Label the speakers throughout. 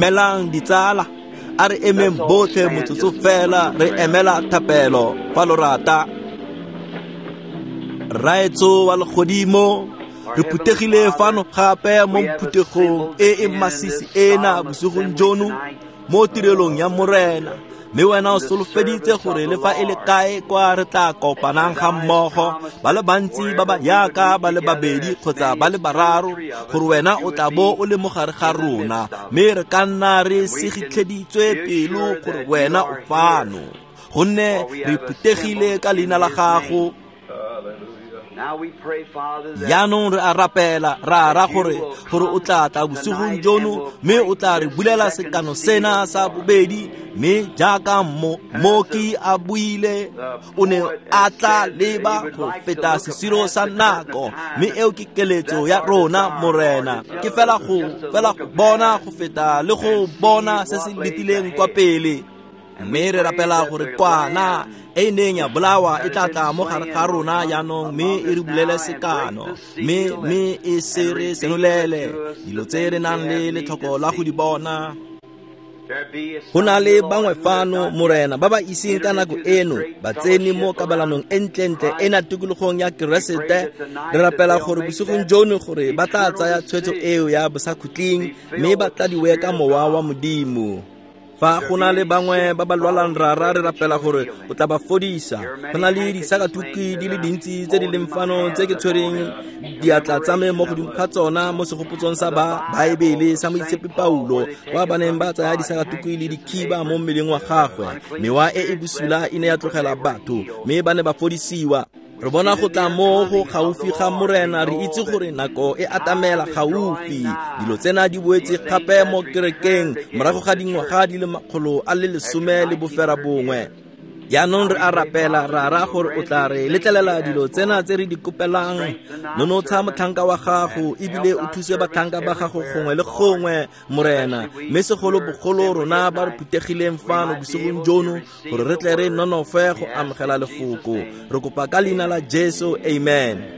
Speaker 1: emelang ditsala, a re emeng botlhe motsotso fela re emela thapelo fa lo rata. Raetso wa legodimo, re phuthegile fano gape mo phuthegong e masisi ena bosigong jono mo tirelong ya Morena. Mme wena o solofeditse gore le fa e le kae kwa re tla kopanang ga mmogo ba le bantsi ba ba yaka ba le babedi kgotsa ba le bararo, gore wena o tla bo o le mogare ga rona, mme re ka nna re segitlheditswe pelo gore wena o fano, gonne re phuthegile ka leina la gago. Yaanong re a rapela ra ra gore o tla tla bosigong jono, mme o tla re bulela sekano sena sa bobedi, mme jaaka moki a buile o ne a tla leba go feta sesiro sa nako, mme eo ke keletso ya rona Morena, ke fela go bona go feta le go bona se se letileng kwa pele. Mme re rapela gore kwana e neng ya bolawa e tla tla mo gare ga rona yaanong, mme e re bulele sekano, mme e se re senolele dilo tse re nang le letlhoko la go di bona. Go na le bangwe fano Morena ba ba iseng ka nako eno ba tsene mo kabalanong e ntlentle e na tikologong ya Keresete. Re rapela gore bosigong jono gore ba tla tsaya tshwetso eo ya bosakhutleng, mme ba tla diwe ka mowa wa Modimo. Fa go na le bangwe ba ba lwalang rara, re rapela gore o tla ba fodisa. Go na le disakatuki di le dintsi tse di leng fano tse ke tshwereng diatla tsa me mo godimo ga tsona mo segopotsong sa Baebele sa moitshepi Paulo, wa ba neng ba tsaya disakatuki le dikhiba mo mmeleng wa gagwe. Mewa e busula e ne ya tlogela batho, mme ba ne ba fodisiwa. Re bona go tla mo go gaufi ga Morena, re itse gore nako e atamela gaufi. Dilo tsena di boetse gape mo kerekeng morago ga dingwaga di le 111. Yaanong re a rapela ra ra gore o tla re letlelela dilo tsena tse re di kopelang. Nonotsha motlhanka wa gago, ebile o thuse batlhanka ba gago gongwe le gongwe Morena, mme segolobogolo rona ba re phuthegileng fano bosigong jono gore re tle re nonofe go amogela lefoko. Re kopa ka leina la Jesu, amen.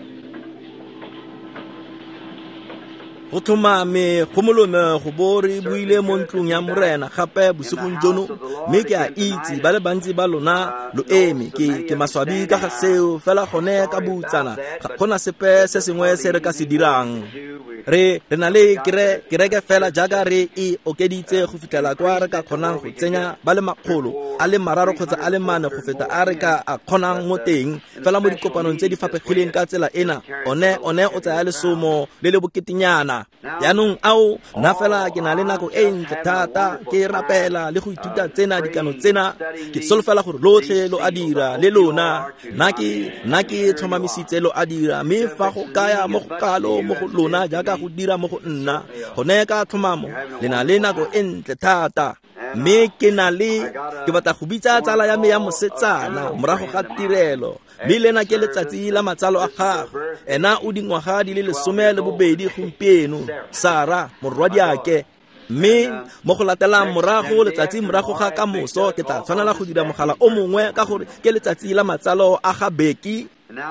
Speaker 1: Go thomame go molome go bo re buile mo ntlong ya Morena gape bosigong jono, mme ke a itse ba le bantsi ba lona lo eme ke maswabi ka ga seo, fela gone ka butsana ga gona sepe se sengwe se re ka se dirang. Re na le kereke fela jaaka re e okeditse go fitlhela kwa re ka kgonang go tsenya ba le 300 kgotsa a le 4 go feta a re ka a kgonang mo teng, fela mo dikopanong tse di fapegileng ka tsela ena one o tsaya lesomo le le boketenyana. Yaanong ao nna fela ke na le nako e ntle thata ke rapela le go ithuta tsena dikano tsena, ke solofela gore lotlhe lo a dira le lona. Nna ke tlhomamisitse lo a dira, mme fa go kaya mo go kalo mo go lona jaaka go dira mo go nna, gone ka tlhomamo le na le nako e ntle thata. Mme ke batla go bitsa tsala ya me ya mosetsana morago ga tirelo, mme lena ke letsatsi la matsalo a gagwe. Ena o dingwaga di le 12 gompieno, Sara morwadiake. Mme mo go latelang morago letsatsi morago ga kamoso ke tla tshwanela go dira mogala o mongwe ka gore ke letsatsi la matsalo a ga Becky.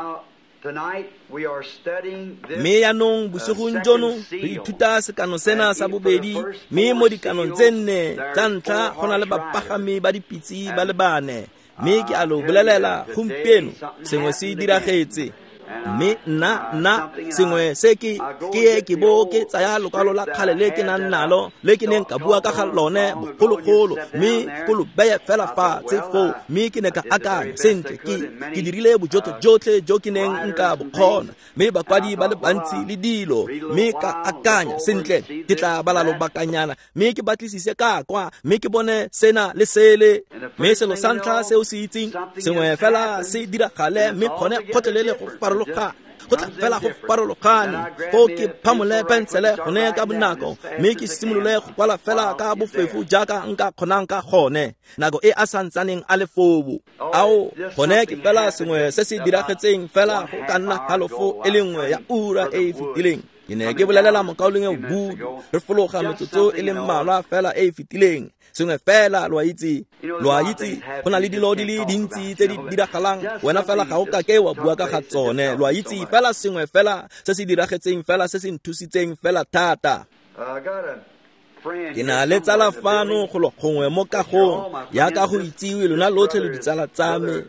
Speaker 1: Mme yaanong bosigong jono re ithuta sekano sena sa bobedi, mme mo dikanong tse 4 tsa ntlha go na le bapagami ba dipitsi ba le 4, mme ke a lo bolelela gompieno sengwe se diragetse. Mme nna sengwe se ke bo ke tsaya lokalo la kgale le ke nang nalo le ke neng ka bua ka ga lone bogologolo, mme go lo beye fela fatshe foo, mme ke ne ka akanya sentle ke dirile bojotlhe jo ke neng nka bokgona, mme bakwadi ba le bantsi le dilo, mme ka akanya sentle ke tla bala lobakanyana, mme ke batlisise ka kwa, mme ke bone sena le sele. Mme selo sa ntlha se o se itseng sengwe fela se diragale, mme kgone kgotlelele go go tla fela go farologane go ke phamole pensele gone ka bonako, mme ke simolole go kwala fela ka bofefo jaaka nka kgonang ka gone nako e a santsaneng a lefobo ao. Gone ke fela sengwe se se diragetseng fela go ka nna halofo e lengwe ya ura e e fetileng. Ke ne ke bolelela mokaolong e budu re fologa metsotso e le mmalwa fela e e fetileng. Sengwe fela lo a itse go na le dilo di le dintsi tse di diragalang, wena fela ga o ka ke wa bua ka ga tsone. Lo a itse fela sengwe fela se se diragetseng fela se se nthusitseng fela thata. ke na le tsala fano go lo gongwe mo kagong ya ka go itsiwe lona lotlhe le ditsala tsa me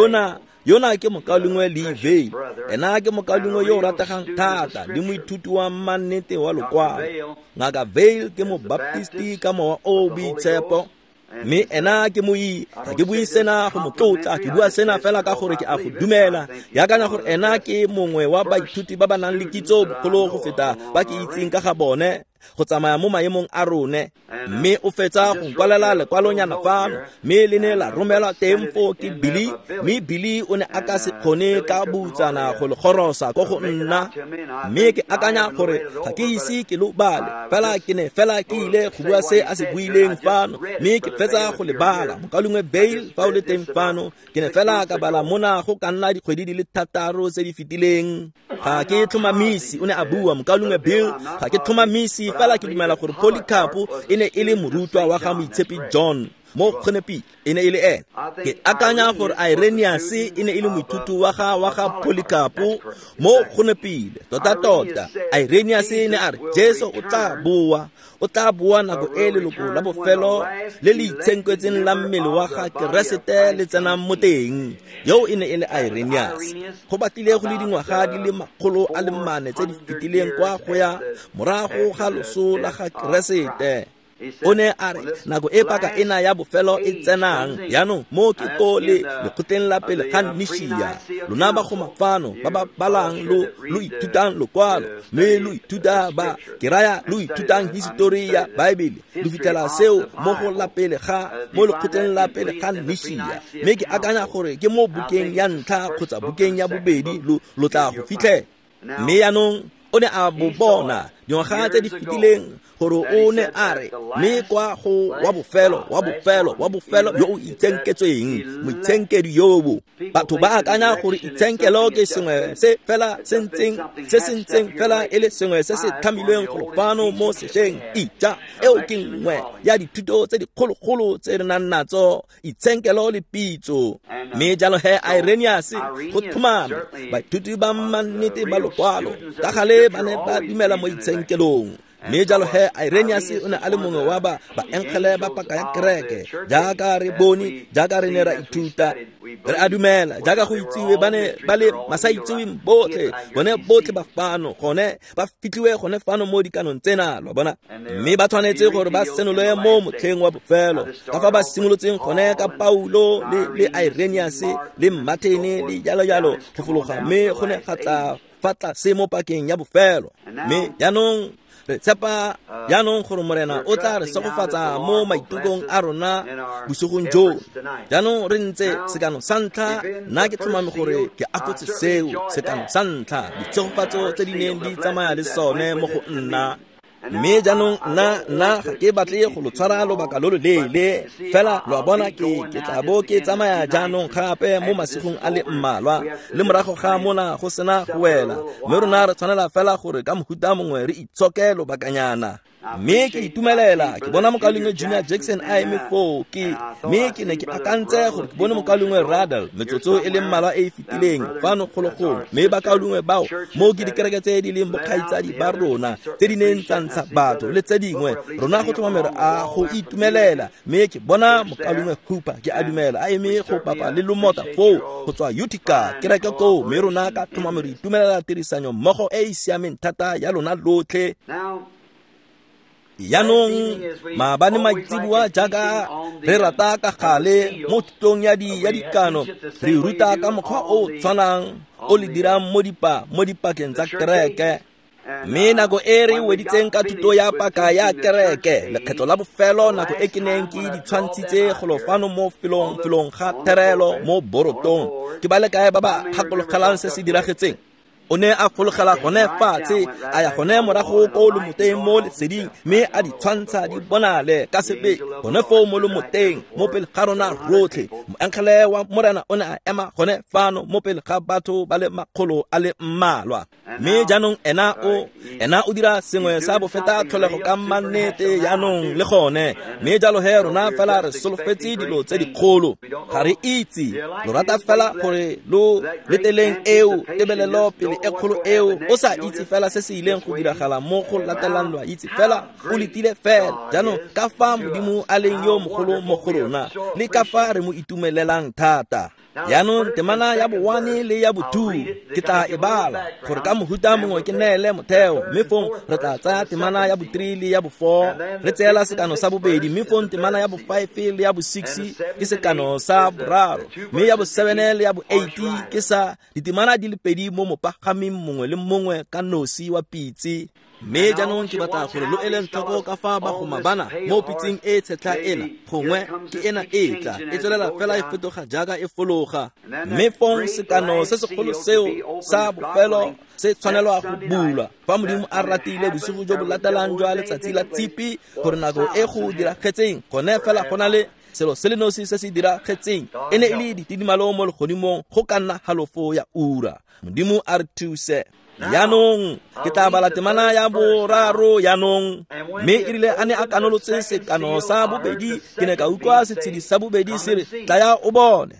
Speaker 1: yona ke mokaulingwe Levi ena ke mokaulingwe yo rategang thata le moithuti wa mannete wa lokwalo ngaka Vail ke mo baptisti ka mo o boitshepo mme ena ke moi ga ke bue sena go motlotla ke bua sena fela ka gore ke a go dumela ya kana gore ena ke mongwe wa baithuti ba ba nang le kitso bogolo go feta ba ke itseng ka ga bone go tsamaya mo maemong a rone mme o fetsa go kwalela lekwalonyana fano mme le ne la romela tempo ke Billy mme Billy o ne a ka se kgone ka butsana go le gorosa go go nna mme ke akanya gore ga ke ise ke lo bale fela ke ile go bua se a se buileng fano mme ke fetsa go le bala mokalungwe Vail fa o le teng fano ke ne fela ka bala mona go ka nna dikgwedi di le 6 tse di fitileng ga ke tlhomamisi o ne a bua mokalungwe Bill ga ke tlhomamisi fela ke dumela gore Polycarp e ne e le morutwa wa ga moitshepi John mo kgonepi e ne e le ene ke akanya gore Irenaeus e ne e le moithuti wa ga Polycarp mo kgonepile tota Irenaeus ne a re Jesu o tla bua nako e leloko la bofelo le le itsenkwetseng la mmele wa ga Keresete le tsenang mo teng yo e ne e le Irenaeus go batile go le dingwaga di le 400 tse di fitileng kwa go ya morago ga loso la ga Keresete o ne a re nako e paka ena ya bofelo e tsenang yaanong mo ke to le lekgotleng la pele ga Nisia lona ba go mafano ba ba balang lo ithutang lokwalo mme lo ithuta ba ke raya lo ithutang history ya Bible lo fitela seo mo go la pele ga mo lekgotleng la pele ga Nisia mme ke akanya gore ke mo bukeng ya ntlha kgotsa bukeng ya bobedi lo tla go fitlhe mme yaanong o ne a bobona dingwaga tse di fitileng gore o ne a re mme kwa go wa bofelo yo o itsenketsweng moitsenkedi yobo batho ba akanya gore itsenkelo ke sengwe se fela sentseng fela e le sengwe se se thamilweng go fano mo sešeng ija eo ke nngwe ya dithuto tse di kgologolo tse re nang natso itsenkelo le pitso mme jalo he Irenaeus go thomame baithuti ba mannete ba lokwalo ka gale ba ne ba dumela mo itsenkelong mme jalo he Irenaeus o ne a le mongwe wa ba enkgele ba paka ya kereke jaaka re bone jaaka re ne ra ithuta re a dumela jaaka go itsiwe ba ne ba le masaitsiweng botlhe bone botlhe ba fano gone ba fitlhiwe gone fano mo dikanong tsena lo bona mme ba tshwanetse gore ba senolwe mo motlheng wa bofelo ka fa ba simolotseng gone ka Paulo le Irenaeus le Martin le jalo go fologa mme gone ga fatla se mo pakeng ya bofelo mme yaanong re tshepa yaanong gore morena o tla re segofatsa mo maitukong a rona bosogong jo yaanong re ntse sekano sa ntlha nna ke tlhomame gore ke akotse seo sekano sa ntlha ditsegofatso tse di neng di tsamaya le sone mo go nna mme jaanong nna ga ke batle go lo tshwara lobaka lo lo leele fela lo bona ke tla bo ke tsamaya jaanong gape mo masigong a le mmalwa le morago ga mona go sena go wela mme rona re tshwanela fela gore ka mohuta mongwe re itsoke lobakanyana mme ke itumelela ke bona mokalungwe Junior Jackson a eme foo mme ke ne ke akantse gore ke bone mokalungwe Radel metsotso e le mmalwa e fitileng fano kgologolo mme bakalungwe bao mo ke dikereke tse di leng bokgaitsadi ba rona tse di neng tsantsha batho le tse dingwe rona go tlhomamere a go itumelela mme ke bona mokalungwe Hooper ke a dumela a eme go papa le Lomota foo go tswa Utica kereke ko mme rona ka tlhomamere itumelela tirisanyo mmogo e e siameng thata ya lona lotlhe yaanong maabane maitsiboa jaaka re rata ka gale mo thutong ya dikano re ruta ka mokgwa o tshwanang o le dirang mo dipakeng tsa kereke mme nako e re weditseng ka thuto ya paka ya kereke lekgetlo la bofelo nako e ke neng ke ditshwantshitse golofano mo felong ga therelo mo borotong ke ba le kae ba ba gakologelang se se diragetseng o ne a fologela gone fatshe a ya gone morago ko le moteng mo leseding mme a di tshwantsha di bonale ka sepe gone fo mo le moteng mo pele ga rona rotlhe moenkgele wa morena o ne a ema gone fano mo pele ga batho ba le makgolo a le mmalwa mme jaanong ena o dira sengwe sa bofeta tlholego ka mannete yaanong le gone mme jalo he rona fela re solofetse dilo tse dikgolo ga re itse lo rata fela gore lo leteleng eo tebelelo pele e kgolo eo o sa itse fela se se ileng go diragala mo go latelang lwa itse fela o letile fela jaanong ka fa Modimo a leng yo mogolo mo go rona le ka fa re mo itumelelang thata. Yaanong temana ya bo 1 le ya bo 2 ke tla e bala gore ka mohuta mongwe ke neele motheo, mme fong re tla tsaya temana ya bo 3 le ya bo 4 re tseela sekano sa bobedi, mme fong temana ya bo 5 le ya bo 6 ke sekano sa boraro, mme ya bo 7 le ya bo 8 ke sa ditemana di le pedi mo mopagaming mongwe le mongwe ka nosi wa pitse. Mme jaanong ke batla gore lo eleng tlhoko ka fa ba go mabana mo pitseng e tshetla ena gongwe ke ena e tla e tswelela fela e fetoga jaaka e fologa, mme fong sekano se segolo seo sa bofelo se tshwanelwa go bulwa fa Modimo a ratile bosigo jo bo latelang jwa letsatsi la tsipi gore nako e go diragetseng gone fela go na le selo se le nosi se se diragetseng e ne e le ditidimalo mo legodimong go ka nna halofo ya ura. Modimo a re thuse. Yaanong ke tla bala temana ya boraro yaanong, mme e rile a ne a kanolotse sekano sa bobedi ke ne ka utlwa setshedi sa bobedi se re tla ya o bone,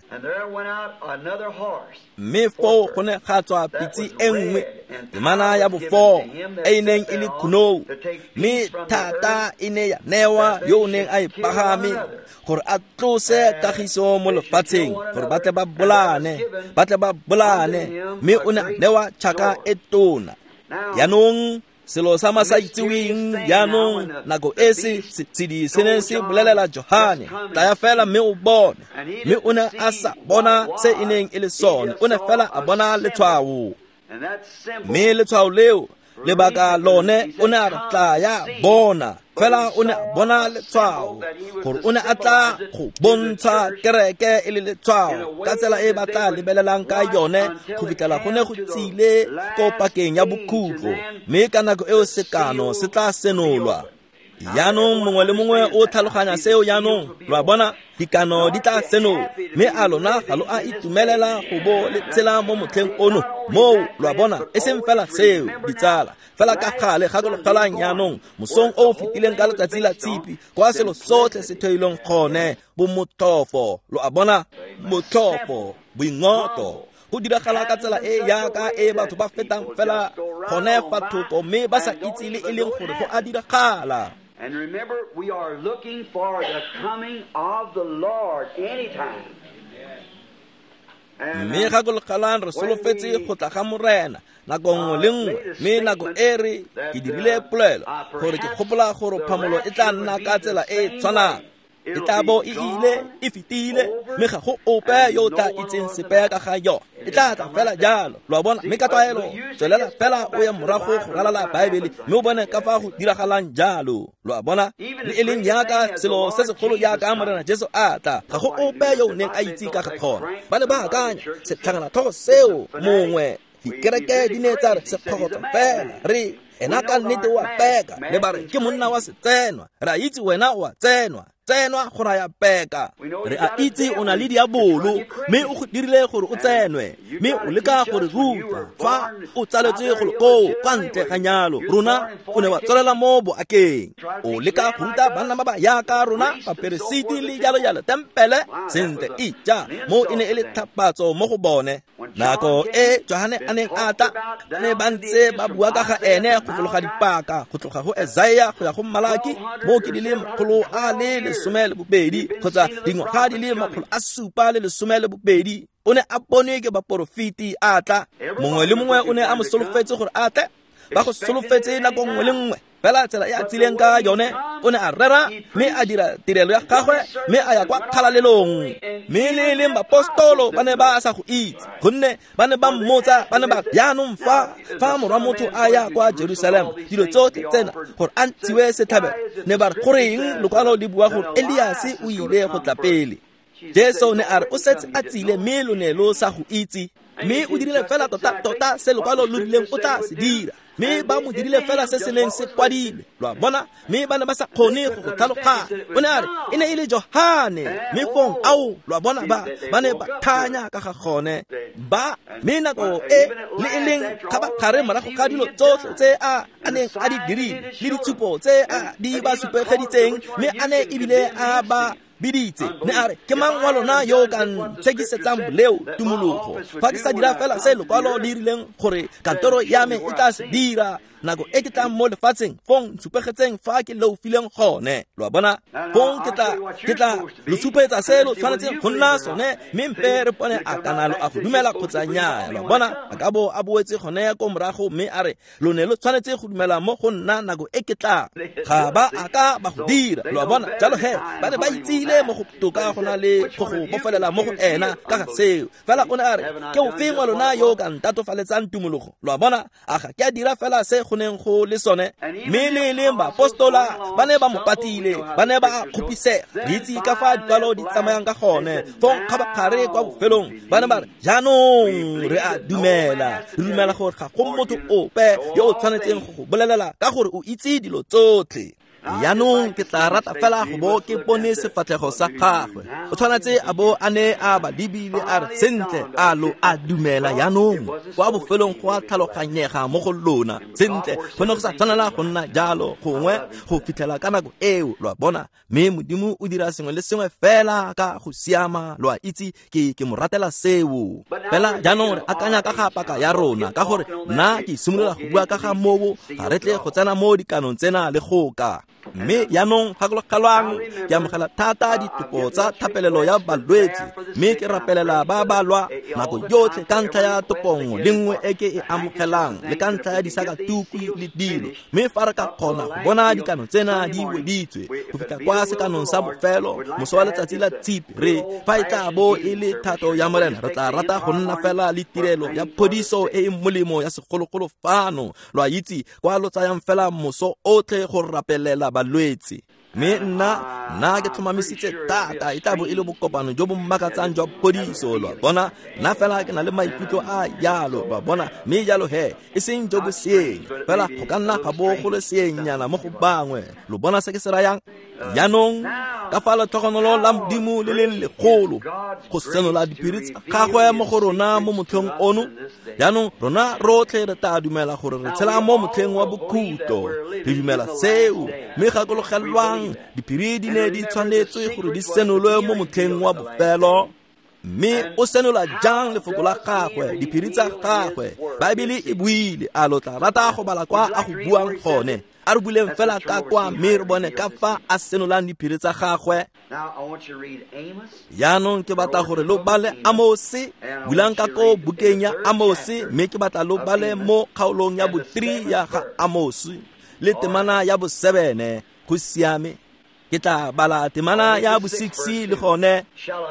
Speaker 1: mme foo go ne ga tswa pitse e nngwe temana ya bo 4 e neng e le kunou, mme thata e ne ya newa yo o neng a e pagame gore a tlose kagiso mo lefatsheng gore ba tle ba bolane, mme o ne a newa tšhaka e tona. Yaanong selo sa masa itseweng yaanong nako e setshedi se ne se bolelela Johane tla fela mme o bone, mme o ne a sa bona se e neng e le sone, o ne fela a bona letshwao, mme letshwao leo lebaka lone o ne a tla ya bona fela o ne a bona letshwao gore o ne a tla go bontsha kereke e le letshwao ka tsela e ba tla lebelelang ka yone go fitlhela go ne go tsile ko pakeng ya bokhutlo, mme ka nako eo sekano se tla senolwa. Yaanong mongwe le mongwe o tlhaloganya seo. Yaanong lwa bona dikano di tla senola, mme a lona ga lo a itumelela go bo le tsela mo motlheng ono mo lwa bona e seng fela seo ditsala fela ka gale ga go galang. Yaanong mosong o fitileng ka letsatsi la tsipi kwa selo sotlhe se theilong gone bo motlhofo lo a bona motlhofo boingotlo go diragala ka tsela e yaka e batho ba fetang fela gone fa thoko, mme ba sa itse le e leng gore go a diragala.
Speaker 2: And remember, we are looking for the coming of the Lord anytime.
Speaker 1: Mme ga go legalang re solofetse go tla ga Morena nako nngwe le nngwe, mme nako e re ke dirile polelo gore ke gopola gore phamolo e tla nna ka tsela e tshwanang. E tla bo e ile e fetile, mme ga go ope yo tla itseng sepe ka ga yo. E tla fela jalo lo bona, mme ka tlwaelo tswelela fela o ya morago go ralala Baebele mme o bone ka fa go diragalang jalo lo bona, le e leng yaka selo se segolo yaka Morena Jesu a tla ga go ope yo o neng a itse ka ga kgona ba le ba akanya se tlhangana thogo seo mongwe dikereke di ne tsa re se phogotsa fela re ena ka nnete wa peka le ba re ke monna wa setsenwa, re a itse wena wa tsenwa go raya peka, re a itse o na le diabolo mme o go dirile gore o tsenwe, mme o leka gore ruta fa o tsaletse go ko kwa ntle ga nyalo. Rona o ne wa tswelela mo boakeng o leka go ruta bana ba ba yaka rona baperesiti le jalo tempele sente ija mo e ne e le thapatso mo go bone. Nako e Johane a neng a tla ne ba ntse ba bua ka ga ene go fologa dipaka go tloga go Isaiah go ya go Malaki mo ke di le makgolo a le 12 kgotsa dingwaga di le 712 o ne a bone ke baporofiti a tla. Mongwe le mongwe o ne a mo solofetse gore a tle ba go solofetse nako nngwe le nngwe fela tsela ya tsileng ka yone o ne a rera mme a dira tirelo ya gagwe mme a ya kwa kgalalelong, mme le leng bapostolo ba ne ba sa go itse gonne ba ne ba mmotsa ba ne ba yaanong fa morwa motho a ya kwa Jerusalem dilo tsotlhe tsena gore a ntshiwe setlhabelo ne ba re goreng lokwalo le bua gore Elias o ile go tla pele. Jesu ne a re o setse a tsile mme lo ne lo sa go itse, mme o dirile fela tota se lokwalo lo rileng o tla se dira, mme ba mo dirile fela se se neng se kwadilwe lo bona, mme ba ne ba sa kgone go tlhaloganya. O ne a re e ne e le Johane, mme fong ao lo bona ba ne ba thanya ka ga gone ba mme nako e le e leng ga ba khare morago ga dilo tsotlhe tse a neng a di dirile le ditshupo tse a di ba supegeditseng, mme a ne ebile a ba biditse ne a re ke mang wa lona yo ka ntshekisetsang boleo tumologo fa ke sa dira fela se lekwalo le rileng gore kantoro ya me e tla se dira nako e ke tla mo lefatsheng fong supegetseng fa ke leofileng gone lo bona fong ke tla lo supetsa se lo tshwanetseng go nna sone mme mpe re pone a kanalo a go dumela kgotsa nnyaa lo bona a ka bo a boetse gone ko morago mme a re lo ne lo tshwanetse go dumela mo go nna nako e ke tla ga ba a ka ba go dira lo bona jalo he ba ne ba itsile mo go toka gona le go bofelela mo go ena ka ga seo fela o ne a re ke o fengwa lona yo ka ntatofaletsang tumologo lo bona a ga ke a dira fela se go neng go le sone mme le bapostola ba ne ba mo patile ba ne ba kgopisega re itse ka fa dikwalo di tsamayang ka gone fong kgabakgare kwa bofelong ba ne ba re jaanong re a dumela gore ga go motho ope yo o tshwanetseng go bolelela ka gore o itse dilo tsotlhe yaanong ke tla rata fela go bo ke bone sefatlhego sa gagwe o tshwanetse a bo a ne a ba lebile a re sentle a lo a dumela yaanong kwa bofelong go a tlhaloganyega mo go lona sentle go ne go sa tshwanela go nna jalo gongwe go fitlhela ka nako eo lo a bona mme modimo o dira sengwe le sengwe fela ka go siama lo a itse ke mo ratela seo fela jaanong re akanya ka ga paka ya rona ka gore nna ke simolola go bua ka ga mobo ga re tle go tsena mo dikanong tsena le goka mme yaanong gakologelwang ke amogela thata ditopo tsa thapelelo ya balwetse mme ke rapelela ba balwa nako yotlhe ka ntlha ya topong le nngwe e ke e amogelang le ka ntlha ya disakatukwi le dilo mme fa re ka kgona go bona dikano tsena di weditswe go fitlha kwa sekanong sa bofelo moso wa letsatsi la tshipi re fa e tla bo e le thato ya morena re tla rata go nna fela le tirelo ya phodiso e e molemo ya segologolo fano lo a itse kwa lo tsayang fela moso otlhe go rapelela balwetse mme nna ke tlhomamisitse thata e tla bo e le bokopano jo bo mmakatsang jwa phodiso lo bona nna fela ke na le maikutlo a yalo ba bona mme jalo he e seng jo bo seeng fela go ka nna ga bo go le seengnyana mo go bangwe lo bona se ke se rayang yaanong ka fa letlhogonolo la modimo le leng legolo go senola diphiri tsa gagwe mo go rona mo motlheng ono yaanong rona rotlhe re tla dumela gore re tshela mo motlheng wa bokhutlo re dumela seo mme gakologelwang diphiri di ne di tshwanetswe gore di senolwe mo motlheng wa bofelo mme o senola jang lefoko la gagwe diphiri tsa gagwe baebele e buile a lo tla rata go bala kwa a go buang gone a re buleng fela ka kwa mme re bone ka fa a senolang diphiri tsa gagwe yaanong ke batla gore lo bale Amose bulang ka ko bukeng ya Amose mme ke batla lo bale mo kgaolong ya bo 3 ya ga Amose le temana ya bo 7 go siame ke tla bala temana ya bo 6 le gone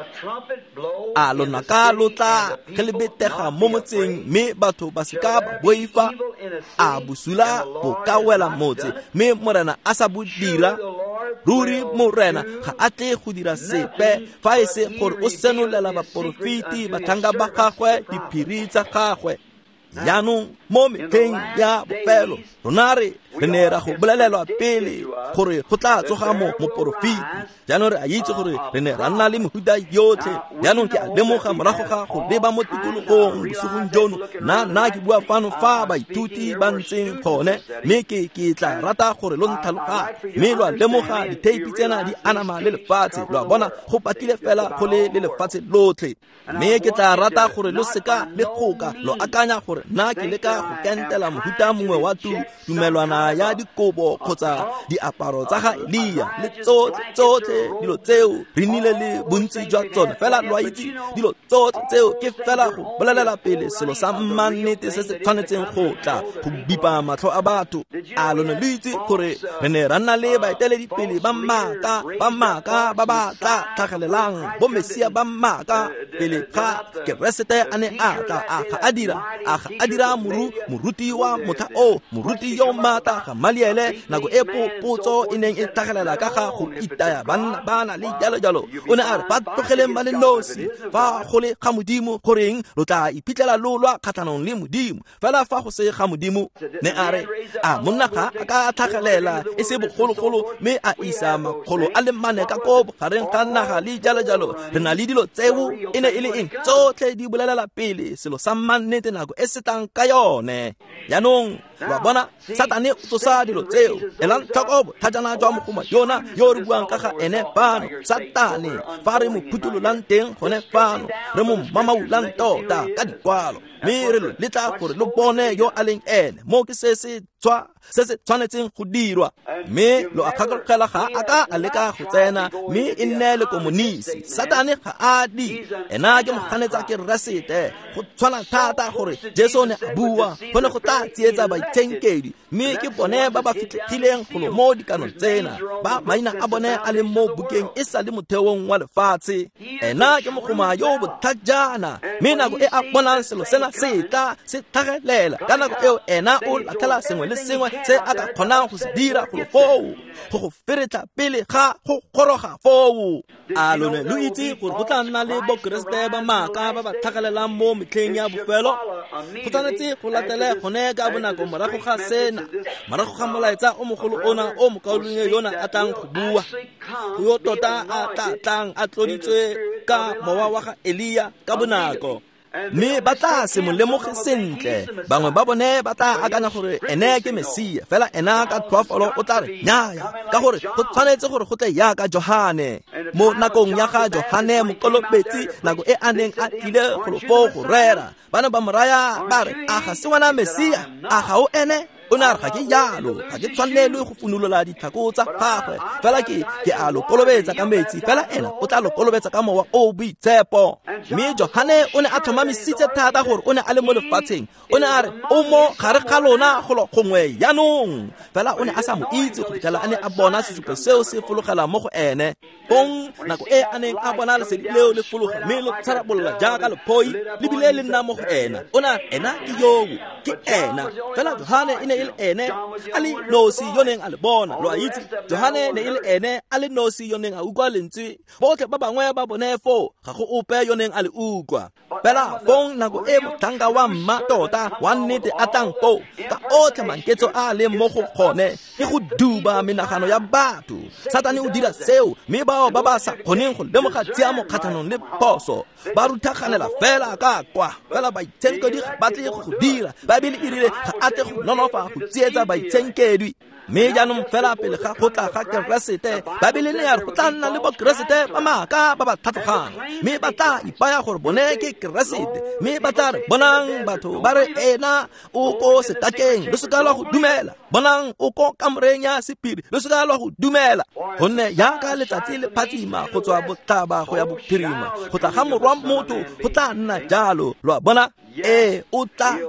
Speaker 1: a lona ka lo tla ke le betega mo motseng mme batho ba se ka ba boifa a busula bo ka wela motse mme morena a sa bodira ruri morena ga a tle go dira sepe fa e se gore o senolela baporofiti batlhanga ba gagwe diphiri tsa gagwe yaanong mo metlheng ya bofelo rona re ne ra go bolelelwa pele gore go tla tsoga moporofiti jaanong re a itse gore re ne ra nna le mehuta yotlhe yaanong ke a lemoga morago ga go leba mo tikologong bosigong jono nna ke bua fano fa baithuti ba ntseng gone mme ke tla rata gore lo ntlhaloga mme lo a lemoga diteipi tsena di anama le lefatshe lo a bona go patile fela go le lefatshe lotlhe mme ke tla rata gore lo seka le kgoka lo akanya gore nna ke leka go kentela mohuta mongwe wa tumelwana ya dikobo kgotsa diaparo tsa ga Elia le tsotlhe dilo tseo re nnile le bontsi jwa tsone fela lo a itse dilo tsotlhe tseo ke fela go bolelela pele selo sa mmannete se se tshwanetseng go tla go bipa matlho a batho a lone le itse gore re ne ra nna le baeteledipele ba maaka ba ba tla tlhagelelang bo mesia ba maaka pele ga Keresete a ne a tla a ga a dira moruti wa motha o moruti yo mata Gamaliele nako e potso e neng e tlhagelela ka ga go itaya bana le jalo o ne a re ba tlogeleng ba le nosi fa go le ga modimo goreng lo tla iphitlhela lolwa kgatlhanong le modimo fela fa go se ga modimo ne a re a monna ga a ka tlhagelela e se bogologolo mme a isa makgolo a le mane ka ko gareng ga naga le jalo re na le dilo tseo e ne e le eng tsotlhe di bolelela pele selo sa mmannete nako e setang ka yone yaanong Lwa bona Satane o tsosa dilo tseo elang tlhokobo thajana jwa mogoma yona yo re buang ka ga ene fano Satane fa re mo phutololang teng gone fano re mo mamaulang tota ka dikwalo mme re lo letla gore lo bone yo a leng ene mo ke se se tshwanetseng go dirwa mme lo akgakgela ga a ka a leka go tsena mme e nne le komunisi Satane ga a di ena ke moganetsa ke rasete go tshwana thata gore Jesu ne a bua gone go tla tsietsa baitsenkedi mme ke bone ba ba fitlhileng go mo dikanong tsena ba maina a bone a le mo bukeng e sa le motheong wa lefatshe ena ke mogoma yo botlhajana mme nako e a bonang selo sena se tlhagelela ka nako eo ena o latlhela sengwe le sengwe se a ka kgonang go se dira go go feretla pele ga go goroga foo a lone lo itse gore go tla nna le bokeresete ba maaka ba ba tlhagelelang mo metlheng ya bofelo go tshwanetse go latele gone ka bonako morago ga sena morago ga molaetsa o mogolo ona o mokaolong yona a tlang go bua go yo tota a tlang a tloditswe ka mowa wa ga Elia ka bonako mme ba tla se mo lemoge sentle bangwe ba bone ba tla akanya gore ene ke Mesia fela ena ka tlhoafalo o tla re nyaaya ka gore go tshwanetse gore go tle ya ka Johane mo nakong ya ga Johane mokolobetsi nako e a neng a tlile go rera bana ba moraya ba re a ga se ngwana Mesia a ga o ene o na re ga ke yalo ga ke tshwanelwe go funulola ditlhako tsa gagwe fela ke a lo kolobetsa ka metsi fela ena o tla lo kolobetsa ka mowa o boitshepo mme Johane o ne a tlhomamisitse thata gore o ne a le mo lefatsheng o ne a re o mo gare ga lona gongwe yaanong fela o ne a sa mo itse go fitlhela a ne a bona sesupo seo se fologela mo go ene gong nako e a neng a bona lesedi leo le fologa mme lo tsharabolola jaaka lephoi le bile le nna mo go ena o na ena ke yo ke ena fela Johane e ne ene a le nosi yo neng a le bona lo a itse Johane ne e le ene a le nosi yo neng a utlwa lentswe botlhe ba bangwe ba bone fo ga go ope yo neng a le utlwa fela fong nako e motlhanka wa mma tota wa nnete a tangpo ka otlhe manketso a le mo go kgone ke go duba menagano ya batho Satane o dira seo mme bao ba ba sa kgoneng go lemoga tsiamo kgatlhanong le phoso ba ruthaganela fela ka kwa fela baitsenkedi ga batle go dira Baebele e rile ga ate go nonofa go tsietsa baitsenkedi mme jaanong fela pele ga go tla ga keresete Baebele ne ya re go tla nna le bokeresete ba maaka ba ba tlhatlogang mme ba tla ipaya gore bone ke keresete mme ba tla re bonang batho ba re ena o ko setakeng le seka lwa go dumela bonang o ko kamoreng ya sephiri le seka lwa go dumela gonne yaka letsatsi le phatsima go tswa botlhaba go ya bophirima go tla ga morwa motho go tla nna jalo lwa bona o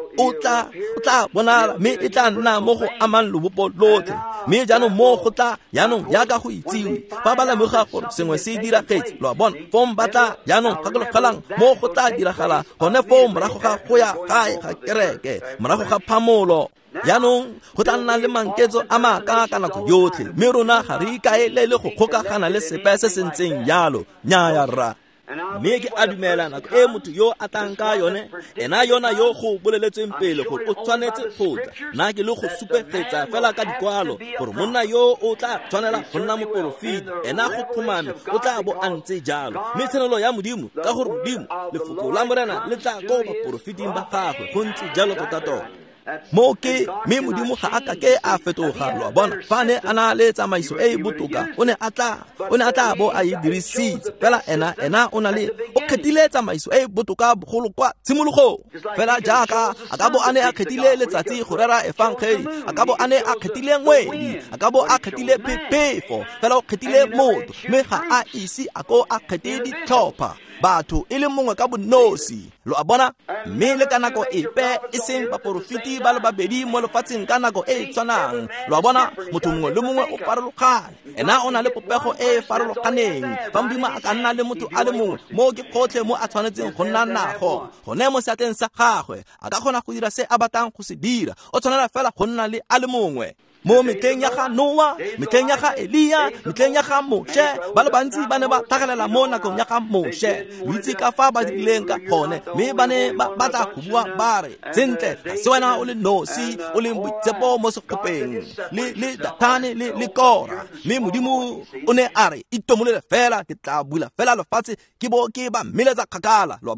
Speaker 1: tla bona mme e tla nna mo go amang lobopo lotlhe mme jaanong mo go tla jaanong yaka go itsiwe ba ba lemoga gore sengwe se diragetse lwa bona fong ba tla jaanong gakologelang mo go tla diragala gone foo morago ga go ya gae ga kereke morago ga phamolo jaanong go tla nna le manketso a maaka ka nako yotlhe mme rona ga re ikaelele go kgokagana le sepe se se ntseng jalo nyaaya rra mme ke a dumela nako e motho yo a tlang ka yone ena yona yo go boleletsweng pele gore o tshwanetse go tla nna ke le go supetsetsa fela ka dikwalo gore monna yo o tla tshwanela go nna moporofiti ena go tlhomame o tla bo a ntse jalo mme tshwanelo ya Modimo ka gore Modimo lefoko la morena le tla ko baporofiting ba gagwe go ntse jalo tota mo ke mme Modimo ga a ka ke a fetoga lwa bona fa ne a na le tsamaiso e botoka o ne a tla bo a e dirisitse fela ena o na le o kgethile tsamaiso e botoka bogolo kwa tshimologong fela jaaka a ka bo a ne a kgethile letsatsi go rera efangeli a ka bo a ne a kgethile ngwedi a ka bo a kgethile phefo fela o kgethile motho mme ga a ise a ko a kgethe ditlhopha batho e le mongwe ka bonosi lo a bona mme le ka nako epe e seng baporofiti ba le babedi mo lefatsheng ka nako e tshwanang lo a bona motho mongwe le mongwe o farologane ena o na le popego e farologaneng fa Modimo a ka nna le motho a le mongwe mo ke gotlhe mo a tshwanetseng go nna nago gone mo seatleng sa gagwe a ka kgona go dira se a batlang go se dira o tshwanela fela go nna le a le mongwe mo metleng ya ga Noa metleng ya ga Elia metleng ya ga Moshe ba le bantsi ba ne ba tlhagelela mo nakong ya ga Moshe o itse ka fa ba dileng ka gone mme ba ne ba tla go bua ba re sentle ga se wena o le nosi o le boitsepo mo sekgopeng le Datane le Kora mme Modimo o ne a re itomolele fela ke tla bula fela lefatshe ke ba mmeletsa kgakala lo bona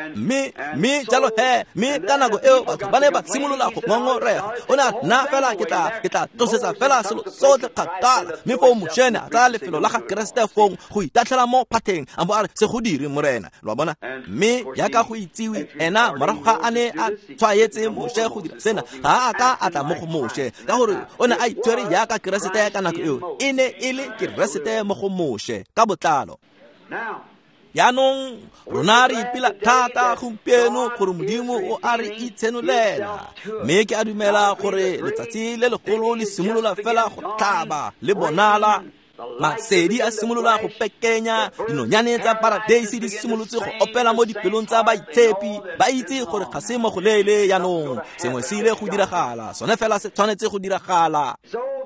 Speaker 1: me jalo he me kana go eo batho ba ne ba simolola go ngongorega ona na fela ke tla tlosetsa fela selo sotle kgakala me fo moshene a tsa lefelo la ga Kriste fong go itatlhela mo phatheng a bo a re se go dire morena lo bona me ya ka go itsiwe ena morago ga ane a tshwaetse moshe go dira sena ga a ka a tla mo go moshe ka gore ona a itshwere ya ka Kriste ya kana go eo ene ile Kriste mo go moshe ka botlalo yaanong rona re ipela thata gompieno gore modimo o a re itshenolela mme ke a dumela gore letsatsi le legolo le simolola fela go tlhaba le bonala masedi a simolola go pekenya dinonyane tsa paradise di simolotse go opela mo dipelong tsa baitshepi ba itse gore ga se mo go lele yaanong sengwe se ile go diragala sone fela se tshwanetse go diragala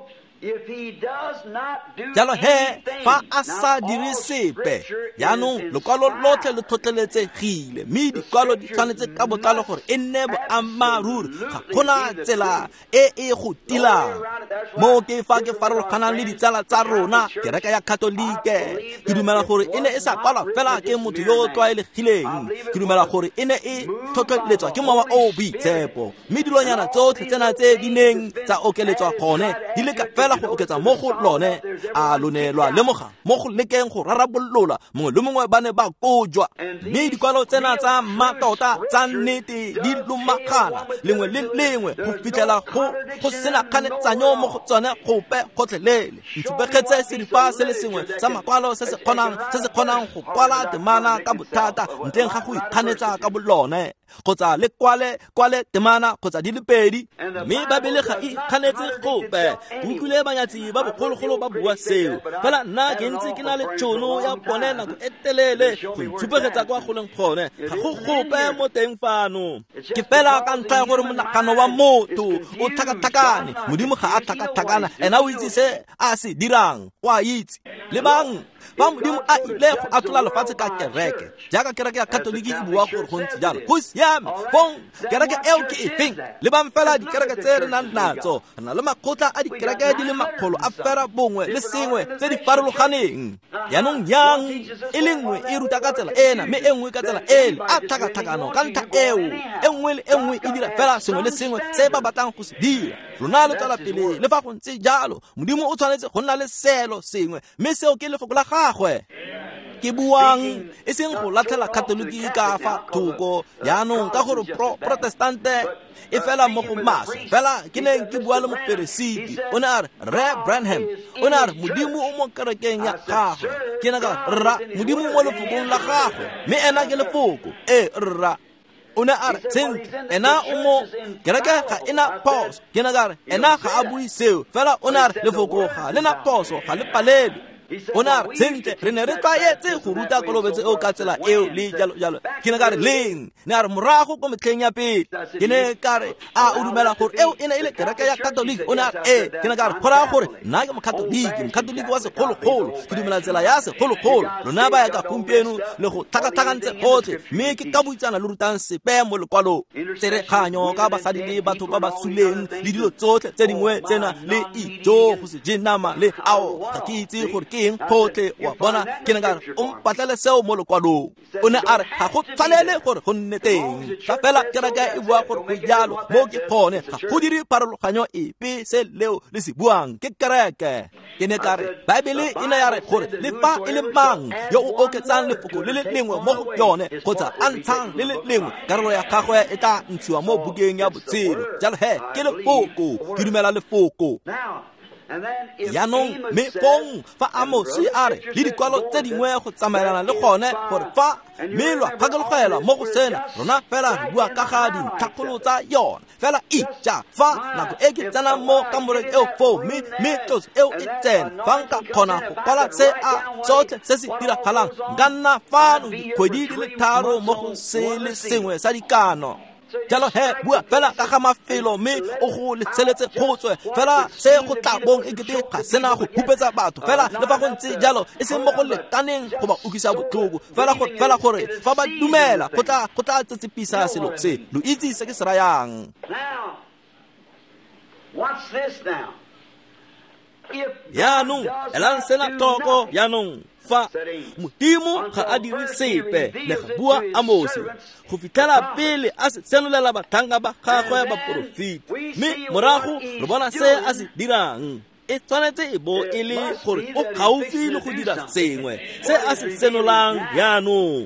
Speaker 1: jalo he fa a sa dire sepe yaanong lekwalo lotlhe le tlhotlheletsegile mme dikwalo di tshwanetse ka botlalo gore e nne boammaruri ga gona tsela e go tilang mo ke fa ke farologanang le ditsala tsa rona kereke ya Katolike ke dumela gore e ne e sa kwalwa fela ke motho yo o tlwaelegileng ke dumela gore e ne e tlhotlheletswa ke mowa o boitshepo mme dilonyana tsotlhe tsena tse di neng tsa okeletswa gone di le ka fela go oketsa mo go lone a lonelwa lemoga mo go lekeng go rarabolola mongwe le mongwe ba ne ba kojwa mme dikwalo tsena tsa mmatota tsa nnete di lumagana lengwe le lengwe go fitlhela go sena kganetsanyo mo go tsone gope gotlhelele ntshupegetse seripa se le sengwe sa makwalo se se kgonang go kwala temana ka bothata ntleng ga go ikganetsa ka bolone kgotsa le kwale temana kgotsa di le pedi mme ba bele ga ikganetse gope utlwile banyatsi ba bogologolo ba bua seo fela nna ke ntse ke na le tšhono ya bone nako e telele go itshupegetsa kwa go leng gone ga go gope mo teng fano ke fela ka ntlha ya gore monagano wa motho o tlhakatlhakane modimo ga a tlhakatlhakana ena o itse se a se dirang wa itse le bang fa modimo a ile go atlola lefatshe ka kereke jaaka kereke ya Katoliki e bua gore go ntse jalo go siame fong kereke eo ke efeng le bang fela dikereke tse re nang natso re na le makgotla a dikereke di le makgolo a fera bongwe le sengwe tse di farologaneng yaanong yang e le nngwe e ruta ka tsela ena mme e nngwe ka tsela ele a tlhakatlhakano ka ntlha eo e nngwe le e nngwe e dira fela sengwe le sengwe se ba batlang go se dira rona le tswela pele le fa go ntse jalo modimo o tshwanetse go nna le seelo sengwe mme seo ke lefoko la gagwe ke buang e seng go latlhela Katoliki ka fa thoko yaanong ka gore protestante e fela mo go maso fela ke neng ke bua le moperesiti o ne a re Branham o ne a re modimo o mo kerekeng ya gagwe ke na ka rra modimo mo lefokong la gagwe mme ena ke lefoko rra o ne a re sentle ena o mo kereke ga ena poso ke na ka re ena ga a bui seo fela o ne a re lefoko ga le na poso ga le palelwe o ne a re sentle re ne re tlwaetse go ruta kolobetse eo ka tsela eo le jalo ke ne ka re leng ne a re morago ko metlheng ya pele ke ne ka re a o dumela gore eo e ne e le kereke ya Katoliki o ne a re ke ne ka re kgora gore nna ke mokatoliki wa segologolo ke dumela tsela ya segologolo lona ba ya ka gompieno le go tlhakatlhakantse gotlhe mme ke ka buitsana le rutang sepe mo lekwalong tserekganyo ka basadi le batho ba ba suleng le dilo tsotlhe tse dingwe tsena le ijo go se je nama le ao ga ke itse gore eng gotlhe wa bona ke ne ka re o mpatlele seo mo lekwalong o ne a re ga go tshwanele gore go nne teng fa fela kereke e bua gore go jalo mo ke kgone ga go dire pharologanyo epe se leo le se buang ke kereke ke ne ka re Baebele e ne ya re gore le fa e le mang yo o oketsang lefoko le le lengwe mo go yone kgotsa a ntshang le le lengwe karolo ya gagwe e tla ntshiwa mo bukeng ya botshelo jalo he ke lefoko ke dumela lefoko yaanong me fong fa Amosi a re le dikwalo tse dingwe go tsamaelana le gone gore fa melwa phakelogela mo go sena rona fela re bua ka ga dintlhakgolo tsa yona fela ija fa nako e ke tsena mo kamoreng eo foo mme tloso eo e tsena fa nka kgona go kwala se a sotlhe se se diragalang nka nna fano dikgwedi di le 3 mo go se le sengwe sa dikano jalo he bua fela ka ga mafelo mme o go letseletse kgotswe fela se go tlabong e kete ga sena go hupetsa batho fela le fa go ntse jalo e seng mo go lekaneng go ba ukisa botlhoko fela gore fa ba dumela go tla tsetsepisa selo se lo itse se ke se rayang
Speaker 2: Now, what's this now?
Speaker 1: yaanong elang sena toko yaanong fa Modimo ga a dire sepe le ga bua a Mose go fitlhela pele a se senolela bathanga ba gagwe ba porofiti mme morago re bona se a se dirang e tshwanetse e bo e le gore o gaufi le go dira sengwe se a se senolang yaanong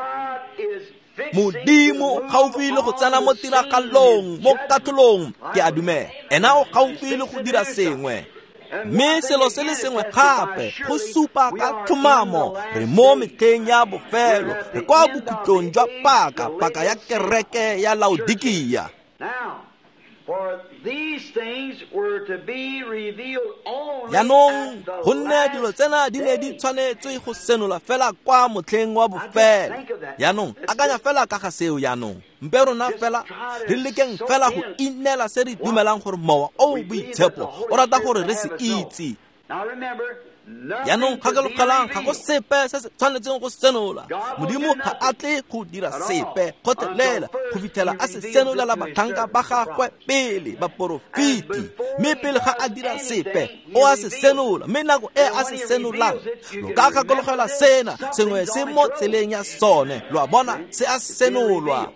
Speaker 1: Modimo gaufi le go tsena mo tiragalong mo katolong ke a dumela ena o gaufi le go dira sengwe mme selo se le sengwe gape go supa ka tlhomamo re mo metlheng ya bofelo re kwa bokhutlong jwa paka ya kereke ya Laodikia.
Speaker 2: For these things were to be revealed only
Speaker 1: yaanong go nne dilo tsena di ne di tshwanetse go senola fela kwa motlheng wa bofelo yaanong akanya fela ka ga seo yaanong mpe rona fela re lekeng fela go inela se re dumelang gore mowa o boitshepo o rata gore re se itse yaanong kgakologelang ga go sepe se se tshwanetseng go senola Modimo ga a tle go dira sepe gotelela go fitlhela a se senolela batlhanka ba gagwe pele ba porofiti mme pele ga a dira sepe o a se senola mme nako e a se senolang lo ka kgakologela sena sengwe se mo tseleng ya sone lo a bona se a senolwa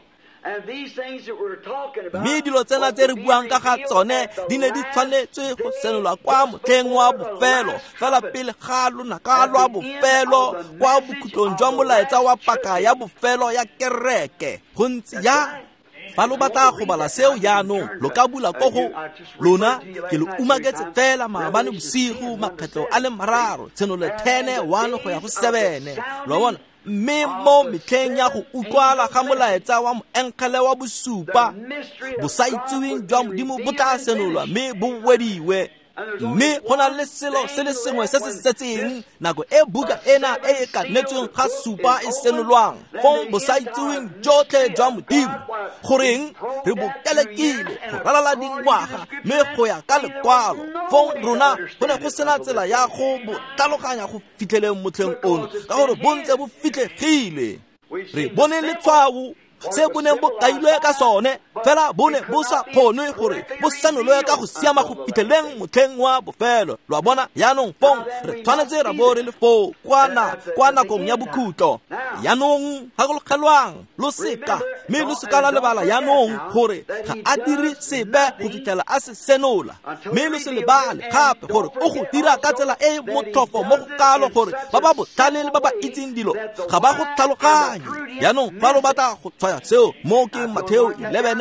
Speaker 1: mme dilo tsena tse re buang ka ga tsone di ne di tshwanetse go senolwa kwa motlheng wa bofelo fela pele ga lona ka lwa bofelo kwa bokhutlong jwa molaetsa wa paka ya bofelo ya kereke go ntse ya fa lo batla go bala seo yaanong lo ka bula ko go lona ke lo umaketse fela maabane bosigo makgetlo a le mararo tsenolo 10:1 go ya go 7 lo bona mme mo metlheng ya go utlwala ga molaetsa wa moenkgele wa bosupa bo sa itseweng jwa Modimo bo tla senolwa mme bo wediwe mme go na le selo se le sengwe se se setseng nako e buka ena e kanetsweng ga supa e senolwang go bo sa itseweng jotlhe jwa Modimo goreng re bo kelekile go ralala dingwaga mme go ya ka lekwalo go rona go ne go sena tsela ya go bo tlhaloganya go fitlheleng motlheng ono ka gore bontse bo fitlhegile re bone letshwao se bone bo kailwe ka sone fela bone bo sa kgone gore bo senolwe ka go siama go fitlheleng motlheng wa bofelo lo bona yaanong fong re tshwanetse ra bo re le fo kwa nakong ya bokhutlo yaanong ga go logelwang lo seka mme lo seka la lebala yaanong gore ga a dire sepe go fitlhela a se senola mme lo se lebale gape gore o go dira ka tsela e motlhofo mo go kalo gore ba ba botlhale le ba ba itseng dilo ga ba go tlhaloganye yaanong fa lo batla go seo mo ke Matthew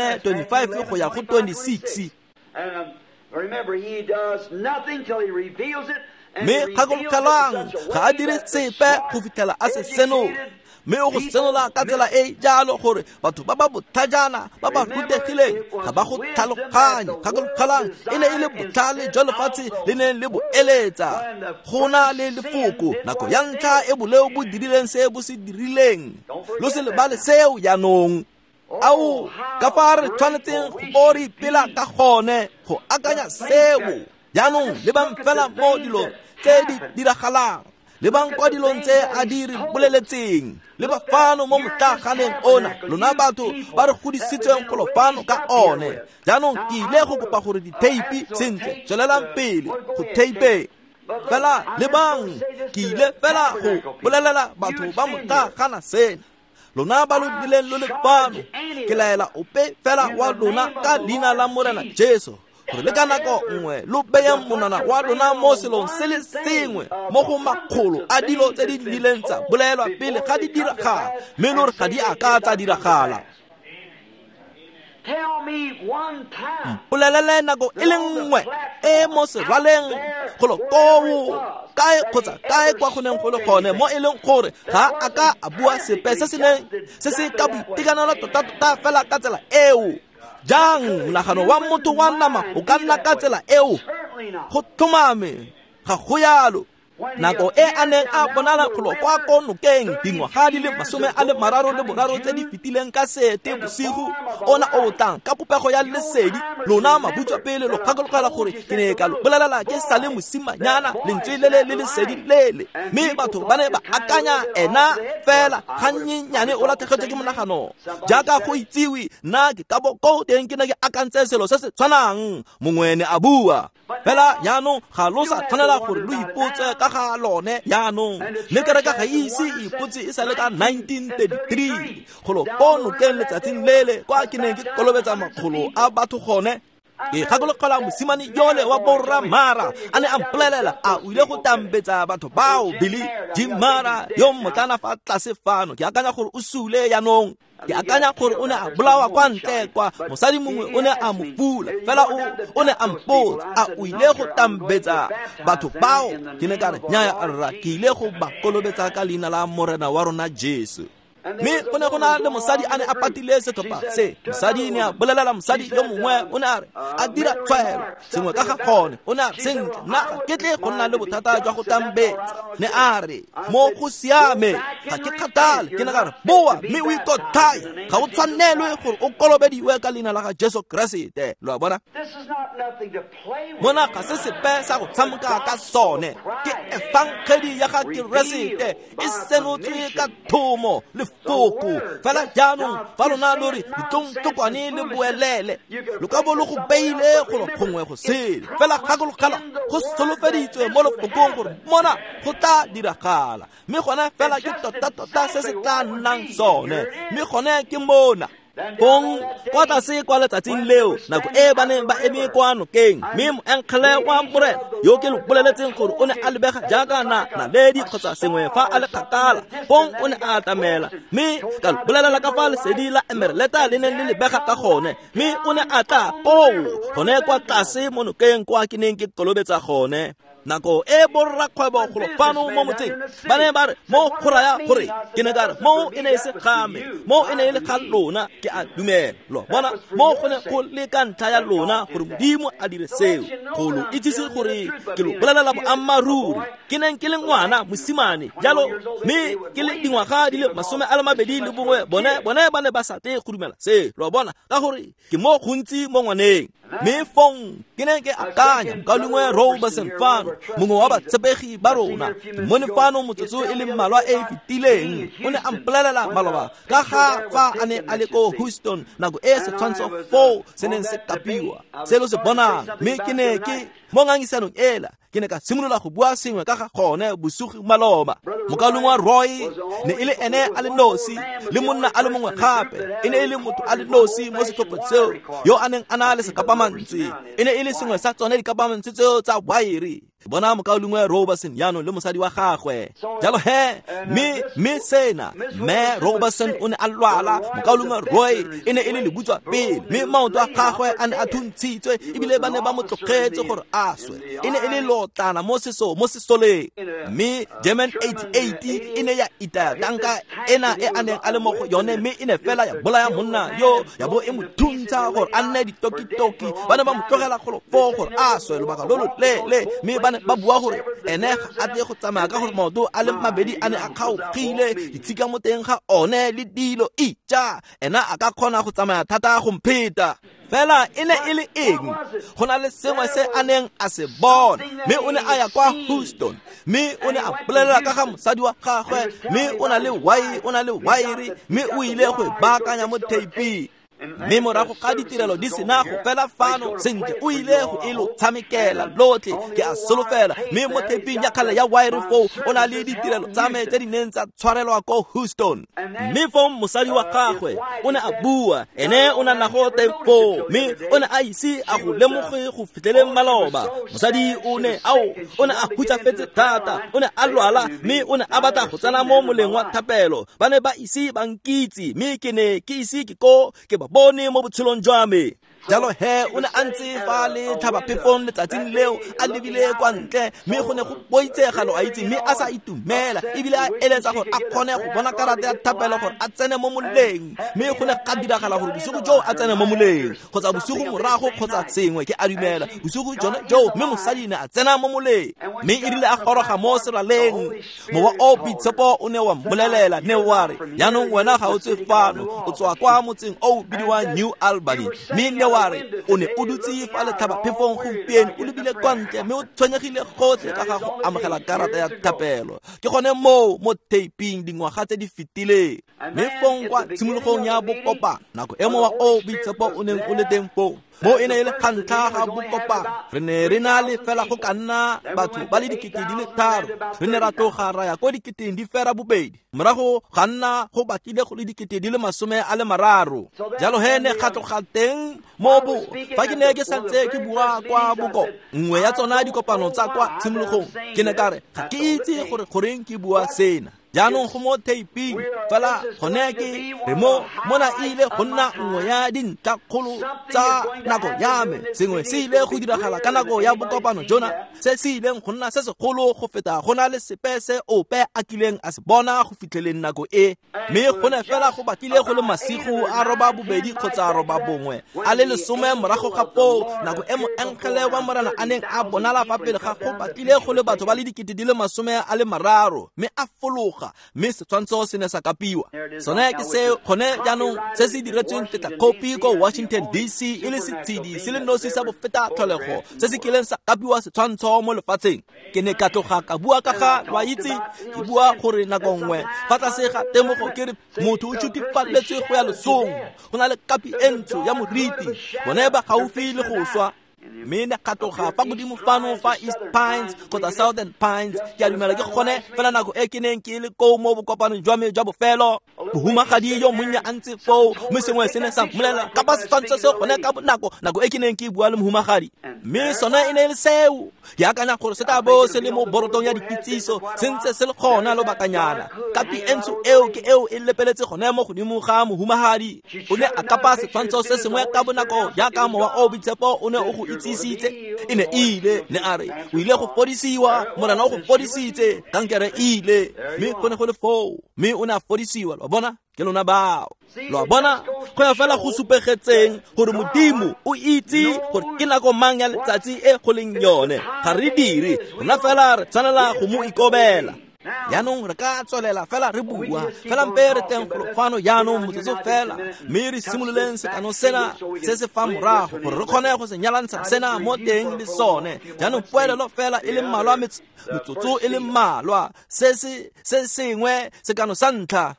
Speaker 1: 11:25 go ya go 26
Speaker 2: remember he does nothing till he reveals it
Speaker 1: me kgakologelang ga a dire sepe go fitlhela a se senola mme o go senola ka tsela e jalo gore batho ba ba botlhajana ba ba rutegileng ga ba go tlhaloganye kgakologelang e ne e le botlhale jwa lefatshe le ne le bo eletsa go na le lefoko nako ya ntlha e boleo bo dirileng se bo se dirileng lo se lebale seo yaanong au ka fa re tshwanetseng go re pela ka gone go akanya seo yaanong le bang fela mo dilo tse di diragalang le bang kwa dilong tse a di re boleletseng le ba fano mo motlaganeng ona lona batho ba re godisitseng go lo fano ka one jaanong ke ile go kopa gore diteipi sentle tswelelang pele go teipe fela le bang ke ile fela go bolelela batho ba motlagana sena lona ba lo dileng lo le fano ke laela ope fela wa lona ka leina la Morena Jesu gore le ka nako nngwe lo beye monana wa lona mo selong se le sengwe mo go makgolo a dilo tse di dileng tsa bolelwa pele ga di diragala mme lo re ga di a ka tsa diragala
Speaker 2: tell me one time
Speaker 1: bolelele nako e le nngwe e mo serwaleng golo kowo kae kgotsa kae kwa go neng go le gone mo e leng gore ga a ka a bua sepe se se ka boitekanelo tota fela ka tsela eo jang monagano wa motho wa nama o ka nna ka tsela eo go tlhomame ga go yalo nako e a neng a bonala kgolo kwa konokeng dingwaga di le 33 tse di fetileng ka sete bosigo ona o tlang ka popego ya lesedi lona mabutswa pele lo gakologelwa gore ke ne ka lo bolelela ke sa le mosimanyana lentswe le lesedi lele mme batho ba ne ba akanya ena fela gannyane o lathegetswe ke monagano jaaka go itsiwe nna ke ka bo ko teng ke ne ke akantse selo se se tshwanang mongwe ne a bua fela yaanong ga lo sa tshwanela gore lo ipotse ka ga lone yaanong mme ke reka ga ise ipotse e sa le ka 1933 golo pono ke letsatsing lele kwa ke ne ke kolobetsa makgolo a batho gone ke gakologelwa mosimane yole wa borra mara a ne a mpolelela a o ile go tampetsa batho bao bili Jim Mara yo motlana fa tlase fano ke akanya gore o sule yaanong ke akanya gore o ne a bolawa kwa ntle kwa mosadi mongwe o ne a mofula fela o ne a mpotsa a o ile go tampetsa batho bao ke ne ka re nyaya rra ke ile go ba kolobetsa ka leina la morena wa rona Jesu mme o ne go na le mosadi a ne a patile sethopa se mosadi ne a bolelela mosadi yo mongwe o ne a re a dira tshwaelo sengwe ka ga gone o ne a re sentle nna ke tle go nna le bothata jwa go tampetsa ne a re mo go siame ga ke kgatale ke ne ka re boa mme o ikothaya ga o tshwanelwe gore o kolobediwe ka leina la ga Jesu Kriste lo bona mona ga se sepe sa go tshameka ka sone ke evangeli ya ga Keresete e senotswe ka thomo le foko fela jaanong fa lona lori ditongtokwane le boelele lo ka bo lo go beile go gongwe go sele fela gakologala go solofeditswe mo lefokong gore mona go tla diragala mme gona fela ke tota se se tla nnang sone mme gone ke mona bong kwa tlase kwa letsatsing leo nako e ba ne ba eme kwano keng mme moenkgele wa morena yo ke lo boleletseng gore o ne a lebega jaaka na ledi kgotsa sengwe fa a le kgakala bong o ne a atamela mme ka lo bolelela ka fa lesedi la emereleta le neng le lebega ka gone mme o ne a tla gone kwa tlase mo nokeng kwa ke neng ke kolobetsa gone nako e borra kgwebo go fano mo motseng ba ne ba re mo kgoraya gore ke ne ka re mo e ne se game mo e ne le ga lona ke a dumelo bona mo go ne go le ka ntlha ya lona gore modimo a dire seo go lo itsise gore ke lo bolelela bo ammaruri ke neng ke le ngwana mosimane jalo mme ke le dingwaga di le 21 bone ba ne ba sa te go dumela se lo bona ka gore ke mo gontsi mo ngwaneng mme fong ke ne ke akanya ka lengwe Robertson fano mongwe wa batshepegi ba rona mo ne fano motsotso e le mmalwa e fitileng o ne a mpolelela maloba ka ga fa a ne a le ko Houston nako e setshwantsho 4 se neng se kapiwa selo se bonang mme ke ne ke mo ngangisanong ela ke ne ka simolola go bua sengwe ka ga gone bosugi maloba mokalong wa Roy ne ile ene a le nosi le monna a le mongwe gape e ne ile motho a le nosi mo setlhopheng seo yo a neng a na le sekapamantsi e ne ile sengwe sa tsone dikapamantsi tseo tsa wairi bona mokalong wa Robertson yano le mosadi wa gagwe jalo he me sena me Robertson o ne a lwala mokalong wa Roy e ne ile le butswa pele me maoto a gagwe a ne a thuntshitswe ebile ba ne ba mo tlogetse gore a swe e ne ile lotana mo sesoleng me German 88 e ne ya ita tanka ena e aneng a le mo go yone me e ne fela ya bolaya monna yo ya bo e mo thuntsa gore a nne ditokitoki ba ne ba mo tlogela go gore a swe lo baka lo le me ba bua gore ene a te go tsamaya ka gore maoto a le mabedi a ne a kgaogile ditshika mo teng ga one le dilo ija ena a ka kgona go tsamaya thata go mpheta fela e ne e le eng go na le sengwe se a neng a se bona mme o ne a ya kwa Houston mme o ne a bolelela ka ga mosadi wa gagwe mme o na le wairi mme o ile go baakanya mo tape mme morago ga ditirelo di sena go fela fano sentle o ile go ilo tshamekela lotlhe ke a solofela mme mo tepeng ya kgale ya wire fo o na le ditirelo tsa me tse di neng tsa tshwarelwa ko Houston mme fo mosadi wa gagwe o ne a bua ene o na go tempo mme o ne a ise a go lemoge go fitlele maloba mosadi o ne a hutsafetse thata o ne a lwala mme o ne a batla go tsena mo moleng wa thapelo ba ne ba ise bankitse mme ke ne ke ise ke ko ke bone mo botshelong jwa me jalo he o ne a ntse fa le thaba phefong letsatsing leo a lebile kwa ntle mme go ne go boitsega lo a itse mme a sa itumela ebile a eletsa gore a kgone go bona karata ya thapelo gore a tsene mo moleng mme go ne ga diragala gore bosigo jo a tsene mo moleng kgotsa bosigo morago kgotsa sengwe ke a dumela bosigo jone jo mme mosadi ne a tsena mo moleng mme e rile a goroga mo seraleng mowa o pitsepo o ne wa mmolelela ne wa re yaanong wena ga o tswe fano o tswa kwa motseng o bidiwa New Albany mme ne wa re o ne o dutse fa lethaba phefong gompieno o lebile kwa ntle mme o tshwenyegile gotlhe ka ga go amogela karata ya thapelo ke gone mo taping dingwaga tse di fetileng mme fong kwa tshimologong ya bokopano nako emo wa o Boitshepo o neng o le teng foo mo e ne e le kgantlha ga bokopano re ne re na le fela go ka nna batho ba le 3,000 re ne ra tloga ra ya ko 2,000 morago ga nna go bakile go le 30,000 jalo he ne kgatloga teng mo bo fa ke ne ke santse ke bua kwa boko nngwe ya tsona dikopano tsa kwa tshimologong ke ne ka re ga ke itse gore goreng ke bua sena jaanong go mo taping fela gone ke re mona ile go nna nngwe ya dintlha kgolo tsa nako ya me sengwe se ile go diragala ka nako ya bokopano jona se se ileng go nna se segolo go feta go na le sepe se ope a kileng a se bona go fitlheleng nako e mme go ne fela go bakile go le masigo a roba bobedi kgotsa roba bongwe a le 10 morago ga po nako e mo enkele wa morana a neng a bonala fa pele ga go bakile go le batho ba le 30,000 mme a fologa mme setshwantsho se ne sa kapiwa sone ke se gone jaanong se se diretsweng teta copy ko Washington DC e le setshedi se le nosi sa bofeta tlholego se se kileng sa kapiwa setshwantsho mo lefatsheng ke ne ka tloga ka bua ka ga lwa itse ke bua gore nako nngwe fa tlase ga temogo ke re motho o tshutifatletswe go ya lesong go na le kapi e ntsho ya moriti bone ba gaufi le go swa mme ne katoga fa godimo fano fa East Pines kgotsa Southern Pines ke a dumela ke gone fela nako e ke neng ke le ko mo bokopanong jwa me jwa bofelo bohumagadi yo monnya a ntse foo mme sengwe se ne sa mmolela ka ba setshwantsho se gone ka nako e ke neng ke bua le mohumagadi mme sona e ne le seo ke akanya gore se tla bo se le mo borotong ya dikitsiso se ntse se le gona lobakanyana kapi entso eo ke eo e lepeletse gone mo godimo ga mohumagadi o ne a kapa setshwantsho se sengwe ka bonako jaaka mowa o Boitshepo o ne o go itsisitse e ne ile ne a re o ile go fodisiwa morana o go fodisitse kankere ile mme go ne go le foo mme o ne a fodisiwa lo bona ke lona bao lo bona go ya fela go supegetseng gore Modimo o itse gore ke nako mang ya letsatsi e go leng yone ga re dire rona fela re tsanela go mo ikobela yaanong re ka tswelela fela re bua fela mpe re teng fano yaanong motsotso fela mme re simololeng sekano sena se se fa morago gore re kgone go se nyalantsha sena mo teng le sone jaanong poelelo fela e le mmalwa metsotso e le mmalwa se sengwe sekano sa ntlha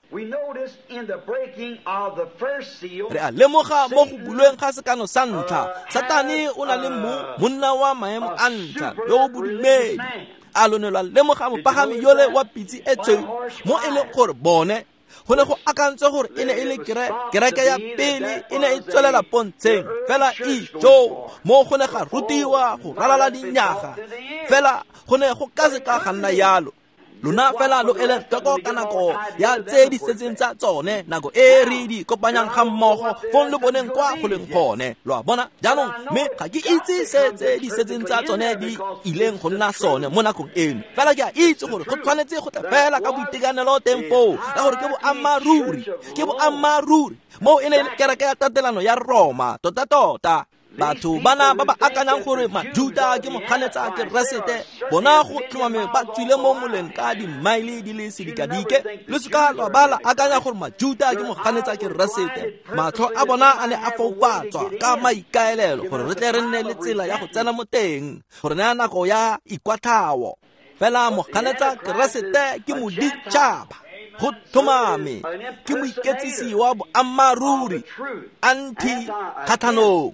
Speaker 1: re a lemoga mo go bulweng ga sekano sa ntlha Satane o na le monna wa maemo a ntlha yo o bodumedi a lonelwa lemoga mopagami yole wa pitsi e tshweu mo e leng gore bone go ne go akantswe gore e ne e le kereke ya pele e ne e tswelela pontsheng fela ijo mo go ne ga rutiwa go ralala dinyaga fela go ne go ka se ka ga nna yalo lona fela lo ele toko ka nako ya tse di setseng tsa tsone nako e re di kopanyang ga mmogo fong le boneng kwa go leng gone lo bona jaanong mme ga ke itse se di setseng tsa tsone di ileng go nna sone mo nakong eno fela ke a itse gore go tshwanetse go tla fela ka boitekanelo teng foo ka gore ke boammaruri mo e ne kereke ya tatelano ya Roma tota batho bana ba ba akanyang gore Majuda ke mokganetsa ke resete bona go tlhomame ba tswile mo moleng ka di maile di le sedikadike le suka lwa bala akanya gore Majuda ke mokganetsa ke resete matlho a bona a ne a foufatswa ka maikaelelo gore re tle re nne le tsela ya go tsena mo teng gore na nako ya ikwatlhawo fela mokganetsa ke resete ke moditšhaba go tlhomame ke moiketsisi wa boammaruri anti kgathanong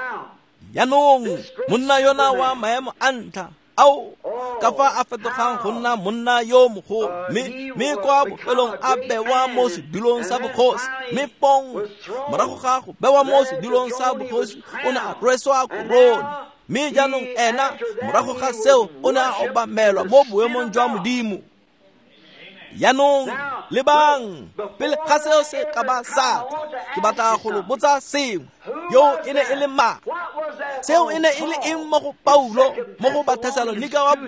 Speaker 1: yaanong monna yona wa maemo a ntlha ao ka fa a fetogang go nna monna yo mogolo mme kwa bofelong a bewa mo sedulong sa bogosi mme pong morago ga go bewa mo sedulong sa bogosi o ne a rweswa korone mme jaanong ena morago ga seo o ne a obamelwa mo boemong jwa Modimo yaanong le bang pele ga seo se ka ba sa ke batla go lo botsa sengwe yo e ne e le ma seo e ne e le eng mo go Paulo mo go Bathesalonika wa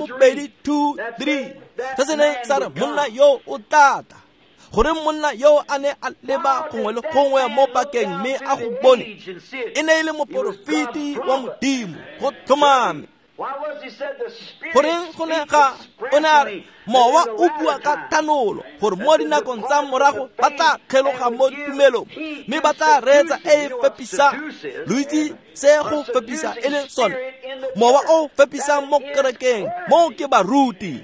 Speaker 1: 2:3 se se ne sa re monna yo o tata gore monna yo a ne a leba gongwe le gongwe mo pakeng mme a go bone e ne e le moporofiti wa Modimo go tlhomame goreng go ne ga o ne a re mowa o bua ka thanolo gore mo dinakong tsa morago ba tla kgeloga mo tumelong mme ba tla reetsa e fepisang lo itse se go fepisa e le sone mowa o fepisang mo kerekeng mo ke baruti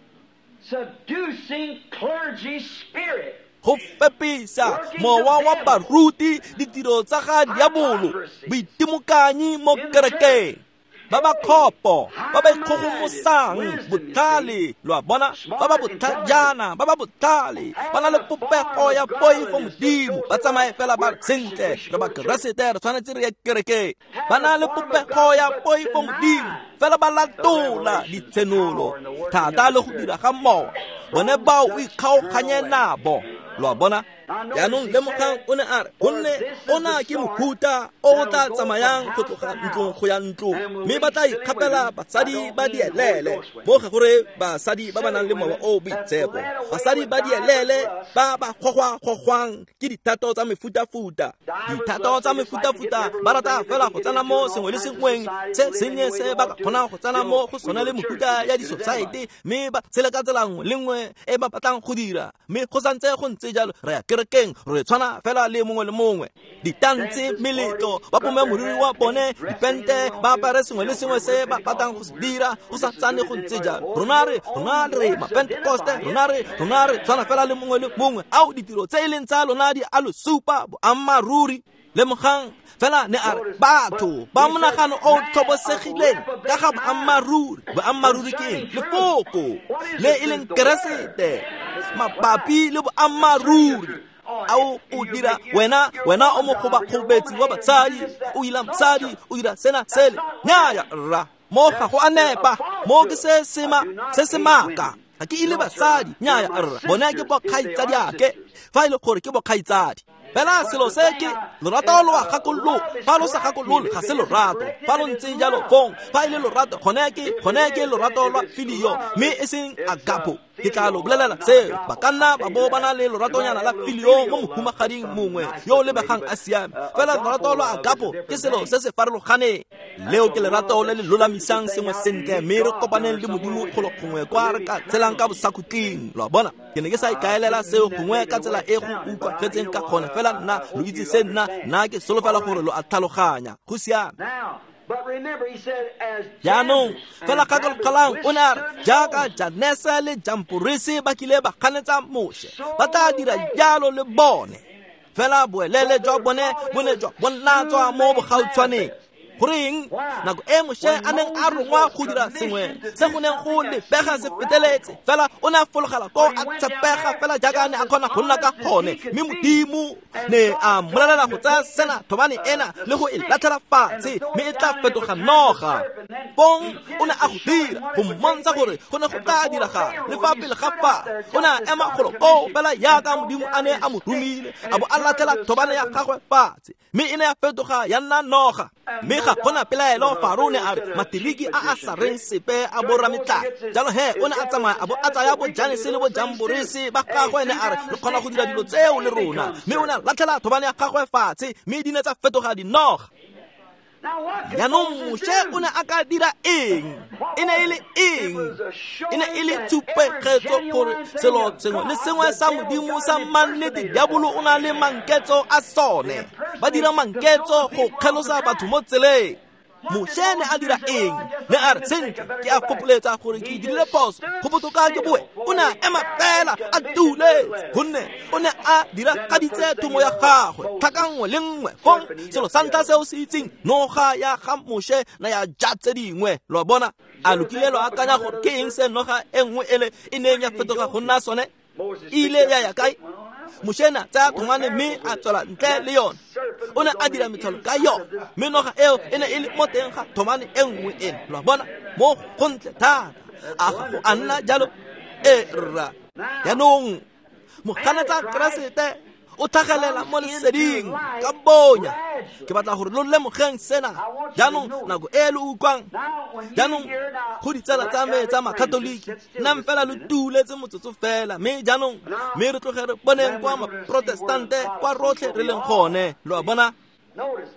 Speaker 1: go fepisa mowa wa baruti ditiro tsa ga diabolo boitemokanyi mo kerekeng ba ba khopo ba ba ikgogomosang botlhale lwa bona ba ba botlhajana ba ba botlhale ba na le popego ya poifo modimo ba tsamaye fela ba sentle re ba keresete re tshwanetse re ye kerekeng ba na le popego ya poifo modimo fela ba latola ditsenolo thata le go dira ga mowa bone bao o ikgaoganye nabo lwa bona yaanong lemogang o ne a re gonne o na ke mohuta o tla tsamayang go tloga ntlong go ya ntlong mme ba tla ikgapela basadi ba dielele mo ga gore basadi ba ba nang le mowa o boitshepo basadi ba dielele ba ba kgogwang ke dithato tsa mefutafuta dithato tsa mefutafuta ba rata fela go tsena mo sengwe le sengweng se sennye se ba ka kgonang go tsena mo go sona le mohuta ya di-society mme ba tshela ka tsela nngwe le nngwe e ba batlang go dira mme go santse go ntse jalo re ya kerekeng re tshwana fela le mongwe le mongwe ditantse meletlo ba pome moriri wa bone dipente ba apare sengwe le sengwe se ba batlang go se dira go sa tsane go ntse jalo rona re mapentekoste rona re tshwana fela le mongwe le mongwe ao ditiro tse e leng tsa lona di a lo supa boammaruri le mogang fela ne a re batho ba monagano o tlhobosegileng ka ga boammaruri ke eng lefoko le e leng keresete mabapi le boammaruri ao o dira wena o mogobetsi wa batsadi o ila mosadi o dira sena sele nyaya rra mo ga go a nepa mo ke se se maka ga ke ile basadi nyaya rra bona ke bokgaitsadi ake fa ile gore ke bokgaitsadi fela selo se ke lorato lo a gakololo fa lo sa gakololo ga se lorato fa lo ntse jalo fong fa ile lorato gone ke lorato lwa filio mme e seng agapo ke tla lo bolelela se ba kanna ba bo bana le loratonyana la filio mo mohumagading mongwe yo le begang a siame fela lorato lwa agapo ke selo se se farologane leo ke lerato le le lolamisang sengwe sentle mme re kopaneng le modimo kgolo gongwe kwa re ka tselang ka bosakuting lwa bona ke ne ke sa ikaelela seo gongwe ka tsela e go utlwatlhetseng ka kgone fela nna lo itse se nna ke solofela gore lo a tlhaloganya go siame jaanong fela kgakologalang o ne a re jaaka Janese le Jamborese ba kile ba kganetsa moshe ba tla dira jalo le bone fela boelele jwa bone bo ne jwa bonnatswa mo bogautshwaneng goreng nako e moshe a neng a rongwa go dira sengwe se go neng go lebega se feteletse fela o ne a fologela ko a tshepega fela jaaka ne a kgona go nna ka gone mme modimo ne a mmolelela go tsaya sena thobane ena le go e latlhela fatshe mme e tla fetoga noga bong o ne a go dira go mmontsha gore go ne go tla diragala le fa pele ga fa o ne a ema golo ko fela jaaka modimo a ne a mo romile a bo a latlhela thobane ya gagwe fatshe mme e ne ya fetoga ya nna noga mme ga gona pelaelo Faro ne a re matiliki a sa reng sepe a borametla jalo o ne a tsamaya a bo a tsaya bo Janese le bo Jamborese ba gagwe ne a re re kgona go dira dilo tseo le rona mme o ne a latlhela thobane ya gagwe fatshe mme di ne tsa fetoga dinoga yaanong moshe o ne a ka dira eng e ne e le eng e ne e le tshupetso gore selo sengwe le sengwe sa modimo sa mannete diabolo o na le manketso a sone ba dira manketso go kgelosa batho mo tseleng moshe ne a dira eng ne a re sentle ke a kopoletsa gore ke dirile poso go botoka ke boe o ne a ema fela a duletse gonne o ne a dira ka ditsethomo ya gagwe tlhakangwe le nngwe fong selo sa ntlha seo se itseng noga ya ga moshe na ya ja tse dingwe lo bona a lokile lo akanya gore ke eng se noga e nngwe ele e neng ya fetoga go nna sone ile ya kae moshe na tsaya thongwane mme a tswela ntle le yone o ne a dira metlholo ka yone mme noga eo e ne e le mo teng ga thomane e nngwe eno lo bona mo gontle thata a ga go a nna jalo rra yaanong moganetsa keresete o tlhagelela mo leseding ka bonya ke batla gore lo lemogeng sena jaanong nako e le utlwang jaanong go ditsela tsa me tsa makatoliki nna fela lo tuletse motsotso fela mme jaanong mme re tloge re boneng kwa maprotestante kwa rotlhe re leng gone lo a bona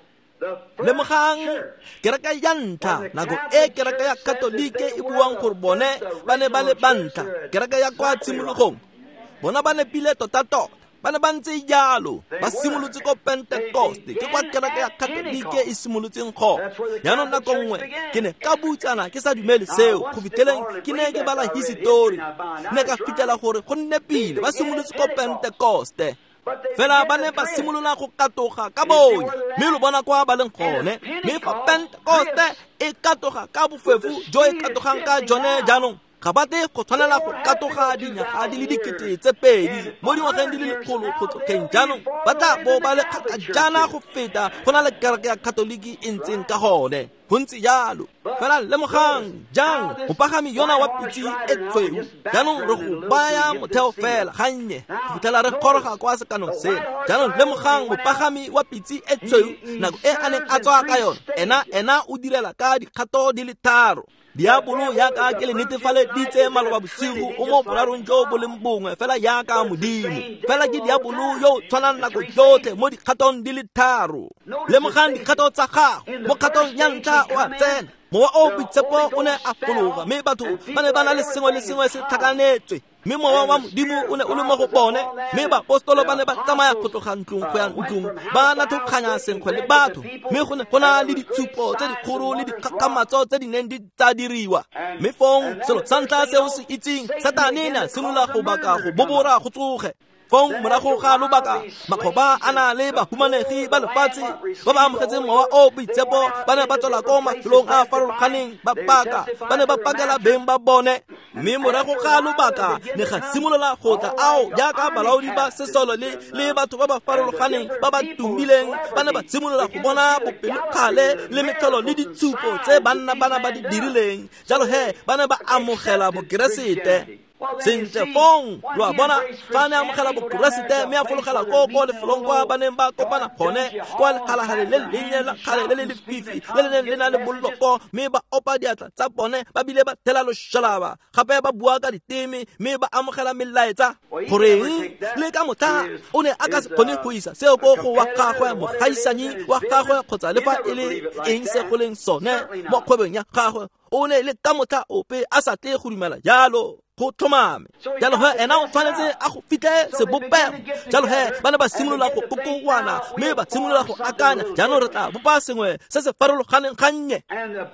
Speaker 1: lemogang kereke ya ntlha nako e kereke ya katolike e buang gore bone ba ne ba le bantla kereke ya kwa tshimologong bona ba ne pile tota ba ne ba ntse jalo ba simolotse ko Pentecoste ke kwa kereke ya katolike e simolotseng go yaanong nako nngwe ke ne ka butsana ke sa dumele seo go fitlheleng ke ne ke bala hisetori ne ka fitlhela gore go nne pile ba simolotse ko Pentecoste fela ba ne ba simolola go katoga ka bonya mme lo bona kwa ba leng gone mme fa Pentecoste e katoga ka bofefu jo e katogang ka jone jaanong ga bate go tshwanela go katoga dinyaga di le dikete tse pedi mo dingwageng di le lekgolo go tlogeng jaanong ba tla bo ba le kgakajana go feta go na le kereke ya katoliki e ntseng ka gone go ntse jalo fela lemogang jang mopagami yona wa pitsi e tshweu jaanong re go baya motheo fela gannye go fitlhela re goroga kwa sekanong sena jaanong lemogang mopagami wa pitsi e tshweu nako e a neng a tswa ka yona ena o direla ka dikgato di le 3 diabolo yaka ke le netefaleditse maloba bosigo o mo bolarong jo bo leng bongwe fela yaka modimo fela ke diabolo yo tshwanang nako jotlhe mo dikgatong di le 3 lemogang dikgato tsa gago mo kgatong ya ntlha o a tsena mowa o boitsepo o ne a fologa mme batho ba ne ba na le sengwe le sengwe se tlhakanetswe mme mowa wa modimo o ne o le mo go bone mme baapostolo ba ne ba tsamaya go tloga ntlong go ya ntlong ba nathokganya senkgwe le batho mme go na le ditshupo tse dikgolo le dikgakamatso tse di neng di tsa diriwa mme fong selo sa ntlha se o se itseng satane ne a simolola go baka go bobora go tsoge fong morago ga lobaka makgoba a na le bahumanegi ba lefatshe ba ba amogetseng mowa o boitsepo ba ne ba tswela ko mafelong a farologaneng ba paka ba ne ba pakela beng ba bone mme morago ga lobaka ne ga simolola go tla ao jaaka balaodi ba sesolo le batho ba ba farologaneng ba ba tumileng ba ne ba simolola go bona bopelokgale le metlholo le ditshupo tse banna bana ba di dirileng jalo he ba ne ba amogela bokeresete sentle fong lo a bona fa ne amogela bokeresete mme a fologela ko lefelong kwa ba neng ba kopana gone kwa legalagale le lennye la kgale le le lefifi le le neng le na le bolloko mme ba opa diatla tsa bone ba bile ba thela loshalaba gape ba bua ka diteme mme ba amogela melaetsa goreng le ka motha o ne a ka se kgone go isa seo ko go wa gagwe mogaisanyi wa gagwe kgotsa le fa e le eng se go leng sone mo kgwebong ya gagwe o ne le ka motha ope a sa tle go dumela jalo go tlhomame jalo he ena o tshwanetse a go fitlhe sebopego jalo he ba ne ba simolola go kokoana mme ba simolola go akanya jaanong re tla bopa sengwe se se farologaneng gannye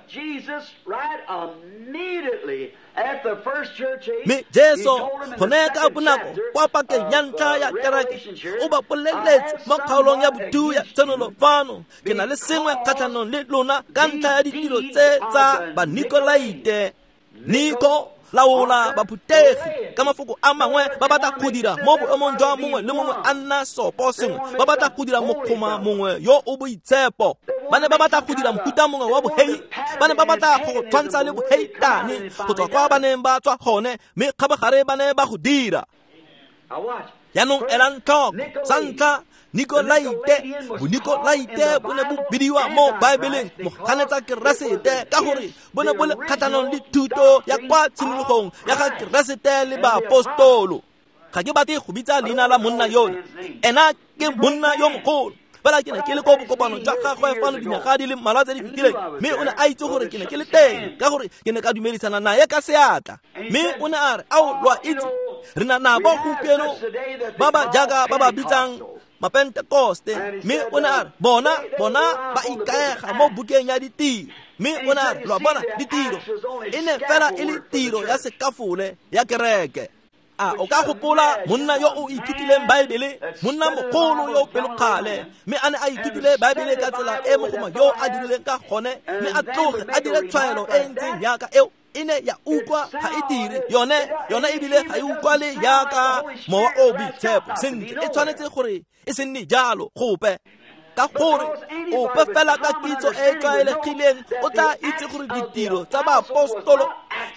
Speaker 1: mme jesu gone ka bonako kwa pakeng ya ntlha ya kereke o ba poleletse mo kgaolong ya bodu ya tsenolo fano ke na le sengwe kgatlhanong le lona ka ntlha ya ditiro tse tsa banikolaite niko laola baphutegi ka mafoko a mangwe ba batla go dira mo boemong jwa mongwe le mongwe a nna sopo sengwe ba batla go dira mokgoma mongwe yo o boitshepo ba ne ba batla go dira mofuta mongwe wa bohei ba ne ba batla go tshwantsha le boheitane go tswa kwa ba neng ba tswa gone mme kgabagare ba ne ba go dira yaanong ela ntlhoko sa ntlha bonikolaite bo ne bo bidiwa mo baebeleng moganetsa keresete ka gore bo ne bo le kgatlhanong le thuto ya kwa tshimologong ya ga keresete le baapostolo ga ke bate go bitsa leina la monna yone ena ke monna yo mogolo fela ke ne ke le ko bokopano jwa gagwe fano dinyaga di le mmalwa tse di fetileng mme o ne a itse gore ke ne ke le teng ka gore ke ne ka dumedisana naye ka seatla mme o ne a re ao lo a itse re na nabo gompieno ba ba jaaka ba ba bitsang mapentekoste mme o ne a re bona ba ikaega mo bukeng ya ditiro mme o ne a re lo bona ditiro e ne fela e le tiro ya sekafole ya kereke o ka gopola monna yo o ithutileng baebele monna mogolo yo pelokgale mme a ne a ithutile baebele ka tsela e mogoma yo a dirileng ka gone mme a tloge a dire tshwaelo e ntseng yaka eo e ne ya utlwa ga e dire yone ebile ga e utlwa le yaka mowa o boitshepo sentle e tshwanetse gore e se nne jalo gope ka gore ope fela ka kitso e tlwaelegileng o tla itse gore ditiro tsa baapostolo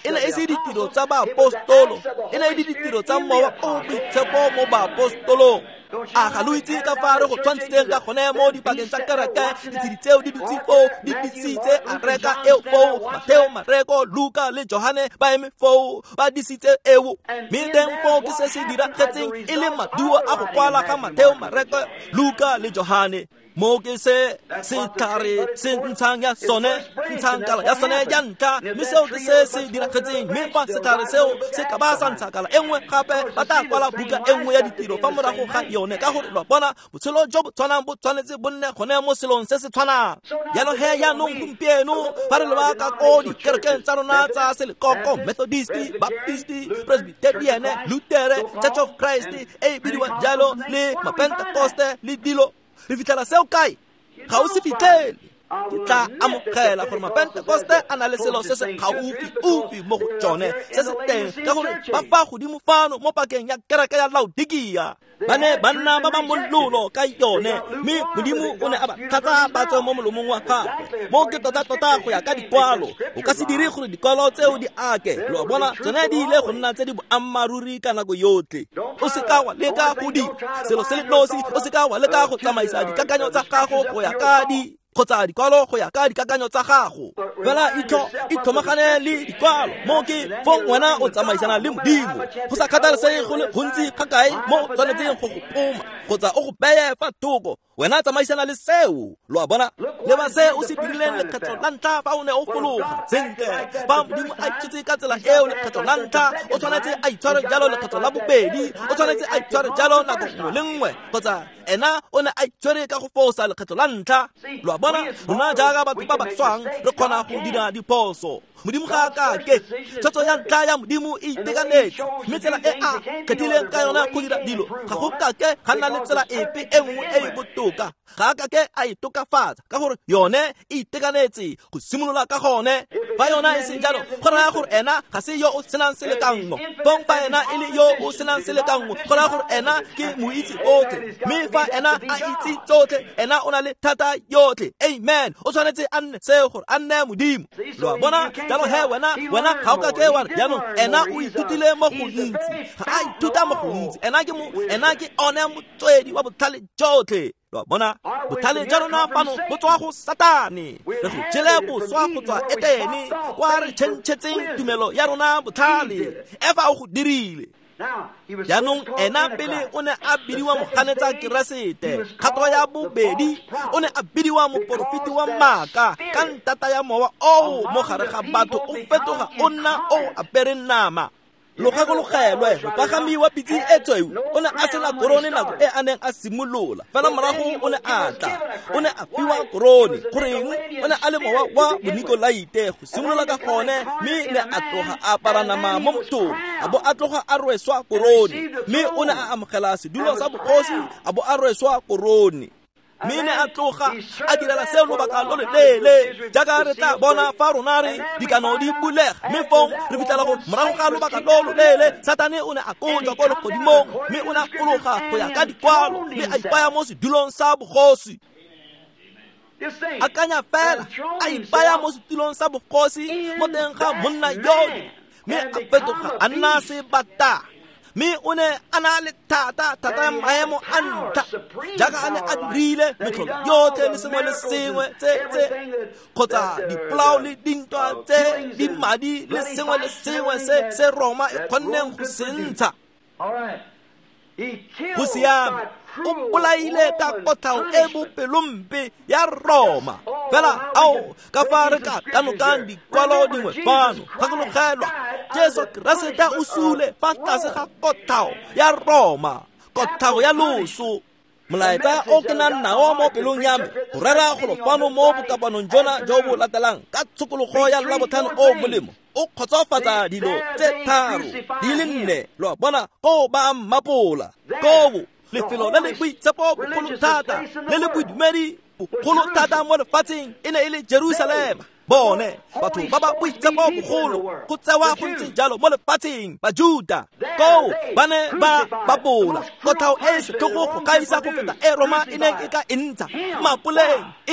Speaker 1: e ne e se ditiro tsa baapostolo, e ne e le ditiro tsa mowa o boitshepo mo baapostolong. A ga lo itse ka fa re go tshwantshitseng ka gone mo dipakeng tsa kereke, ditshedi tseo di dutse foo di disitse a reka eo foo, Mateo, Mareko, Luka le Johane ba eme foo ba disitse eo. Mme teng foo ke se se diragetseng e le maduo a go kwala ga Mateo, Mareko, Luka le Johane. Mo ke se thare se ntshang ya sone, ntshangkala ya sone ya ntlha, mme seo ke se se diragetseng. Mme fa se thare seo se ka ba sa ntshakala e nngwe gape ba tla kwala buka e nngwe ya ditiro fa morago ga yone, ka gore lo bona botshelo jo bo tshwanang bo tshwanetse bo nne gone mo selong se se tshwanang. Yalo he yaanong gompieno fa re leba ka ko dikerekeng tsa rona tsa Selekoko, Methodisti, Baptisti, Presbyterian, Lutere, Church of Christ e bidiwa jalo le Mapentekoste le dilo, re fitlhela seo kae? Ga o se fitlhele. Ke tla amogela gore Mapentekoste a na le selo se se gaufi mo go tsone se se teng, ka gore ba fa godimo fano mo pakeng ya kereke ya Laodikia ba ne ba nna ba ba mololo ka yone, mme Modimo o ne a ba tlhatsa ba tswe mo molomong wa gagwe. Mo ke tota go ya ka dikwalo, o ka se dire gore dikwalo tseo di ake, lo bona tsone di ile go nna tse di boammaruri ka nako yotlhe. O se ka wa leka go di selo se le nosi, o se ka wa leka go tsamaisa dikakanyo tsa gago go ya ka di kgotsa dikwalo go ya ka dikakanyo tsa gago. Fela itlhomagane le dikwalo mo ke fo wena o tsamaisana le Modimo, go sa kgathalesege go le gontsi ga kae mo o tshwanetseng go go poma kgotsa o go beye fa thoko. Wena tsamaisana le seo. Lo a bona le ba se o se dirileng lekgetlo la ntlha fa o ne o fologa sentle, fa Modimo a itshotse ka tsela eo lekgetlo la ntlha, o tshwanetse a itshware jalo lekgetlo la bobedi, o tshwanetse a itshware jalo nako nngwe le nngwe, kgotsa ena o ne a itshwere ka go fosa lekgetlo la ntlha. Lo a bona rona jaaka batho ba ba tswang re kgona go dira diphoso. Modimo ga ka ke tshotso ya ntlha ya Modimo e itekanetse, mme tsela e a kgethileng ka yona go dira dilo ga go ka ke ga nna le tsela epe e nngwe e e botoka, ga ka ke a e tokafatsa, ka gore yone e itekanetse go simolola ka gone. Fa yona e se jalo go raya gore ena ga se yo o senang selekango, bong fa ena e le yo o senang selekango go raya gore ena ke moitsi otlhe, mme fa ena a itse tsotlhe, ena o na le thata yotlhe. Amen. O tshwanetse a nne seo gore a nne Modimo. Lo a bona jalo he wena ga o ka ke wa jaanong ena o ithutile mo go ntsi, ga a ithuta mo go ntsi, ena ke one motswedi wa botlhale jotlhe. Lo bona botlhale jwa rona fano bo tswa go Satane, re go jele boswa go tswa Etene kwa re tšhentšhetseng tumelo ya rona botlhale e fa o go dirile. Jaanong ena pele o ne a bidiwa moganetsa keresete, kgato ya bobedi o ne a bidiwa moporofiti wa maaka ka ntata ya mowa o mo gare ga batho o fetoga o nna o apere nama. Logagologelwe mopagami wa pitsi e tshweu o ne a sena korone nako e a neng a simolola, fela morago o ne a tla o ne a fiwa korone. Goreng? O ne a le mowa wa Bonikolaite go simolola ka gone, mme ne a tloga a apara nama mo mothong, a bo a tloga a rweswa korone, mme o ne a amogela sedulo sa bogosi, a bo a rweswa korone. Mme ne a tloga a direla seo lobaka lo le leele, jaaka re tla bona fa rona re dikano di bulega, mme fong re fitlhela gore morago ga lobaka lo lo leele Satane o ne a kotswa ko legodimong, mme o ne a fologa go ya ka dikwalo, mme a ipaya mo sedulong sa bogosi. Akanya fela a ipaya mo setulong sa bogosi mo teng ga monna yone, mme a fetoga a nna sebata. Mme o ne a na le thata ya maemo a ntlha, jaaka a ne a dirile metlholo yotlhe le sengwe le sengwe kgotsa dipolao le dintwa tse di madi le sengwe le sengwe se Roma e kgonneng go se ntsha. Go siame, o bolaile ka kotlhao e bopelompe ya Roma. Fela ao ka fa re ka kanokang dikwalo dingwe fano, gakologelwa Jesu Keresete o sule fa tlase ga kotlhao ya Roma, kotlhao ya loso. Molaetsa o ke nang nao mo pelong ya me go rera golo fano mo bokapanong jona jo bo latelang ka tshokologo ya Labotlhano o molemo, o kgotsofatsa dilo tse tharo di le nne. Lo bona ko ba mmapola kobo lefelo le le boitshepo bogolo thata le le bodumedi bogolo thata mo lefatsheng e ne e le Jerusalema. Bone batho ba ba boitshepo bogolo go tsewa go ntse jalo mo lefatsheng, Bajuda ko ba ne ba bapola kotlhao e setlhogo go kaisa go feta e Roma e neng e ka e ntsha mapoleng. Eng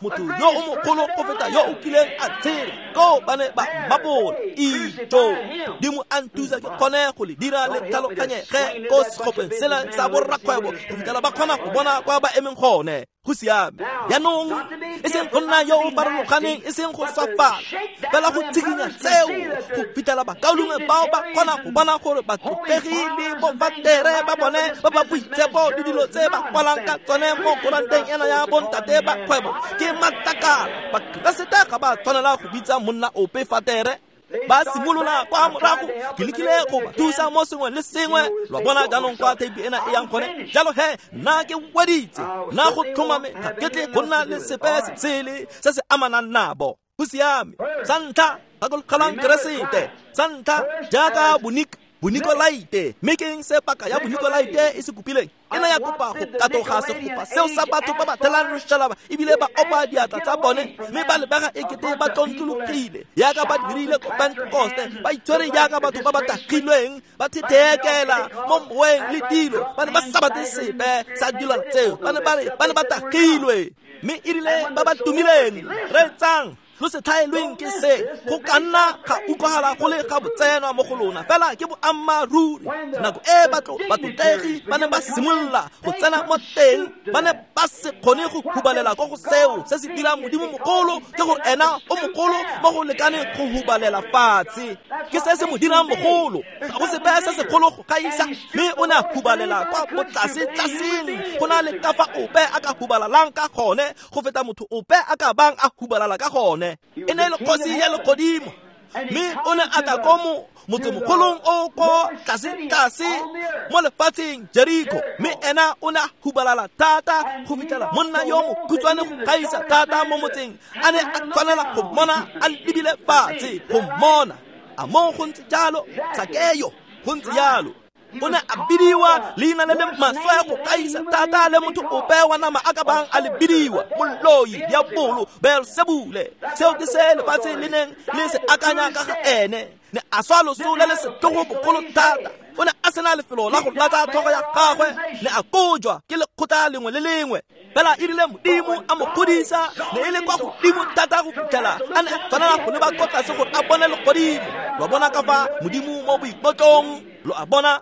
Speaker 1: motho yo o mogolo go feta yo o kileng a tshela ko ba ne ba mapola ito dimo a nthusa ke kgone go le dira le tlhaloganyege ko sekgopeng sela sa borrakgwebo go fitlhela ba kgona go bona kwa ba emeng gone go siame yaanong e seng go nna yo o farologaneng e seng go swafala fela go tsikinya tseo go fitlhela bakaolongwe bao ba kgona go bona gore batlotlegile bofatere ba bone ba ba boitshepo le dilo tse ba kwalang ka tsone mo koranteng ena ya bontate ba kgwebo ke matakala bakeresete ga ba tshwanela go bitsa monna ope fatere ba simolola kwa morago ke lekile go ba thusa mo sengwe le sengwe lwa bona jaanong kwa teipi ena e yang gone jalo he nna ke weditse nna go tlhomame ga ke tle go nna le sepe sele se se amanang nabo go siame sa ntlha ga go kgalang keresete sa ntlha jaaka bonikolaite mme ke eng se paka ya bonikolaite e se kopileng e na ya kopa go katoga segopa seo sa batho ba ba thelang loshalaba ebile ba opa diatla tsa bone mme ba lebega ekete ba tlontlologile yaka ba dirile ko pentekoste ba itshwere yaka batho ba ba tagilweng ba thethekela mo moweng le dilo ba ne ba sa batle sepe sa dilo tseo ba ne ba tagilwe mme e rile ba ba tumileng re tsang lo se thaelweng ke se go ka nna ga utlwagala go le ga botsenwa mo go lona fela ke boammaruri nako e batlotlegi ba ne ba simolola go tsena mo teng ba ne ba se kgone go hubalela ko go seo se se dirang modimo mogolo ke gore ena o mogolo mo go lekaneng go hubalela fatshe ke se se mo dirang mogolo ga go sepe se segolo go gaisa mme o ne a hubalela kwa botlaseng go na le ka fa ope a ka hubalalang ka gone go feta motho ope a ka bang a hubalala ka gone e ne le kgosi ya legodimo mme o ne a tla ko motsemogolong o ko tlase mo lefatsheng Jeriko mme ena o ne a hubalala thata go fitlhela monna yo mokhutswane go gaisa thata mo motseng a ne a tshwanela go mmona a lebile fatshe go mmona a mo go ntse jalo Zakeyo go ntse jalo o ne a bidiwa leina le le maswe go kaisa thata le motho ope wa nama a ka bang a le bidiwa moloi diabolo Beelzebule seo ke se lefatshe le neng le se akanya ka ga ene ne a swa losola le setlogo bogolo thata o ne a sena lefelo la go latsa tlhogo ya gagwe ne a kojwa ke lekgotla lengwe le lengwe fela e rile modimo a mo godisa ne e le kwa godimo thata go fitlhela a ne a tshwanela go leba kwa tlase gore a bone legodimo lo bona ka fa modimo mo boipotlong lo a bona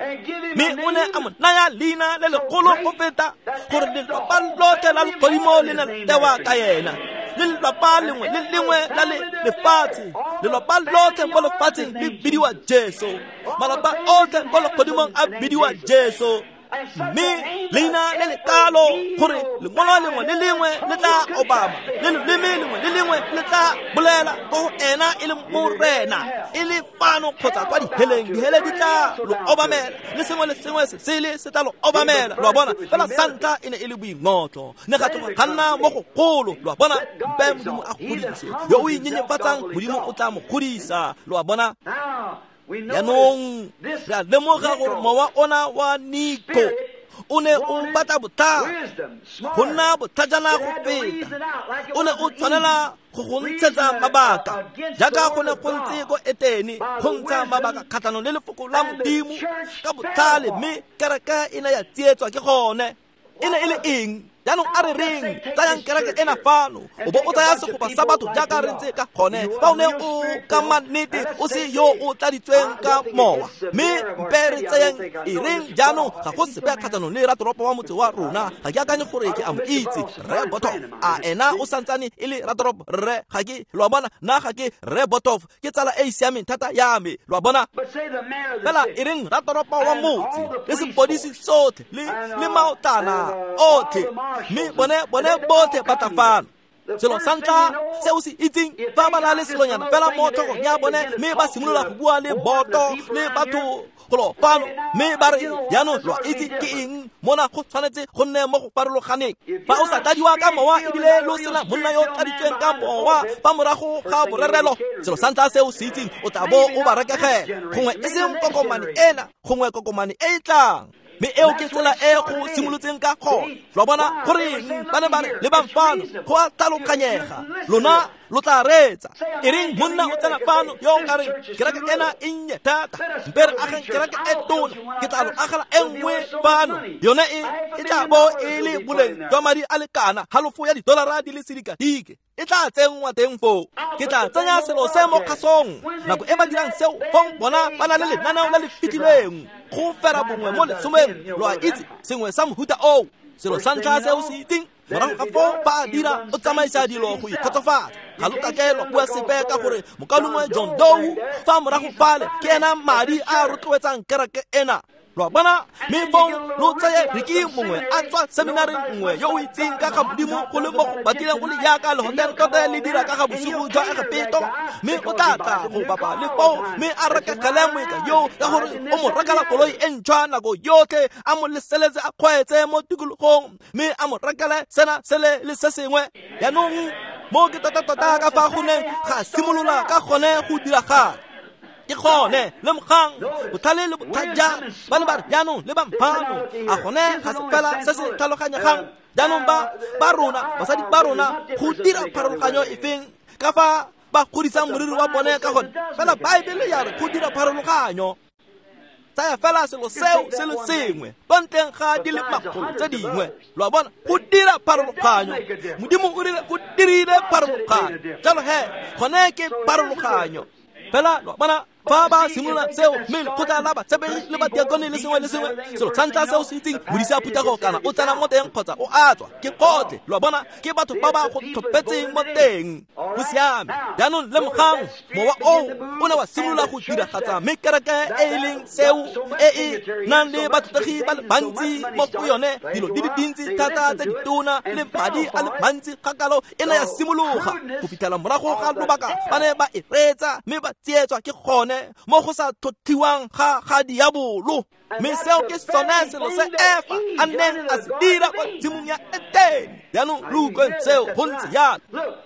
Speaker 1: mme o ne a mo naya leina le legolo go feta gore lelapa lotlhe la legodimo le ne tewa ka yena le lelapa lengwe le lengwe la lefatshe lelapa lotlhe mo lefatsheng le bidiwa Jesu malapa otlhe mo legodimong a bidiwa Jesu mme leina le lekalo gore lengolo lengwe le lengwe le tla obama le leleme lengwe le lengwe le tla bolela go ena e le morena e le fano kgotsa kwa dihele di tla lo obamela le sengwe se sele se tla lo obamela lo bona fela santa e ne e le boingotlo ne ga tloga ganna mo go golo lo bona mpe modimo a godise yo o inyenyefatsang modimo o tla mo godisa lo bona yaanong re a lemoga gore mowa ona wa Niko o ne o batla bothata go nna bothajana go feta o ne o tshwanela go ntshetsa mabaka jaaka go ne go ntse ko Etene go ntsha mabaka kgatlhanong le lefoko la modimo ka botlhale mme kereke e ne ya tsietswa ke gone e ne e le eng jaanong a re reng tsayang kereke ena fano o bo o tsaya segopa sa batho jaaka re ntse ka gone fa o ne o ka mannete o se yo o tladitsweng ka mowa mme mpe re tsayang e reng jaanong ga go sepe kgatlhanong le ratoropo wa motse wa rona ga ke akanye gore ke a mo itse Re Botov a ena o santsane e le ratoropo re ga ke lo bona nna ga ke Re Botov ke tsala e siameng thata ya me lo bona fela e reng ratoropo wa motse le sepodisi sotlhe le maotana otlhe mme bone botlhe ba tafana selo sa ntlha se o se itseng fa ba na le selonyana fela mo tlhogong ya bone mme ba simolola go bua le boto le batho golo fano mme ba re yaanong lo itse ke eng mona go tshwanetse go nne mo go farologaneng fa o sa tadiwa ka mowa ebile lo sena monna yo taditsweng ka mowa fa morago ga borerelo selo sa ntlha se o se itseng o tla bo o ba rekegela gongwe e seng kokomane ena gongwe kokomane e e tlang me eo ke tsela e go simolotseng ka gona. Lo bona gore bana ba re le bamfano go a tlhaloganyega lona lo tla retsa e reng monna o tsena fano yo ka re kereke ena e nnye thata mpere a gang kereke e tona ke tla lo agala e nngwe fano yona e tla bo e le boleng jwa madi a lekana halofo ya $1 di le sedikadike e tla tsengwa teng foo ke tla tsenya selo se mo kgasong nako e ba dirang seo fong bona ba na le lenaneo le le fitileng go fera bongwe mo lesomeng lo a itse sengwe sa mohuta o selo sa ntlha se o se itseng morago ga foo ba dira o tsamaisa dilo go ikgotsofatsa ga lokakelo bua sepe ka gore mokalongwe John Doe fa morago fale ke ena madi a rotloetsang kereke ena lo bona me fong lo tsaye riki mongwe a tswa seminari nngwe yo o itseng ka ga modimo go le mo go batileng go le yaka le hotel tota le dira ka ga bosigo jwa Egepeto me o tata go papa le fo me a reka kalamwe ka yo ka gore o mo rekala koloi e ntšhwa nako yotlhe a mo leseletse a kgwetse mo tikologong me a mo rekala sena sele le se sengwe yaanong mo ke tota ka fa gone ga simolola ka gone go dira ga ke gone le mogang botlhale le bothaja bana ba jaanong le bampano a gone ga se fela se se tlhaloganyegang jaanong ba rona basadi ba rona go dira pharologanyo e feng ka fa ba godisang moriri wa bone ka gone fela baebele ya re go dira pharologanyo tsaya fela selo seo se le sengwe bontleng ga di le makgolo tse dingwe lo bona go dira pharologanyo modimo o dirile pharologanyo jalo he gone ke pharologanyo fela lo bona fa ba simolola seo mme go tla la ba tsebeng le ba diakone le sengwe selo tsantla seo se itseng modisa a phutha go kana o tsena mo teng kgotsa o atswa ke kotle lo bona ke batho ba ba go tlhopetseng mo teng go siame jaanong le mogang mowa o ne wa simolola go diragatsa mme kereke e leng seo e nang le batlotegi ba le bantsi mo go yone dilo di le dintsi thata tse ditona le madi a le mantsi kgakalo e ne ya simologa go fitlhela morago ga lobaka ba ne ba e retsa mme ba tsietswa ke gone mo go sa thothiwang ga diabolo mme seo ke sone selo se Efa a neng a se dira kwa tshimong ya Edene jaanong le utlweng seo go ntse jalo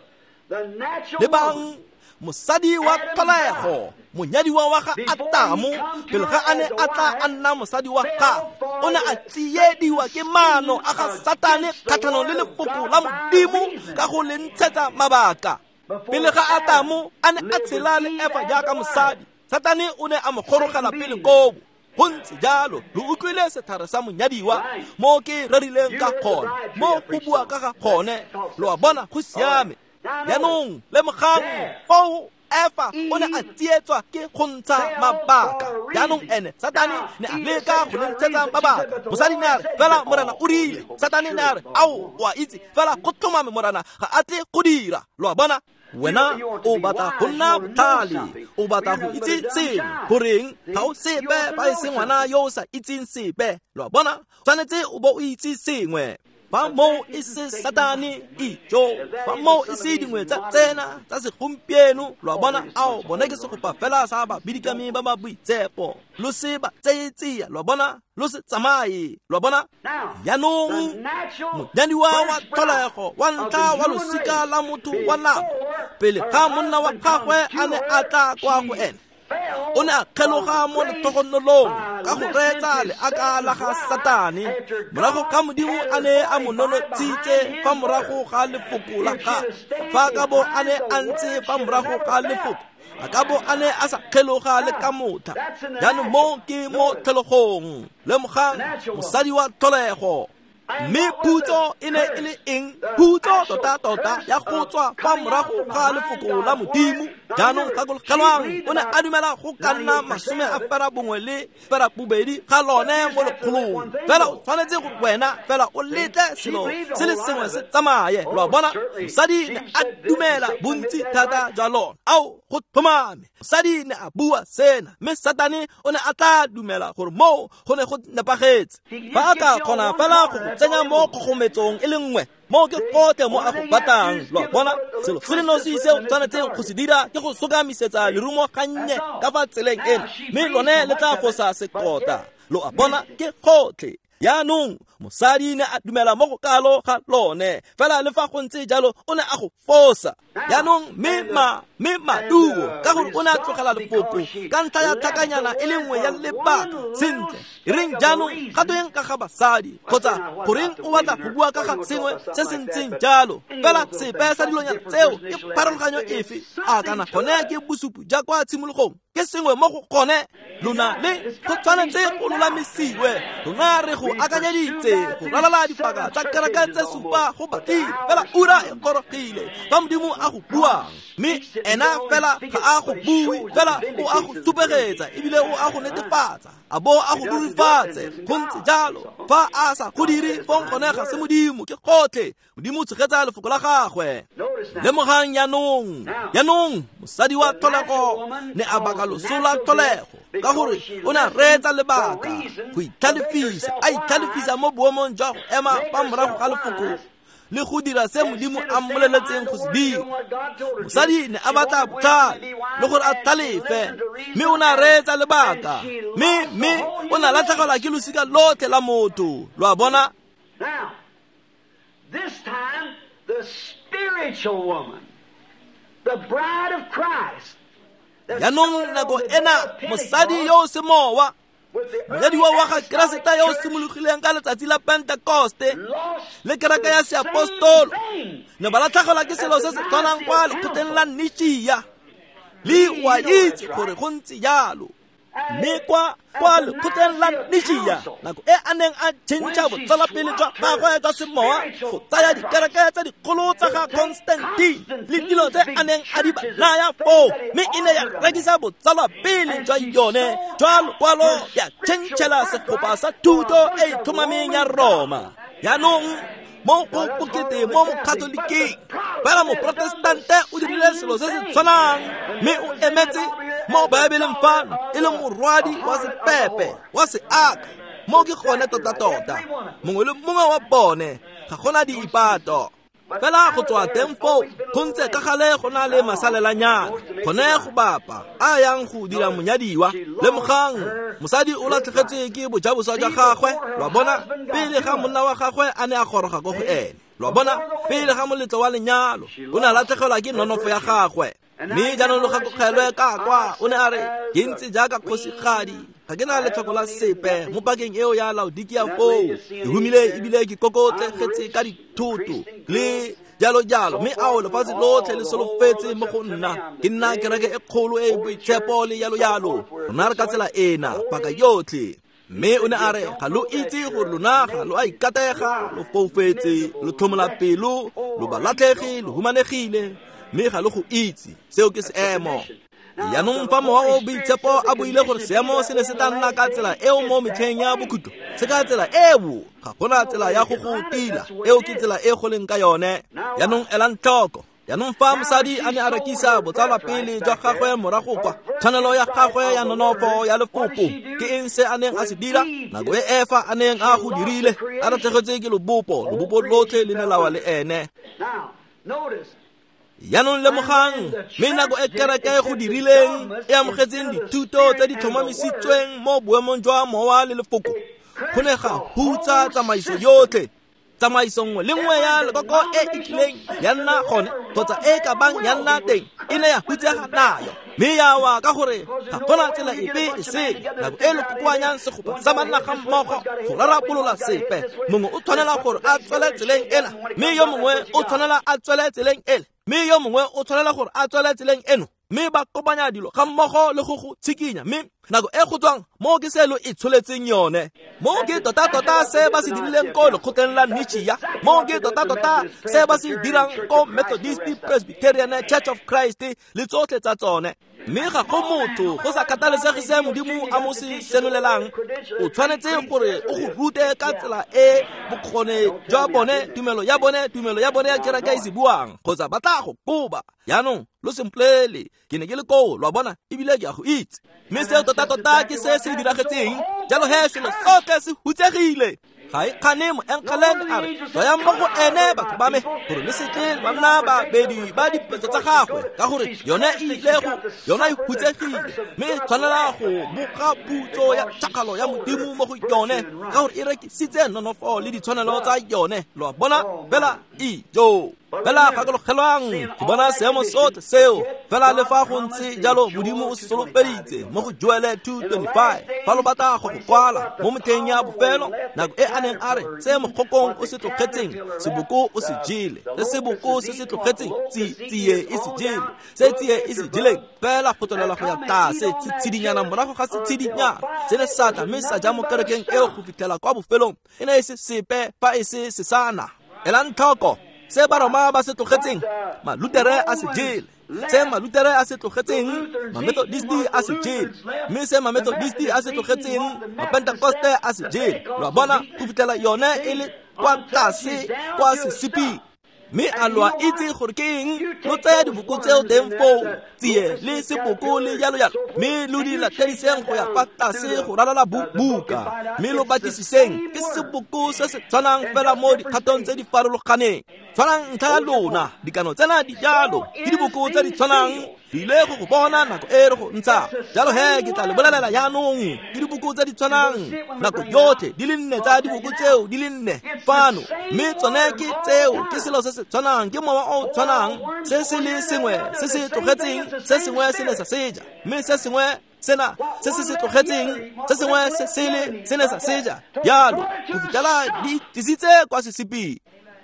Speaker 1: le bang mosadi wa tlholego monyadiwa wa ga Adamu pele ga a ne a tla a nna mosadi wa gagwe o ne a tsiediwa ke maano a ga Satane kgatlhanong le lefoko la Modimo ka go le ntshetsa mabaka pele ga Adamu a ne a tshela le Efa jaaka mosadi Satane o ne a mo gorogela pele kobo go ntse jalo le utlwile sethare sa monyadiwa mo ke rerileng ka gone mo go bua ka ga gone lo a bona go siame jaanong le mogang fao Efa o ne a tsietswa ke go ntsha mabaka jaanong ene Satane ne a leka go le ntshetsa mabaka mosadi ne a re fela morena o rile Satane ne a re ao wa itse fela go tlhomame morena ga a tle go dira lo a bona wena o batla go nna botlhale o batla go itse sengwe goreng ga o sepe ba e se ngwana yo o sa itseng sepe lo a bona tshwanetse o bo o itse sengwe fa mo e se Satane ijo fa mo e se dingwe tsa tsena tsa segompieno lo a bona ao bona ke segopa fela sa ba bidikame ba ba boitsepo lo se ba tseetsia lo a bona lo se tsamaye lo a bona jaanong monyadiwa wa tlholego wa ntlha wa losika la motho wa lapa pele ga monna wa gagwe a ne a tla kwa go ene o ne a kgeloga mo lethogonolong ka go reetsa leaka la ga Satane morago ka Modimo a ne a mo nonotshitse fa morago ga lefoko la gagwe fa ka bo a ne a ntse fa morago ga lefoko a ka bo a ne a sa kgeloga le ka motha jaanong mo ke mo tlhelogong le mogang mosadi wa tlholego mme putso e ne e le eng putso tota ya go tswa fa morago ga lefoko la Modimo jaanong gakologelwang o ne a dumela go ka nna masome a fera bongwe le fera bobedi ga lone mo lekgolong fela o tshwanetse go wena fela o letle selo se le sengwe se tsamaye lo a bona mosadi ne a dumela bontsi thata jwa lona ao go thomame mosadi ne a bua sena mme Satane o ne a tla dumela gore mo go ne go nepagetse fa a ka kgona fela go tsenya mo kgogometsong e le nngwe mo ke kote mo a go batang lo bona selo se le nosi se o tshwanetseng go se dira ke go sokamisetsa lerumo gannye ka fa tseleng ena mme lone le tla fosa sekota lo a bona ke kotle yaanong mosadi ne a dumela mo go kalo ga lone fela le fa go ntse jalo o ne a go fosa yaanong me maduo ka gore o ne a tlogela lefoko ka ntlha ya tlhakanyana e le nngwe ya lebaka sentle reng jaanong gato yeng ka ga basadi kgotsa goreng o batla go bua ka ga sengwe se se ntseng jalo fela sepe sa dilonyana tseo ke pharologanyo efe a kana gone ke bosupu ja kwa tshimologong ke sengwe mo go gone lona le go tshwanetse go lolamisiwe lona re go akanyeditse go ralala dipaka tsa kereke tse supa go batile fela ura e gorogile fa modimo a go buang mme ena fela ga a go bue fela o a go supegetsa ebile o a go netefatsa a bo a go durifatse go ntse jalo fa a sa go dire fo nkgonega se modimo ke gotlhe modimo o tshegetsa lefoko la gagwe le mogang yaanong mosadi wa tholego ne a baka losola tholego ka gore o ne a reetsa lebaka go itlhalefisa a itlhalefisa mo boemong jwa go ema fa morago ga lefoko le go dira se modimo a mmoleletseng go se dira mosadi ne a batla botlhale le gore a tlhalefe mme o ne a reetsa lebaka mme o ne a latlhegelwa ke losika lotlhe la motho lo a bona.
Speaker 2: Now, this time, the spiritual woman, the bride of Christ,
Speaker 1: yaanong nako ena mosadi yo o semowa monyadiwa wa ga kereseta yo o simologileng ka letsatsi la pentekoste le kereke ya seapostolo ne ba latlhegelwa ke selo se se tshwanang kwa lekgotleng la Nitšia le wa itse gore go ntse jalo mme kwa lekgotleng la Nitšia nako e a neng a tšhentšha botsalapele jwa gagwe jwa semowa go tsaya dikereke tse dikgolo tsa ga Constantine le dilo tse a neng a di ba naya foo mme e ne ya rekisa botsalapele jwa yone jwa lokwalo ya tšhentšhela sekgopa sa thuto e e tlhomameng ya Roma. Yaanong mo go bokete mo mokatoliking fela moprotestante o dirile selo se se tshwanang mme o emetse mo baebeleng fano e le morwadi wa sepepe wa seaka mo ke gone tota mongwe le mongwe wa bone ga gona diipato fela go tswa teng foo go ntse ka gale go na le masalelanyana gone go bapa a yang go dira monyadiwa le mogang mosadi o latlhegetswe ke bojaboswa jwa gagwe lwa bona pele ga monna wa gagwe a ne a goroga ko go ene lwa bona pele ga moletlo wa lenyalo o ne a latlhegelwa ke nonofo ya gagwe mme jaanong le gakokgelwe ka kwa o ne a re ke ntse jaaka kgosigadi ga ke na letlhoko la sepe mo pakeng eo ya Laodikia foo ke humile ebile ke kokotlegetse ka dithoto le jalo mme ao lefatshe lotlhe le solofetse mo go nna ke nna kereke e kgolo e boitshepo le jalo rona re ka tsela ena paka yotlhe mme o ne a re ga lo itse gore lona ga lo a ikatega lo foufetse lo tlhomola pelo lo balatlhege lo humanegile mme ga lo go itse seo ke seemo. Yaanong fa mowa o boitshepo a boile gore seemo se ne se tla nna ka tsela eo mo metlheng ya bokhutlo se ka tsela eo ga gona tsela ya go go tila eo ke tsela e go leng ka yone. Yaanong elang tlhoko yaanong fa mosadi a ne a rekisa botsalapele jwa gagwe morago kwa tshwanelo ya gagwe ya nonofo ya lefoko ke eng se a neng a se dira nako e efa a neng a go dirile a ratlhegetswe ke lobopo lotlhe le ne lawa le ene.
Speaker 2: Now, notice,
Speaker 1: yaanong le mogang mme nako e kereke go dirileng e amogetseng dithuto tse di tlhomamisitsweng mo boemong jwa mowa le lefoko go ne ga hutsa tsamaiso yotlhe tsamaiso nngwe le nngwe ya lekoko e kileng ya nna gone kgotsa e ka bang ya nna teng e ne ya hutsega nayo mme ya wa ka gore ga gona tsela epe e seng nako e lekokoanyang sekgopa sa banna ga mmogo go rarabolola sepe mongwe o tshwanela gore a tswele tseleng ena mme yo mongwe o tshwanela a tswele tseleng ele mme yo mongwe o tshwanela gore a tswele tseleng eno mme ba kopanya dilo ga mmogo le go tshikinya mme nako e go tswang mo ke selo e tsholetseng yone mo ke tota se ba se dirileng ko lekgotleng la Nitšia mo ke tota se ba se dirang ko Methodist Presbyterian Church of Christ le tsotlhe tsa tsone mme ga go motho go sa kgathalesege se modimo a mo se senolelang o tshwanetse gore o go rute ka tsela e bokgone jwa bone tumelo ya bone ya kereke e se buang kgotsa ba tla go koba. Yaanong lo semplele ke ne ke le koo lwa bona ebile ke a go itse mme seo tota ke se se diragetseng jalo he selo sotlhe se hutsegile ga e kgane moenkeleng a re tsaya mo go ene batho ba me gore le seke banna babedi ba dipetso tsa gagwe ka gore yone yona e hutsegile mme e tshwanela go boga putso ya tšhakalo ya modimo mo go yone ka gore e rekisitse nonofo le ditshwanelo tsa yone lo bona fela ijo fela gakologelwang ke bona seemo sotlhe seo fela le fa go ntse jalo modimo o se solofeditse mo go Joele 2:25 fa lo batla go kwala mo motheng ya bofelo nako e a neng a re se mogokong o se tlogetseng seboko o se jele le seboko se se tlogetseng tsie e se jele se tsie e se jeleng fela go tswelela go ya tase se tshidinyana morago ga se tshidinyana se le sata mme sa ja mo kerekeng eo go fitlhela kwa bofelong e ne e se sepe fa e se sesana elang tlhoko se baroma ba se tlogetseng malutere a se jele se malutere a se tlogetseng mamethodisti a se jele mme se mamethodisti a se tlogetseng mapentekoste a se jele lo bona go fitlhela yone e le kwa tlase kwa sesipi mme a lo a itse gore ke eng lo tsaya diboko tseo teng foo tsie le seboko le jalo mme lo di latediseng go ya kwa tlase go ralala buka mme lo batlisiseng ke seboko se se tshwanang fela mo dikgatong tse di farologaneng tshwanang ntlha ya lona dikano tsena di jalo ke diboko tse di tshwanang di ile go bona nako e re go ntsha jalo he ke tla le bolelela yaanong ke diboko tse di tshwanang nako yotlhe di le nne tsa diboko tseo di le nne fano mme tsone ke tseo ke selo se se tshwanang ke mowa o tshwanang se se le sengwe se se tlogetseng se sengwe se ne sa seja mme se sengwe sena se se tlogetseng se sengwe se ne sa seja yalo go fitlhela di tisitse kwa sesipi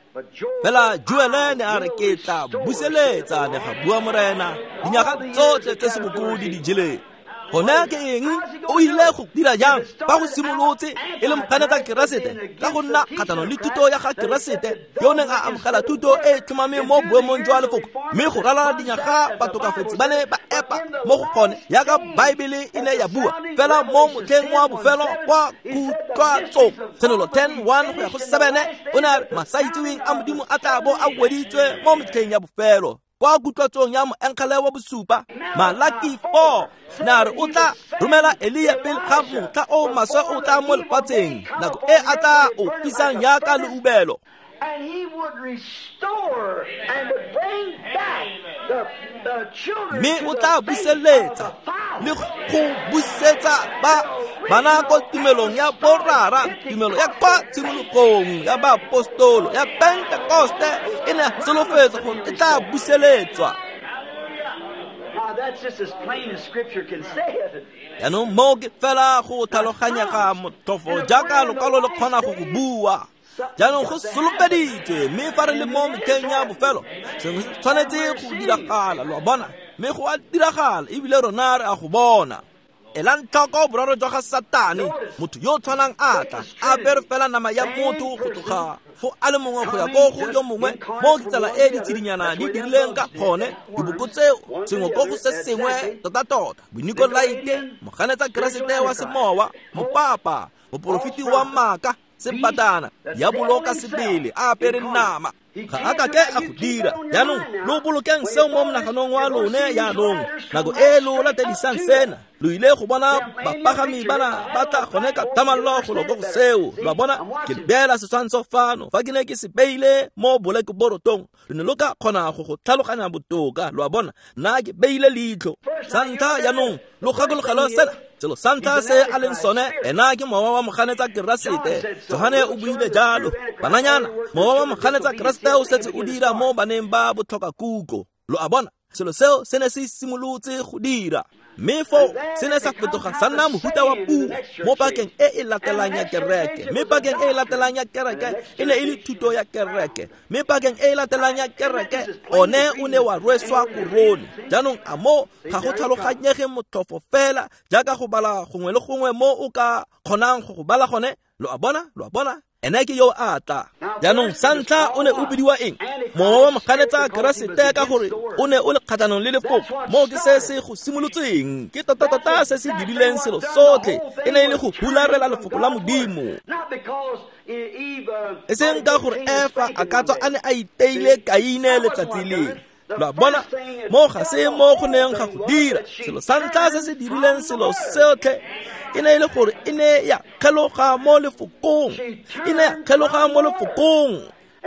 Speaker 1: fela Joele ne a re ke tla buseletsa ne ga bua morena dinyaga tsotlhe tse seboko di jeleng gone ke eng o ile go dira jang ba go simolotse e le mokganetsa keresete ka go nna kgatlhanong le thuto ya ga keresete yo neng a amogela thuto e tlhomameng mo boemong jwa lefoko mme go ralala dinyaga batokafetsi ba ne ba epa mo go gone yaka baebele e ne ya bua fela mo motlheng wa bofelo kwa kutlwatsong tsenolo 10:1 go ya go 7 o ne a re masaitseweng a modimo a tla bo a weditswe mo motlheng ya bofelo kwa kutlwatsong ya moenkele wa bosupa Malaki 4 na re o tla romela Elia pele ga motlha o maswe o tla mo lefatsheng nako e a tla o pisang yaka leubelo
Speaker 2: and he would restore and would bring back the children
Speaker 1: mme
Speaker 2: to
Speaker 1: o
Speaker 2: the
Speaker 1: tla
Speaker 2: faith
Speaker 1: buseletsa
Speaker 2: of the Father.
Speaker 1: le go busetsa bana ko tumelong ya borara tumelo ya kwa tshimologong ya baapostolo ya pentekoste e ne solofetsa gore e tla buseletswa
Speaker 2: Now that's just as plain as Scripture can say it.
Speaker 1: yaanong mo ke fela go tlhaloganyega motlhofo jaaka lokwalo le kgona go go bua jaanong go solofeditswe mme fa re le mo metlheng ya bofelo sengwe se tshwanetse go diragala lo bona mme go a diragala ebile rona re a go bona elang tlhoko boraro jwa ga Satane motho yo tshwanang atla a apere fela nama ya motho go tloga go a le mongwe go ya ko go yo mongwe mo ke tsela e ditsidinyana di dirileng ka kgone diboko tseo sengwe ko go se sengwe tota bonikolaite moganetsa keresete wa semowa mopapa moporofiti wa maaka sepatana ya boloka sebele a apere nama ga a ka ke a go dira yaanong lo bolokeng seo mo monaganong wa lone yaanong nako e lo latedisang sena lo ile go bona bapagami bana ba tla gone ka tamallo go loko go seo lo bona ke beela seswantso fano fa ke ne ke se beile mo boleke borotong le ne lo ka kgona go tlhaloganya botoka lo bona nna ke beile leitlho santa yaanong lo gakologelwa sena selo santa se a leng sone ena ke mowa wa moganetsa keresete Johane o buile jalo bananyana mowa wa moganetsa keresete o setse o dira mo baneng ba botlhoka kuko lo a bona selo seo se ne se simolotse go dira mme fo se ne sa fetoga sa nna mohuta wa puo mo pakeng e e latelang ya kereke mme pakeng e e latelang ya kereke e ne e le thuto ya kereke mme pakeng e e latelang ya kereke one o ne wa rweswa korone jaanong a mo ga go tlhaloganyege motlhofo fela jaaka go bala gongwe le gongwe mo o ka kgonang go bala gone lo a bona ene ke yo a tla jaanong sa ntlha o ne o bidiwa eng mowa wa moganetsa keresete ka gore o ne o le kgatlhanong le lefoko mo ke se se go simolotseng ke tota se se dirileng selo sotlhe e ne e le go hularela lefoko la modimo e seng ka gore Efa a ka tswa a ne a iteile Kaine letsatsi leng lo bona mo ga se mo go neng ga go dira selo sa ntlha se se dirileng selo sotlhe e ne e le gore e ne ya kgeloga mo lefokong e ne ya kgeloga mo lefokong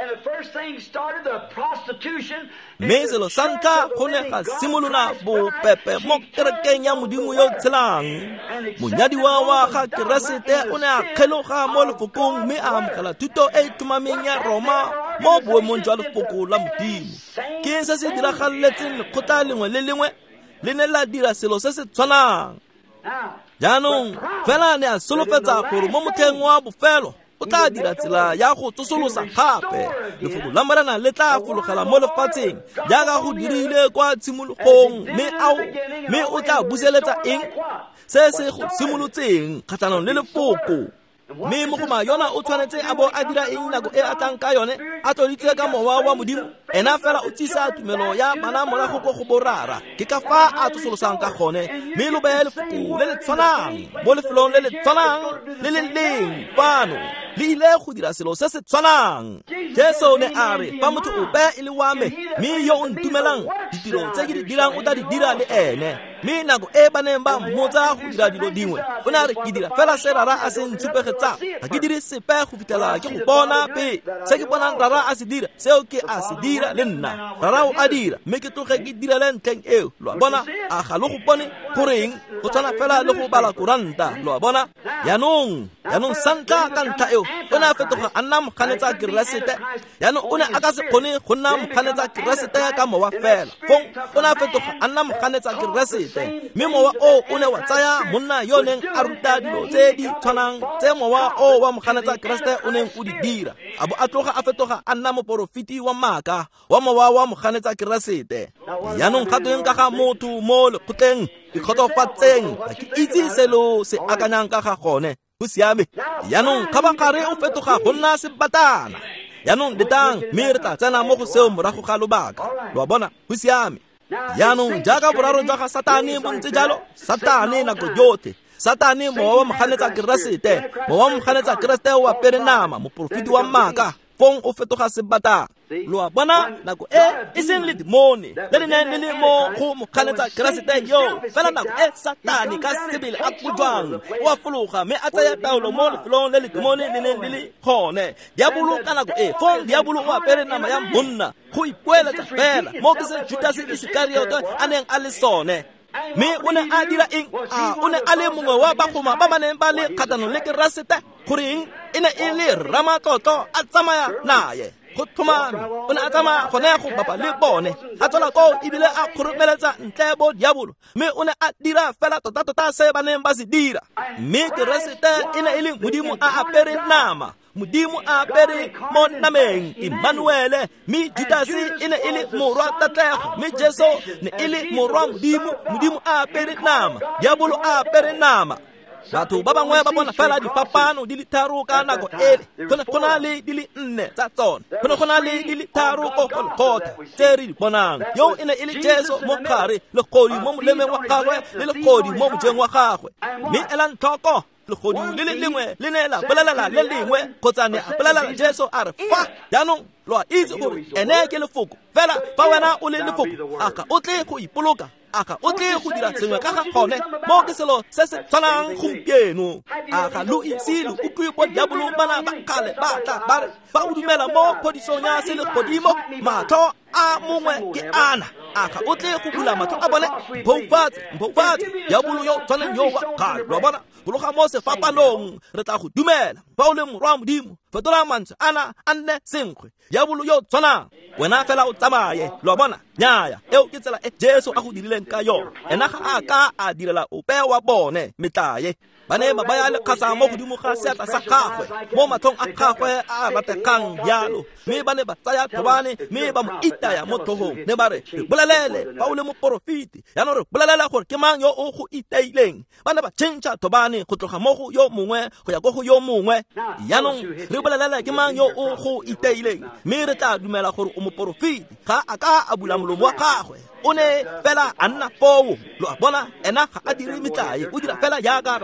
Speaker 1: mme selo sa ntlha go ne ga simolola bopepe mo kerekeng ya modimo yo tshelang monyadiwa wa ga keresete o ne a kgeloga mo lefokong mme a amogela thuto e tumameng ya Roma mo boemong jwa lefoko la modimo ke eng se se diragaletseng lekgotla lengwe le lengwe le ne la dira selo se se tshwanang jaanong fela ne a solofetsa gore mo motheng wa bofelo o tla dira tsela ya go tsosolosa gape lefoko la morena le tla fologela mo lefatsheng jaaka go dirile kwa tshimologong mme o tla buseletsa eng se se go simolotseng kgatlhanong le lefoko mme mogoma yona o tshwanetse a bo a dira eng nako e a tlang ka yone a tloditse ka mowa wa modimo ena fela o tsisa tumelo ya bana morago go go borara ke ka fa a tsosolosang ka gone mme lo beye lefoko le le tshwanang mo lefelong le le tshwanang le le leng fano le ile go dira selo se se tshwanang Jesu ne a re fa motho o be e le wa me mme yo o ntumelang ditiro tse ke di dirang o tla di dira le ene mme nako e ba neng ba mmotsa go dira dilo dingwe o ne a re ke dira fela se rara a se ntshupegetsang ga ke dire sepe go fitlhela ke go bona pe se ke bonang rara a se dira seo ke a se dira le nna rara o a dira mme ke tloge ke dira le ntlheng eo lo bona a ga lo go bone goreng go tshwana fela le go bala kuranta lo bona yaanong santla ka ntlha eo o ne a fetoga a nna mokganetsa keresete yaanong o ne a ka se kgone go nna mokganetsa keresete ka mowa fela fong o ne a fetoga a nna mokganetsa keresete mme mowa o ne wa tsaya monna yo neng a ruta dilo tse di tshwanang tse mowa o wa mokganetsa keresete o neng o di dira a bo a tloga a fetoga a nna moporofiti wa maaka wa mowa wa mokganetsa keresete yaanong kgatong ka ga motho mo lekgotleng dikgotsofatseng ga ke itse selo se akanyang ka ga gone go siame yaanong kgabagare o fetoga go nna sebatana yaanong letang mme re tla tsena mo go seo morago ga lobaka lo bona go siame yaanong jaaka boraro jwa ga satane bo ntse jalo satane nako yotlhe satane mowa wa mokganetsa keresete mowa wa mokganetsa keresete wa pere nama moporofiti wa maaka fong o fetoga sebatana lo bona nako e seng le demone le le neng le le mo go mokganetsa keresete yo fela nako e satane ka sebele a kujwang wa fologa mme a tsaya taolo mo lefelong le le demone le neng le le gone diabolo ka nako e fong diabolo o apere nama ya monna go ipoeletsa fela mo ke se Judas Iskariote a neng a le sone mme o ne a dira eng o ne a le mongwe wa bagoma ba maneng ba le kgatlhanong le keresete goreng e ne e le ramatlotlo a tsamaya naye go thomame o ne a tsamaya gone go bapa le bone a tswela ko ebile a kgoromeletsa ntle bo diabolo mme o ne a dira fela tota se ba neng ba se dira mme keresete e ne e le modimo a apere nama modimo a apere mo nameng Emmanuele mme Judase e ne e le morwa tatlego mme Jesu ne e le morwa modimo a apere nama diabolo a apere nama batho ba bangwe ba bona fela dipapano di le tharo ka nako ele go na le di le 4 tsa tsone go na le di le tharo ko Golgotha tse re di bonang yo e ne e le Jesu mo kgare le kgodi mo molemeng wa gagwe le le kgodi mo mojeng wa gagwe mme elang tlhoko legodi le le lengwe le ne la bolelela le lengwe kgotsa ne a bolelela Jesu a re fa jaanong lo a itse gore ene ke lefoko fela fa wena o le lefoko aka o tle go ipoloka aka o tle go dira sengwe ka ga gone mo ke selo se se tshwanang gompieno aka lo ise lo utlwe po diabolo bana ba kale ba tla ba o dumela mo podisong ya se le godimo matho a mongwe ke ana aka o tle go bula matho a bone mpofatse diabolo yo tshwaneng yo wa kale lo bona bologa mo sefapanong re tla go dumela fa o le morwa modimo fetola mantswe ana a nne senkgwe diabolo yo tshwanang wena fela o tsamaye lo bona nyaaya eo ke tsela e Jesu a go dirileng ka yona ena ga a ka a direla ope wa bone metlaye ba ne ba ya le kgasa mo godimo ga seatla sa gagwe mo matlhong a gagwe a rategang yalo mme ba ne ba tsaya thobane mme ba mo itaya mo tlhogong ne ba re bolelele fa o le moporofiti yaanong re bolelela gore ke mang yo o go itaileng ba ne ba tšhentšha thobane go tloga mo go yo mongwe go ya go go yo mongwe yaanong re bolelela ke mang yo o go itaileng mme re tla dumela gore o moporofiti ga a ka a bula molomo wa gagwe o ne fela a nna foo lo a bona ena ga a dire metlae o dira fela jaaka rara a bua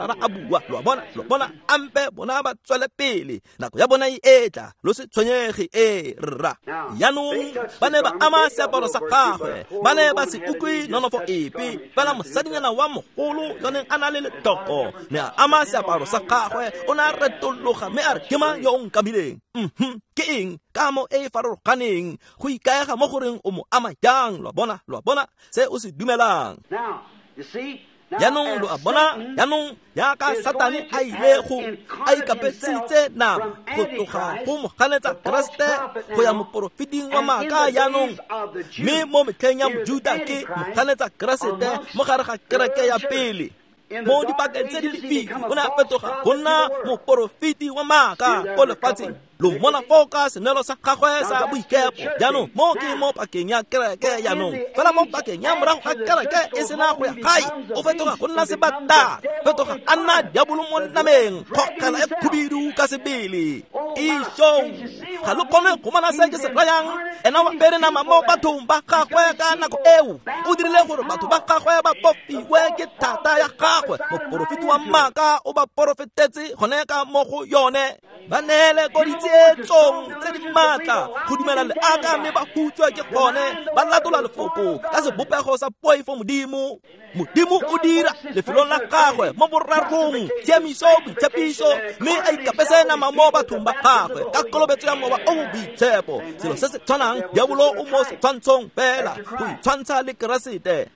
Speaker 1: bua lo bona ampe bona ba tswele pele nako ya bona e etla lo se tshwenyege rra yanong ba ne ba ama seaparo sa gagwe ba ne ba se ukwe nonofo epe fela mosadinyana wa mogolo yone a na le letoko ne a ama seaparo sa gagwe o ne a retologa mme a re ke mang yo o nkabileng ke eng ka mo e farologaneng go ikaega mo goreng o mo ama jang lo bona se o se dumelang yanong lo bona yanong ya ka satane a ile go a ikapetsitse nama go tloga go mo ganetsa Kriste go ya moprofiting wa maaka yanong mme mo metlheng ya mojuda ke mo ganetsa Kriste mo gare ga kereke ya pele mo dipakeng tse di lefifi o ne a fetoga go nna moprofiti wa maaka ko lefatsheng lo mona foka senelo sa gagwe sa boikepo jaanong mo ke mo pakeng ya kereke jaanong fela mo pakeng ya morago ga kereke e sena go ya gae o fetoga go nna sebata fetoga a nna diabolo mo nameng kgokgela e khubidu ka sebele ishong ga lo kgone go mana se ke se rayang ena wa bere nama mo bathong ba gagwe ka nako eo o dirile gore batho ba gagwe ba pofiwe ke thata ya gagwe moprofiti wa maaka o ba profetetse gone ka mo go yone ba neele ko tsietsong tse di maatla go dumela le aka mme ba hutswa ke gone ba latola lefoko ka sebopego sa poifo modimo o dira lefelong la gagwe mo borarong tshiamiso boitshepiso mme a ikapese nama mo bathong ba gagwe ka kolobetso ya moba o boitshepo selo se se tshwanang diabolo o mo setshwantshong fela go itshwantsha le keresete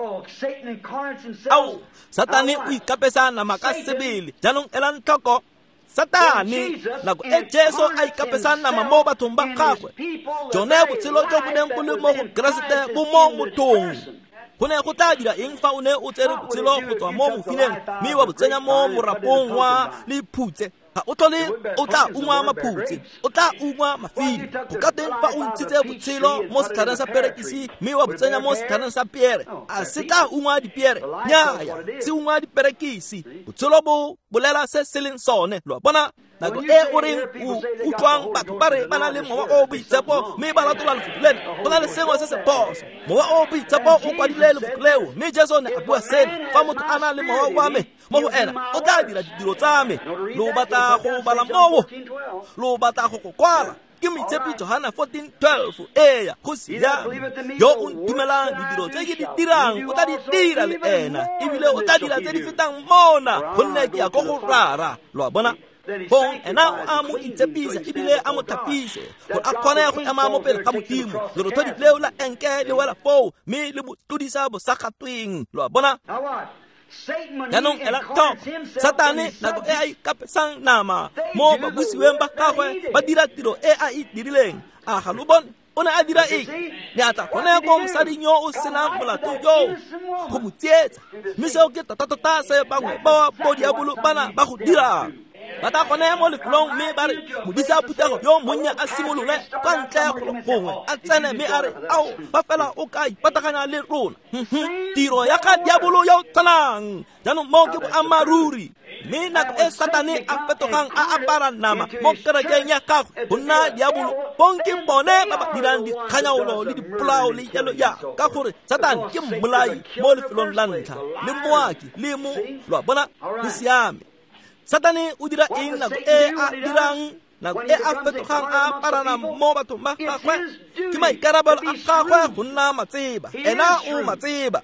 Speaker 1: satane o ikapesa nama ka sebele jaanong elang tlhoko satane nako e Jesu a ikapesa nama mo bathong ba gagwe jone botshelo jo bo neng bo le mo go Keresete bo mo mothong go ne go tla dira eng fa o ne o tsere botshelo go tswa mo mofileng mme wa botsenya mo morapong wa lephutse ga o tlhole o tla ungwa maphutse o tla ungwa mafili go ka teng fa o ntshitse botshelo mo setlhareng sa perekisi mme wa botsenya mo setlhareng sa piere a se tla ungwa dipiere nyaaya se ungwa diperekisi botshelo bo bolela se se leng sone lo bona nako e o reng o utlwang batho ba re ba na le mowa o boitshepo mme ba latola lefuku lena go na le sengwe se se phoso mowa o boitshepo o kwadile lefuku leo mme Jesu ne a bua seno fa motho a na le mowa wa me mo go ena o tla dira ditiro tsa me lo batla go bala mowo lo batla go kwala ke moitshepi Johana 14:12 eya go siame yo o ntumelang ditiro tse ke di dirang o tla di dira le ena ebile o tla dira tse di fetang mona gonne ke ya go go rara lo bona bong ena o a mo itshepisa ebile a mo thapise gore a kgone go ema mo pele ga modimo lerotho leo la enke le wela foo mme le botlodisa bosagatweng lo bona jaanong ela tlhoko satane nako e a ikapesang nama mo babusiweng ba gagwe ba dira tiro e a e dirileng a ga lo bone o ne a dira eng ne a tla gone ko mosading yo o senang molato yo go mo tsietsa mme seo ke tota se bangwe ba bodiabolo bana ba go dirang ba ta gone mo lefelong mme ba re modisa phutego yo monnya a simolole kwa ntle gongwe a tsene mme a re ao ba fela o ka ipataganya le rona tiro ya ka diabolo yo tsanang jaanong mo ke boammaruri mme nako e satane a fetogang a apara nama mo kerekeng ya gagwe go nna diabolo bonke bone ba ba dirang dikganyaolo le dipolao le jalo ya ka gore satane ke mmolai mo lefelong la ntlha le moaki le mo lo bona go siame satane o dira eng nako e a dirang nako e a fetogang a parana mo bathong ba gagwe ke maikarabelo a gagwe go nna matseba ena o matseba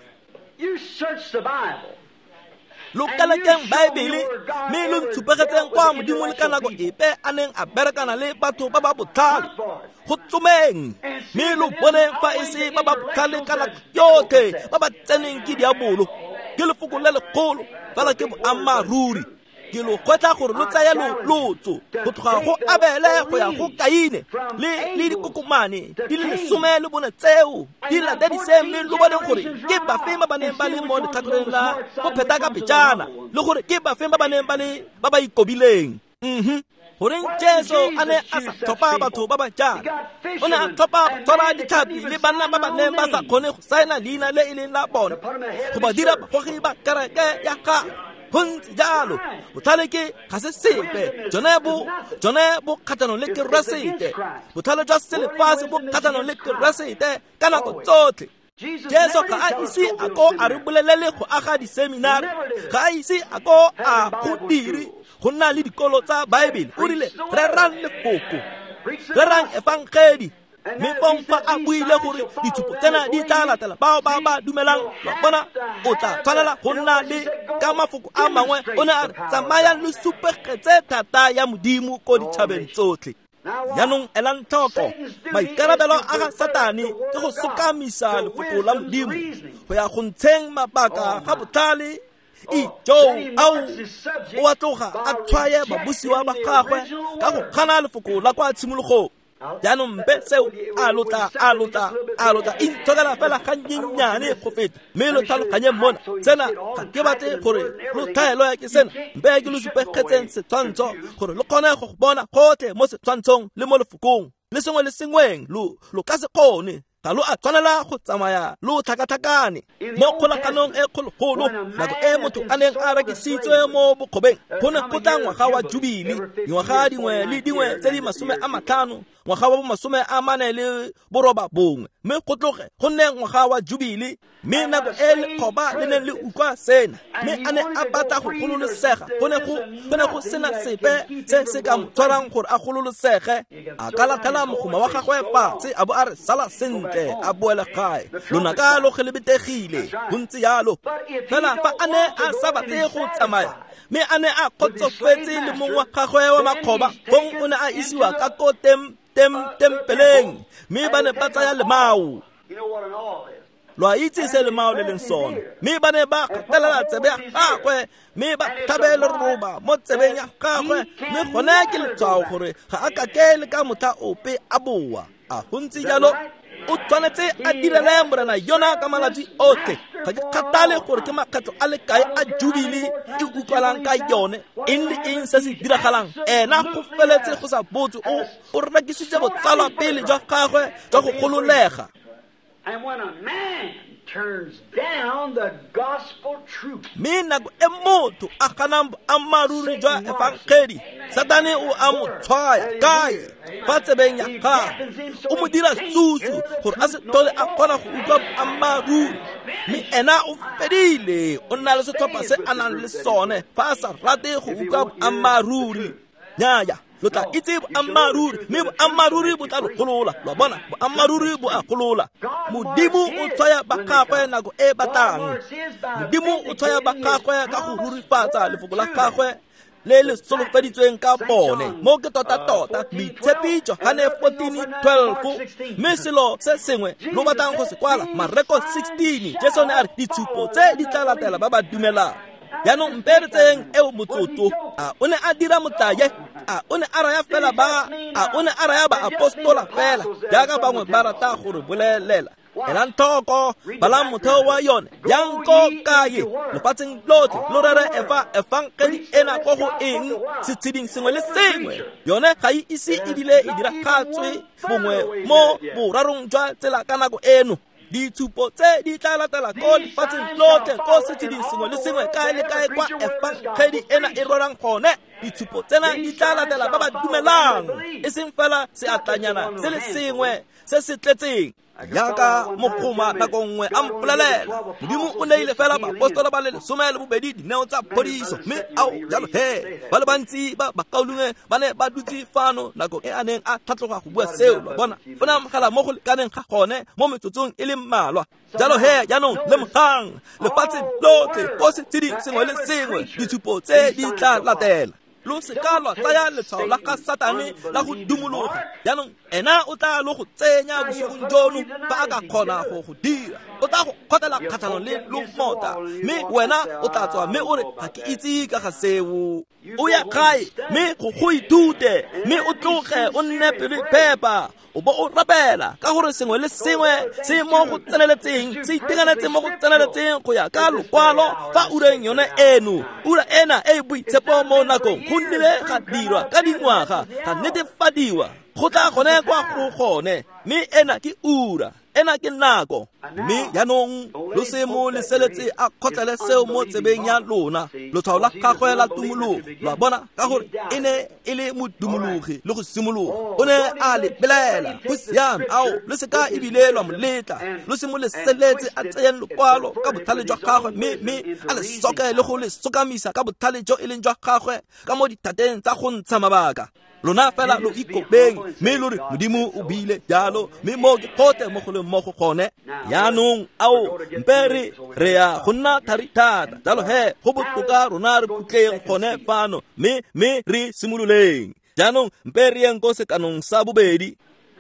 Speaker 1: lo kalakeng baebele mme lo ntshupagetseng kwa modimo le ka nako epe a neng a berekana le batho ba ba botlhale go tsomeng mme lo boneng fa e se ba ba botlhale ka nako yotlhe ba ba tseneng ke diabolo ke lefoko le legolo fela ke boammaruri ke lo kgwetla gore lo tsaya lotso go tloga go Abele go ya go Kaine le dikokomane di le 10 le bone tseo di la di seme lo bone gore ke ba fema ba neng ba le mo letlhakoreng la go pheta ka pejana le gore ke ba fema ba neng ba le ba ba ikobileng goreng Jesu a ne a sa tlhopha batho ba ba jang o ne a tlhopha tsona ditlhapi le banna ba ba neng ba sa kgone go saena leina le e leng la bona go ba dira bagogi ba kereke ya gagwe gontsi jalo botlhale ke ga se sepe jone bo kgathanong le keresete botlhale jwa selefase bo kgathanong le keresete ka nako tsotlhe Jesu ga a ise a ko a re bolelele go aga di-seminary, ga a ise a ko a go dire go nna le dikolo tsa Baebele. O rile rerang lefoko, rerang evangeli, mme pompa a buile gore ditshupo tsena di tla latela bao ba dumelang. Wa bona o tla tshwanela go nna le ka mafoko a mangwe o ne a re tsamayang le supegetse thata ya Modimo ko ditšhabeng tsotlhe. Yaanong elang tlhoko, maikarabelo a ga Satane ke go sokamisa lefoko la Modimo go ya go ntsheng mabaka ga botlhale. Joe o a tloga a tshwaye babusiwa ba gagwe ka go kgana lefoko la kwa tshimologong. Jaanong mpe seo a lota intshokela fela ga nyenyane go feta, mme lo tlhaloganye mona tsena ga ke batle gore lo thaelo ya ke sena, mpe ke lo supegetseng setshwantsho gore lo kgone go bona gotlhe mo setshwantshong le mo lefokong le sengwe le sengweng lo ka se kgone. Ga lo a tshwanela go tsamaya lo tlhakatlhakane mo kgolaganong e kgologolo. Nako e motho a neng a rekisitswe mo bokgobeng, go ne go tla ngwaga wa Jubile, dingwaga dingwe le dingwe tse di 50, ngwaga wa 49, mme go tloge go nne ngwaga wa Jubile. Mme nako e lekgoba le neng le utlwa sena, mme a ne a batla go gololosega. Go ne go sena sepe se se ka mo tshwarang gore a gololosege. A ka latela mogoma wa gagwe fatshe a bo a re sala sentle, a boele gae. Lona ka lo ge le betegile go ntse yalo fela fa a ne a sa batle go tsamaya, mme a ne a kgotsofetse le mongwe wa gagwe wa makgoba. Bong o ne a isiwa ka ko tempeleng, mme ba ne ba tsaya lemao. Lo a itse se lemao le leng sona, mme ba ne ba gatelela tsebe ya gagwe, mme ba thabela roba mo tsebeng ya gagwe. Mme gone ke letshwao gore ga a kakele ka motha ope a boa. A go ntse jalo o tshwanetse a direle Morena yona ka malatsi otlhe. Ga ke kgatale gore ke makgetlo a le kae a Jubile e utlwalang ka yone, eng le eng se se diragalang. Ena go feletse go sa botse, o rekisitse botsalwa pele jwa gagwe jwa go gololega.
Speaker 2: And when a man turns down the gospel truth,
Speaker 1: mme nako e motho a ganang boammaaruri jwa evangeli, Satane o a mo tshwaya kae fa tsebeng ya gagwe, o mo dira susu gore a se tlhole a kgona go utlwa boammaaruri. Mme ena o fedile, o nna le setlhopha se a nang le sone fa a sa rate go utlwa boammaaruri. Nnyaa, lo tla itse boammaaruri, mme boammaaruri bo tla lo golola. Lo bona boammaaruri bo a golola. Modimo o tshwaya ba gagwe nako e batlang. Modimo o tshwaya ba gagwe ka go rurifatsa lefoko la gagwe le le solofeditsweng ka bone mo ke tota Moitshepi Johane 14:12. Mme selo se sengwe lo batlang go se kwala Mareko 16, Jesu ne a re ditshupo tse di tla latela ba ba dumelang. Yaanong mperetseng eo motsotso, a o ne a dira motlaye, a o ne a raya fela a o ne a raya ba apostola fela jaaka bangwe ba rata gore bolelela. Elang tlhoko, balang motheo wa yone yanko kae lefatsheng lotlhe lo rere evangeli ena go go eng setsheding sengwe le sengwe. Yone ga e ise e dile e diragatswe bongwe mo borarong jwa tsela ka nako eno. Ditshupo tse di tla latela ko lefatsheng lotlhe ko setsheding sengwe le sengwe kae le kae kwa evangeli ena e rorang gone. Ditshupo tsena di tla latela ba ba dumelang, e seng fela seatlanyana se le sengwe se se tletseng. Yaka mogoma nako nngwe a mpolelela, Modimo o neile fela baapostola ba le 12 dineo tsa phodiso, mme ao jalo he ba le bantsi ba bakaulungwe ba ne ba dutse fano nako e a neng a tlhatloga go bua seo. Lo bona o ne amogela mo go lekaneng ga gone mo metsotsong e le mmalwa. Jalo he jaanong le mogang lefatshe lotlhe ko setsheding sengwe le sengwe ditshupo tse di tla latela. Lo se ka lwa tsaya letshwao la ga Satane la go dumologa. Jaanong ena o tla lo go tsenya bosogong jono fa a ka kgona go dira. O tla go kgothela kgatlhanong le lomota, mme wena o tla tswa mme o re ga ke itse ka ga seo. O ya gae mme go ithute, mme o tloge o nne phepa, o bo o rapela ka gore sengwe le sengwe se mo go tseneletseng se itekanetse mo go tseneletseng go ya ka lokwalo fa ureng yone eno. Ura ena e boitshepo mo nakong go nnile ga dirwa ka dingwaga, ga netefadiwa go tla gone kwa go gone mme ena ke ura ena ke nako mme yaanong lo se mo le seletse a khotlele seo mo tsebeng ya lona lo tshwaola gagwe la tumologo la bona ka gore e ne e le modumologi le go simologa o ne a le belela go siame ao le se ka ebile lwa moletla lo se mo le seletse a tseyeng lokwalo ka bothale jwa gagwe mme a le soke le go le sokamisa ka bothale jo e leng jwa gagwe ka mo dithateng tsa go ntsha mabaka lona fela lo ikopeng mme lo re modimo o buile jalo mme mo ke gote mo go le mmogo gone yaanong ao mpere re ya go nna thari thata jalo he go botoka rona re putleng gone fano mme re simololeng jaanong mpere yeng ko sekanong sa bobedi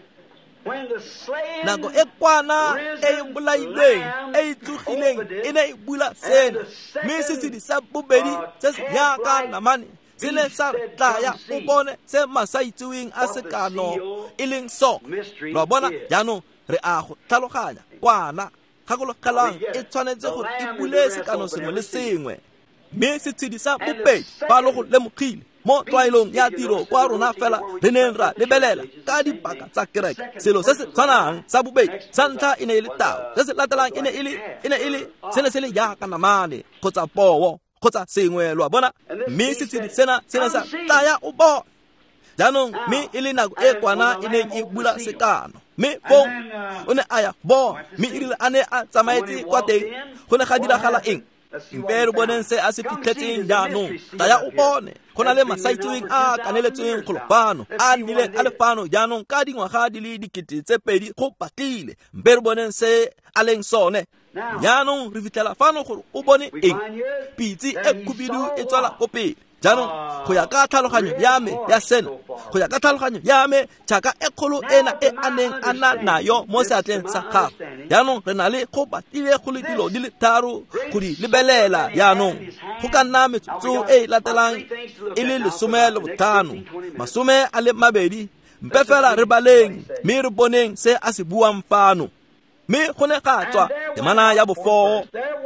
Speaker 1: nako e kwana e bolaileng e tsogileng e ne e bula sena mme sesedi sa bobedi se se yaka namane se ne sa tlaya o bone se masaitsweng a sekano e leng so lo bona jaanong re a go tlhaloganya kwana kgakologelang e tshwanetse gore e bule sekano sengwe le sengwe mme setshedi sa bobedi fa le go lemogile mo tlwaelong ya tiro kwa rona fela re neng ra lebelela ka dipaka tsa kereke selo se se tshwanang sa bobedi sa ntlha e ne e le tao se se latelang e ne e le se ne se le yaka namane kgotsa poo kgotsa sengwe lwa bona mme setshedi sena sa tlaya o bona jaanong mme e le nako e kwana e neng e bula sekano mme fong o ne a ya bona mme erile a ne a tsamaetse kwa teng go ne ga diragala eng mpere boneng se a se fitlhetseng jaanong tlaya o bone go na le masaitsweng a kaneletsweng kgolofano a nnileng a lefano jaanong ka dingwaga di le 2,000 go batlile mpere boneng se a leng sone jaanong re fitlhela fano gore o bone eng pitsi e khubidu e tswala ko pele jaanong go ya ka tlhaloganyo ya me ya sena go ya ka tlhaloganyo ya me tšhaka e kgolo ena e a neng a na nayo mo seatleng sa gagwe jaanong re na le go batlile go le dilo di le tharo go di lebelela jaanong go ka nna metsotso e latelang e le 15 masome a le mabedi mpe fela re baleng mme re boneng se a se buang fano mme go ne ga tswa temana ya bofoo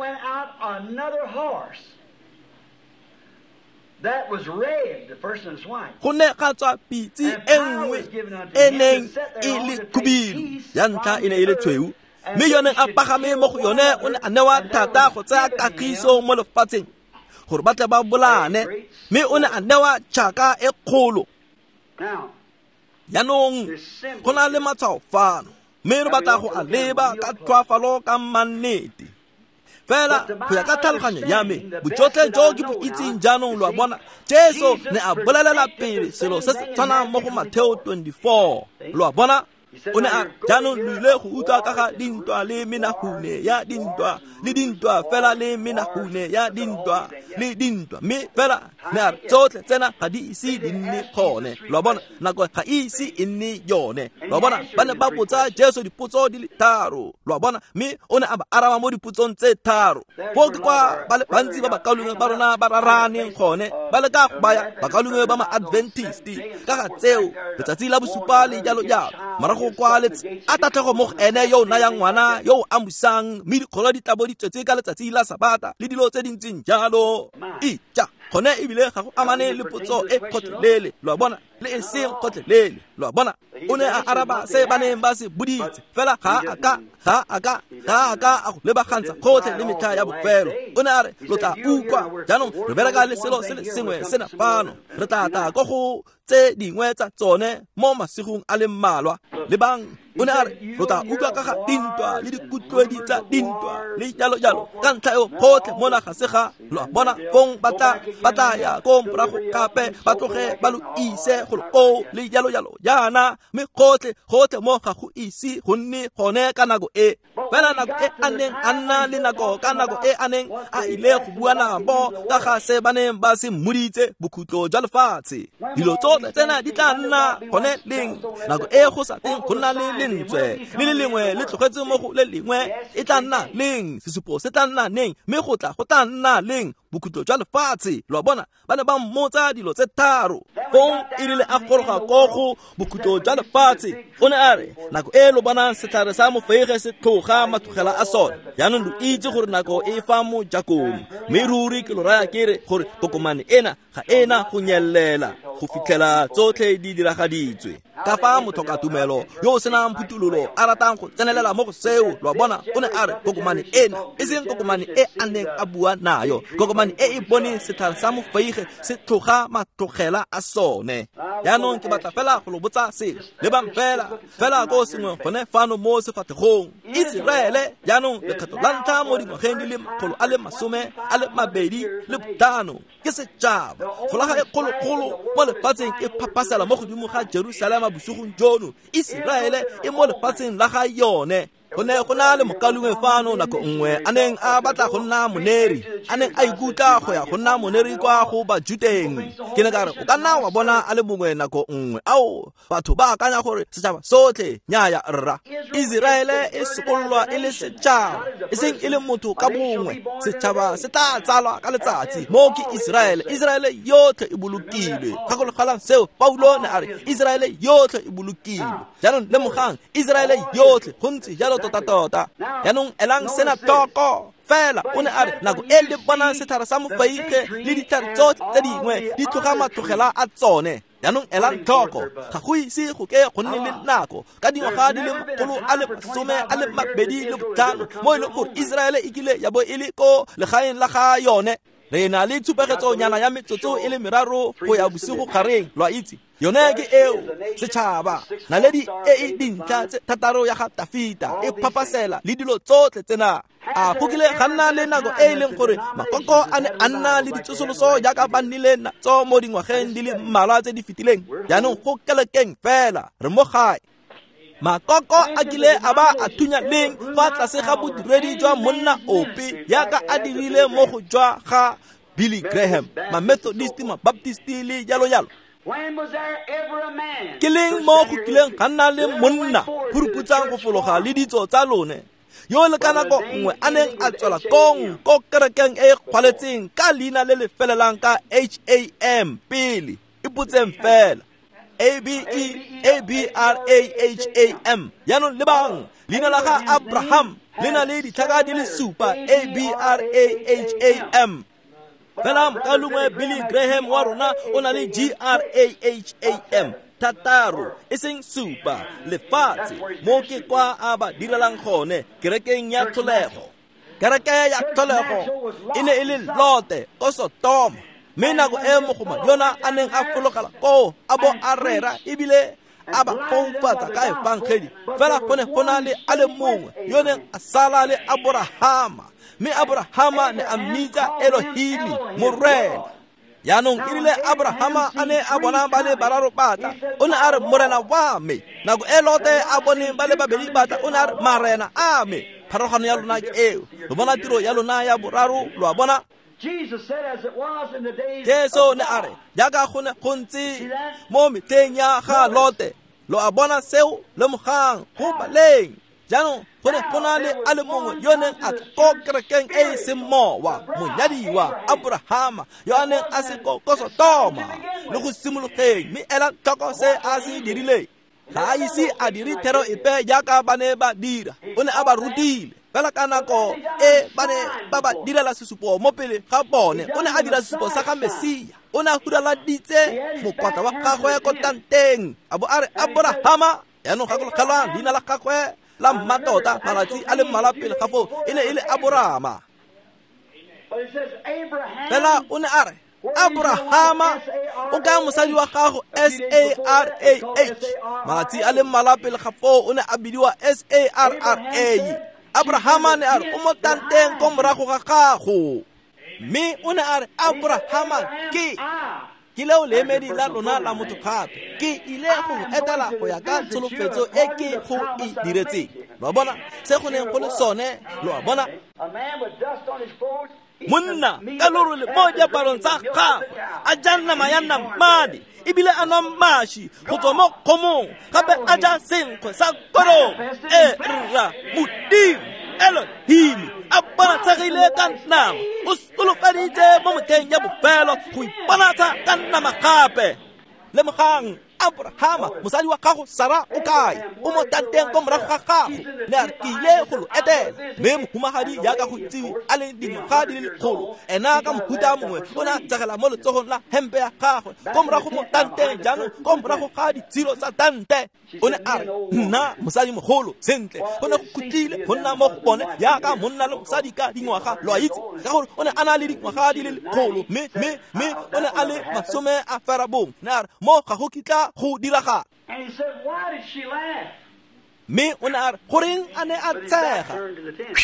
Speaker 2: that was red, the first and his wife.
Speaker 1: Go ne ga tswa pitsi e nngwe e neng e le khubidu ya ntlha e ne e le tshweu mme yone a pagame mo go yone o ne a newa thata go tsaya kagiso mo lefatsheng gore ba tle ba bolane mme o ne a newa tšhaka e kgolo yaanong go na le matshwao fano mme re batla go a leba ka tlhoafalo ka mannete fela go ya ka tlhaloganyo ya me bojotlhe jo ke bo itseng jaanong lwa bona jesu ne a bolelela pele selo se se tshwanang mo go Mateo 24 lwa bona o ne a jaanong lo ile go utlwa ka ga dintwa le menagune ya dintwa le dintwa fela le menagune ya dintwa le dintwa mme fela ne a tsotlhe tsena ga di ise di nne gone lwa bona nako ga ise e nne yone lwa bona ba ne ba botsa jesu dipotso di le tharo lwa bona mme o ne a ba araba mo dipotsong tse tharo go ke kwa ba le bantsi ba bakalungwe ba rona ba raraneng gone ba le ka go baya bakalungwe ba ma-adventist ka ga tseo letsatsi la bosupa le jalo marago kwa a tatlhego mo ene yo o nayang ngwana yo o amusang mme dikgolo di tla bo di tswetse ka letsatsi la sabata le dilo tse dintseng jalo ija gone ebile ga go amane le potso e kgotlelele lwa bona le e seng kgotlelele lwa bona o ne a araba se ba neng ba se boditse fela ga a ka a go lebagantsa kgotlhe le metlha ya bofelo o ne a re lo tla ukwa jaanong re bereka le selo se le sengwe sena fano re tla ko go tse dingwe tsa tsone mo masigong a le mmalwa le bang o ne a re lo tla utlwa ka ga dintwa le dikutlwedi tsa dintwa le jalo ka ntlha eo kgotlhe mona ga se ga lwa bona fong ba tla ya ko morago gape ba tloge ba lo ise go o le jalo jaana mme kgotlhe mo ga go ise go nne gone ka nako e fela nako e a neng a nna le nako ka nako e a neng a ile go bua nabo ka ga se ba neng ba se mmoditse bokhutlo jwa lefatshe dilo tsotlhe tsena di tla nna gone leng nako e go sa teng go nna le lentswe le lengwe le tlogetse mo go le lengwe e tla nna leng sesupo se tla nna neng mme go tla nna leng bokhutlo jwa lefatshe lwa bona ba ne ba mmotsa dilo tse tharo fong e rile a goroga ko go bokhutlo jwa lefatshe o ne a re nako e lo bonang setlhare sa mofeege se tlhoga matlogela a sone jaanong lo itse gore nako e fa mo jakong mme ruri ke lo raya kere gore kokomane ena ga ena go nyelela go fitlhela tsotlhe di diragaditswe ka fa motho ka tumelo yo senang phutulolo a ratang go tsenelela mo go seo lo bona o ne a re kokomane ena e seng kokomane e a neng a bua nayo kokomane e bone sethara sa mofaige se tloga matlogela a sone yaanong ke batla fela go lo botsa se le bang fela go sengwe gone fano mo sefategong Israele yaanong lekgetho la ntlha mo dingwageng di le makgolo a le masome a le mabedi le botano ke setšhaba folaga e kgolokgolo mo lefatsheng e phapasela mo godimo ga Jerusalema bosogong jono Israele e mo lefatsheng la ga yone go ne go na le mokalungwe fano nako nngwe a neng a batla go nna moneri a neng a ikutlwa go ya go nna moneri kwa go Bajuteng ke ne ka re o ka nna wa bona a le mongwe nako nngwe ao batho ba akanya gore setšhaba sotlhe nyaaya rra Israele e sekololwa e le setšhaba e seng e le motho ka bongwe setšhaba se tla tsalwa ka letsatsi mo ke Israele yotlhe e bolokilwe ka go legalang seo Paulo ne a re Israele yotlhe e bolokilwe jaanong le mogang Israele yotlhe go ntse jalo tota yaanong elang sena toko fela o ne a re nako e le bonang sethara sa mofaige le ditlhare tsotlhe tse dingwe di tloga matlogela a tsone yaanong elang tlhoko ga go ise go ke go nne le nako ka dingwaga di le makgolo a le masome a le mabedi le botlhano mo e leng gore Israele e kile ya bo e le ko legaeng la ga yone re na le tshupagetsonyana ya metsotso e le meraro go ya bosigo gareng lwa itse yone ke eo setšhaba naledi e dintlha tse thataro ya ga Dafita e phapasela le dilo tsotlhe tsena a go kile ga nna le nako e leng gore makoko a ne a nna le ditsosoloso jaaka ba nnile natso mo dingwageng di le mmalwa tse di fetileng jaanong go kelekeng fela re mo gae makoko a kile a ba a thunya leng fa tlase ga bodiredi jwa monna ope yaka a dirile mo go jwa ga Billy Graham ma-Methodist ma-Baptist le jalo ke leng mo go kileng ga nna le monna phuruputsang go fologa le ditso tsa lone yo le ka nako nngwe a neng a tswela kong ko kerekeng e kgwaletseng ka leina le le felelang ka HAM pele e putseng fela ABRAHAM yaanong le bang leina la ga Abraham le na le ditlhaka di le supa ABRAHAM fela mokalungwe Billy Graham wa rona o na le GRAHAM thataro e seng supa lefatshe mo ke kwa a ba direlang gone kerekeng ya tlholego kereke ya tlholego e ne e le Lote ko Sodoma mme nako e mogoma yona a neng a fologela ko a bo a rera ebile a ba foufatsa ka evangeli fela go na le a le mongwe yo neng a sala le Abrahama mme Abrahama ne a mmitsa Elohimi morena yaanong erile Abrahama a ne a bona ba le bararo batla o ne a re morena wa me nako e Lote a bone ba le babedi batla o ne a re marena a me pharogano ya lona ke eo lo bona tiro ya lona ya boraro lo a bona Jesu ne a re jaaka go ne go ntse mo metleng ya ga Lote lo a bona seo le mogang go baleng jaanong go ne go na le a le mongwe yo neng a ko kerekeng e seng mowa monyadiwa Abrahama yo a neng a se ko Sodoma le go simologeng mme ela tlhoko se a se dirileng ga a ise a dire thero epe jaaka ba ne ba dira o ne a ba rutile fela ka nako e ba ne ba ba direla sesupo mo pele ga bone o ne a dira sesupo sa ga Mesia o ne a huraladitse mokwatla wa gagwe ko tanteng a bo a re Abrahama yaanong ga go legelwa leina la gagwe la mmatota malatsi a le mmala pele ga foo e ne e le Abrahama fela o ne a re Abrahama o ka mosadi wa gago SARAH malatsi a le mmala pele ga foo o ne a bidiwa SARRA Abrahama ne a re o mo tanteng ko morago ga gago mme o ne a re Abrahama ke leo leemedi la lona la motho gape ke ile go etela go ya ka tsholofetso e ke go e diretseng lo bona se go neng go le sone lo bona monna ka lorole mo diaparong tsa gagwe a ja nama ya namane ebile a nwa maši go tswa mo kgomong gape a ja senkgwe sa korong e rra modimo Elohimi a bonatshegile ka nama o solofaditse mo motheng ya bofelo go iponatsa ka nama gape le mogang Abrahama mosadi wa gago Sara o kae o mo tanteng ko morago ga gago le a ke ile go lo etela mme mohumagadi ya ka go itsewe a le dingwaga di le lekgolo ena ka mohuta mongwe o ne a tsegela mo letsogong la hempe ya gagwe ko morago mo tanteng jaanong ko morago ga ditshilo tsa tante o ne a re nna mosadi mogolo sentle go ne go khutlile go nna mo go bone yaka monna le mosadi ka dingwaga lo a itse ka gore o ne a na le dingwaga di le lekgolo mme o ne a le masome a ferabong ne a re mo ga go kitla go diraga
Speaker 2: And he said, why did she laugh?
Speaker 1: mme o ne a re goreng a ne a tshega
Speaker 2: Turn to the tent.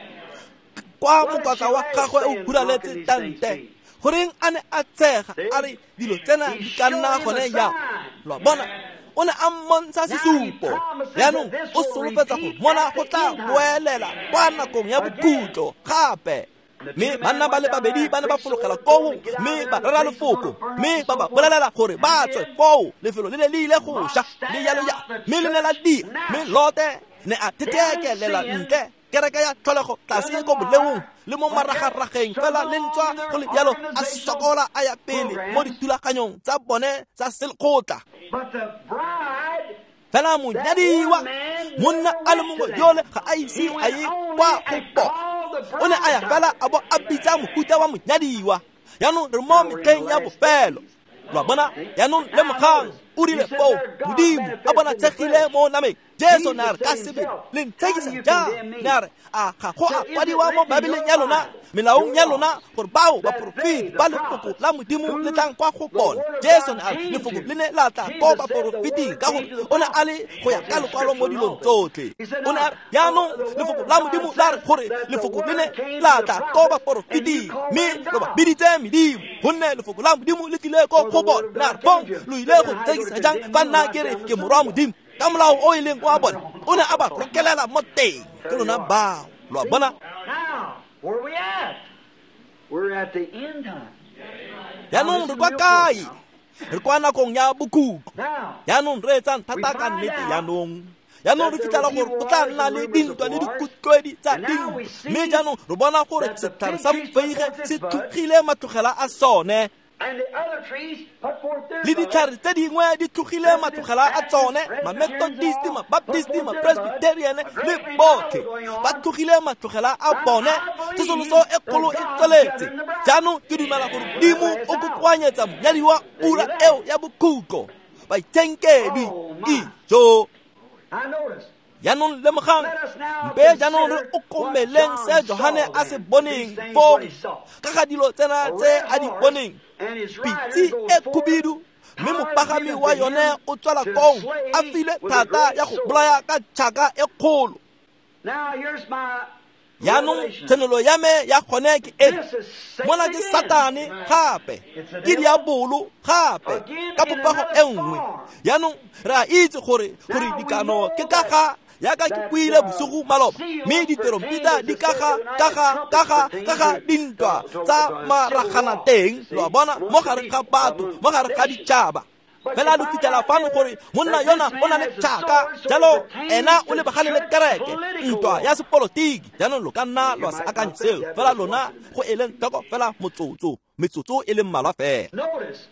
Speaker 1: kwa mokatla wa gagwe o huraletse tante goreng a ne a tshega a re dilo tsena di ka nna gone ya lo bona o ne a mmontsha sesupo yaanong o solofetsa go mona go tla boelela kwa nakong ya bokhutlo gape mme banna ba le babedi ba ne ba fologela koo mme ba rera lefoko mme ba ba bolelela gore ba tswe foo lefelo le ne le ile go sha le yalo ya mme le ne la dia mme Lote ne a thetekelela ntle kereke ya tlholego tlase ko boleong le mo maragarageng fela le ntswa go le jalo a sokola a ya pele mo ditulaganyong tsa bone tsa selekgotla
Speaker 2: But the bride,
Speaker 1: fela monyadiwa monna a le mongwe yole ga a ise a ye kwa go po o ne a ya fela a bo a bitsa mohuta wa monyadiwa yaanong re mo metlheng ya bofelo lwa bona yaanong le mogang o rile foo modimo a bona tshegile mo nameng Jesu ne a re ka sebele le ntshekisa jang ne a re a ga go a kwadiwa mo babeleng ya lona melaong ya lona gore bao baporofeti ba lefoko la modimo le tlang kwa go bona Jesu ne a re lefoko le ne la tla ko baporofeting ka gore o ne a le go ya ka lekwalo mo dilong tsotlhe o ne a re yaanong lefoko la modimo la re gore lefoko le ne la tla ko baporofeting mme lo ba biditse medimo gonne lefoko la modimo le tlile ko go bona ne a re bong lo ile go tshekisa jang fa nna ke re ke morwa modimo ka molao o e leng wa bona o ne a ba rokelela mo teng ke lona bao lo a bona
Speaker 2: now, where are we at? We're at the end time.
Speaker 1: yaanong re kwa kae re kwa nakong ya bokhutlo
Speaker 2: Now,
Speaker 1: yaanong re etsang thata ka nnete yaanong re fitlhela gore o tla nna le dintwa le dikutlwedi tsa dintwa mme jaanong re bona gore setlhare sa mofeige se tlhogile matlogela a sone
Speaker 2: and the other trees put forth their
Speaker 1: le ditlhare tse dingwe di tlogile matlogela a tsone mamethodist mabaptist mapresbyterian le botlhe ba tlogile matlogela a bone tsosoloso e kgolo e tsweletse jaanong ke dumela gore modimo o kokoanyetsa monyadiwa ura eo ya bokhutlo baitshenkedi ijo
Speaker 2: I noticed.
Speaker 1: yaanong lemogang mpe jaanong re okomeleng se Johane a se boneng foo ka ga dilo tsena tse a di boneng
Speaker 2: And his
Speaker 1: pitsi
Speaker 2: rider goes
Speaker 1: e
Speaker 2: forth.
Speaker 1: khubidu mme mopagami wa yone o tswela kong a file thata ya go bolaya ka tšhaka e kgolo
Speaker 2: Now, here's my
Speaker 1: yaanong
Speaker 2: revelation.
Speaker 1: tsenelo ya me ya kgone ke e
Speaker 2: This is
Speaker 1: mona ke
Speaker 2: Satan
Speaker 1: satane
Speaker 2: again.
Speaker 1: gape ke diabolo gape ka popago e nngwe yaanong re a itse gore dikano ke ka ga yaka ke buile bosigo maloba mme diterompita di ka ga dintwa tsa maragana teng lo a bona mo gare ga batho mo gare ga ditšhaba fela lo fitlhela fano gore monna yona o na le tšhaka jalo ena o lebagale le kereke ntwa ya sepolotiki jaanong lo ka nna lwa se akanye seo fela lona go e leng tlhoko fela metsotso e leng mmalwa fela
Speaker 2: Notice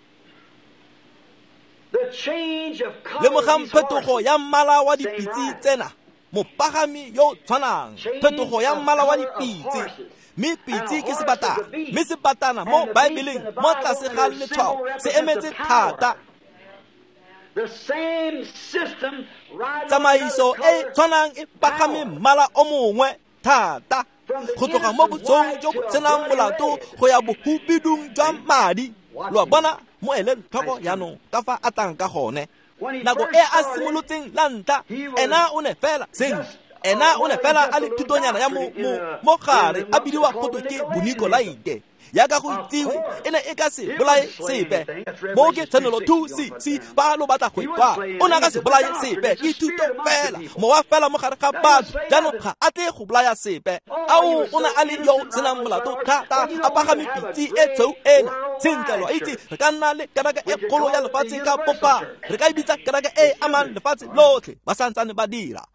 Speaker 2: the change of color
Speaker 1: le
Speaker 2: of
Speaker 1: mogang
Speaker 2: these
Speaker 1: phetogo
Speaker 2: horses.
Speaker 1: ya mmala wa dipitsi tsena mopagami yo o tshwanang phetogo ya mmala wa dipitsi mme pitsi ke sebatana mme sebatana mo baebeleng mo tlase ga letshwao se emetse thata
Speaker 2: The same system riding
Speaker 1: tsamaiso
Speaker 2: on another
Speaker 1: e tshwanang e pagame mmala o mongwe thata go tloga mo botsong jo bo tsenang molato go ya bohupidung jwa madi lo bona mo eleng tlhoko yaanong ka fa a tlang ka gone nako e a simolotseng la ntlha ena o ne fela sentle ena o ne fela a le thutonyana ya mo gare a bidiwa gotwe ke bonikolaite yaka go itsewe e ne e ka se bolaye sepe mo ke tsenelo 2:6 ba lo batla go ikwa o ne a ka se bolaye sepe ke thuto fela mowa fela mo gare ga batho jaanong ga a tle go bolaya sepe ao o ne a le yo senang molato thata a pagame pitsi e tshweu ena sentlelo itse re ka nna le kereke e kgolo ya lefatshe ka popa re ka e bitsa kereke e amang lefatshe lotlhe ba santsane ba dira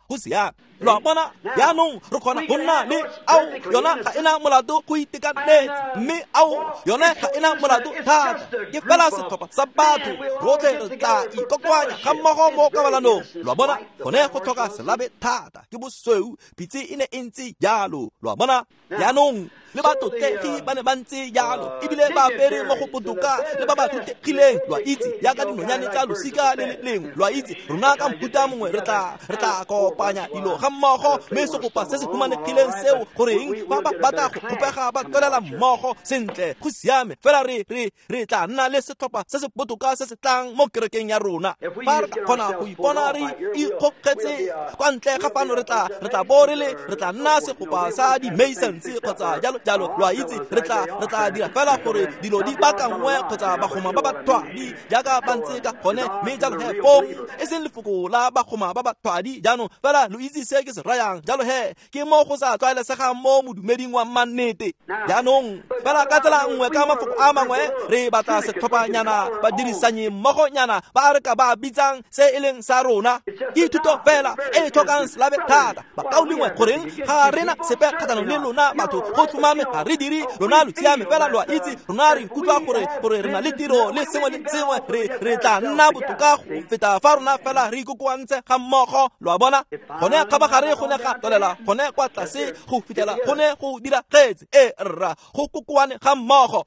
Speaker 1: go siame lo bona yaanong re kgona go nna le ao yona ga ena molato go itekanetse mme ao yona ga ena molato thata ke fela setlhopha sa batho rotlhe re tla ikokoanya ga mmogo mo kabalanong lo bona gone go tlhoka selabe thata ke bosweu pitse e ne e ntse jalo lo bona yaanong le batotegi ba ne ba ntse jalo ebile ba apere mo go botoka le ba ba totegileng lo itse yaka dinonyane tsa losika le lengwe lo itse rona ka mputa mongwe re tla kopanya dilo ga mmogo mme sekopa se se humanegileng seo goreng ba batla go kopega ba tswelela mmogo sentle go siame fela re tla nna le setlhopha se se botoka se se tlang mo kerekeng ya rona fa re kgona go ipona re ikgokgetse kwa ntle ga fano re tla re tla nna sekopa sa di-masons kgotsa jalo lo itse re tla dira fela gore dilo di bakangwe kgotsa bagoma ba bathwadi jaaka ba ntse ka gone mme jalo he fo e seng lefoko la bagoma ba bathwadi jaanong fela lo itse se ke se rayang jalo he ke mo go sa tlwaelesegang mo modumeding wa mannete jaanong fela ka tsela nngwe ka mafoko a mangwe re batla setlhophanyana ba dirisanye mmogo nyana ba re ka ba bitsang se e leng sa rona ke thuto fela e tlhokang selabe thata ba kaolengwe goreng ga rena sepe kgathanong le lona batho go tlhomame ga re dire lona lo siame fela lo itse rona re ikutlwa gore re na le tiro le sengwe le sengwe re tla nna botoka go feta fa rona fela re ikokoantse ga mmogo lo bona gone ka ba gare gone ga tolela gone kwa tlase go fitela gone go dira kgetse e rra go kokoane ga mmogo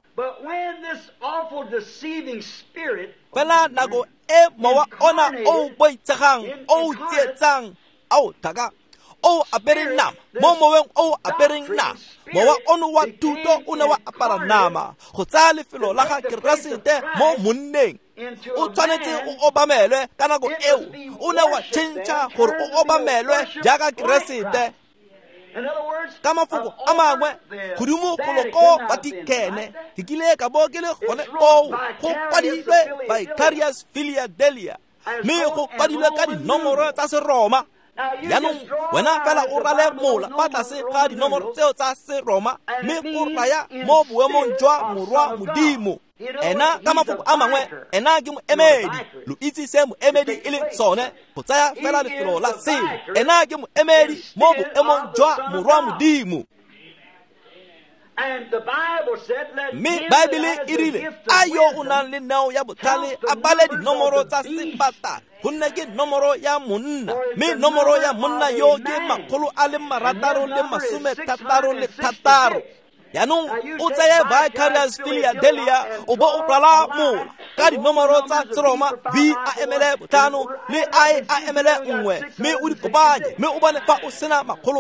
Speaker 1: fela nako e mowa ona o boitshegang o tsietsang ao thaka o apereng nama mo moweng o apereng nama mowa ono wa thuto o ne wa apara nama go tsaya lefelo la ga keresete mo monneng o tshwanetse o obamelwe ka nako eo o ne wa tšhentšha gore o obamelwe jaaka keresete ka mafoko a mangwe godimo goloko ba dikene ke kile ka bo ke le gone o go kwadilwe Vicarious Philadelphia mme go kwadilwe ka dinomoro tsa seroma yaanong wena fela o rale mola fa tlase ga dinomoro tseo tsa seroma mme o raya mo boemong jwa morwa modimo ena ka mafoko a mangwe ena ke moemedi lo itse se moemedi e le sone go tsaya fela lefelo la selo ena ke moemedi mo boemong jwa morwa modimo mme baebele e rile a yo o nang le neo ya botlhale a bale dinomoro tsa sepatala gonne ke nomoro ya monna mme nomoro ya monna yo ke 666 yaanong o tsaya Vicarious Philadelphia o bo o rwala mola ka dinomoro tsa seroma V a emele botlhano le I a emele nngwe mme o di kopanye mme o bone fa o sena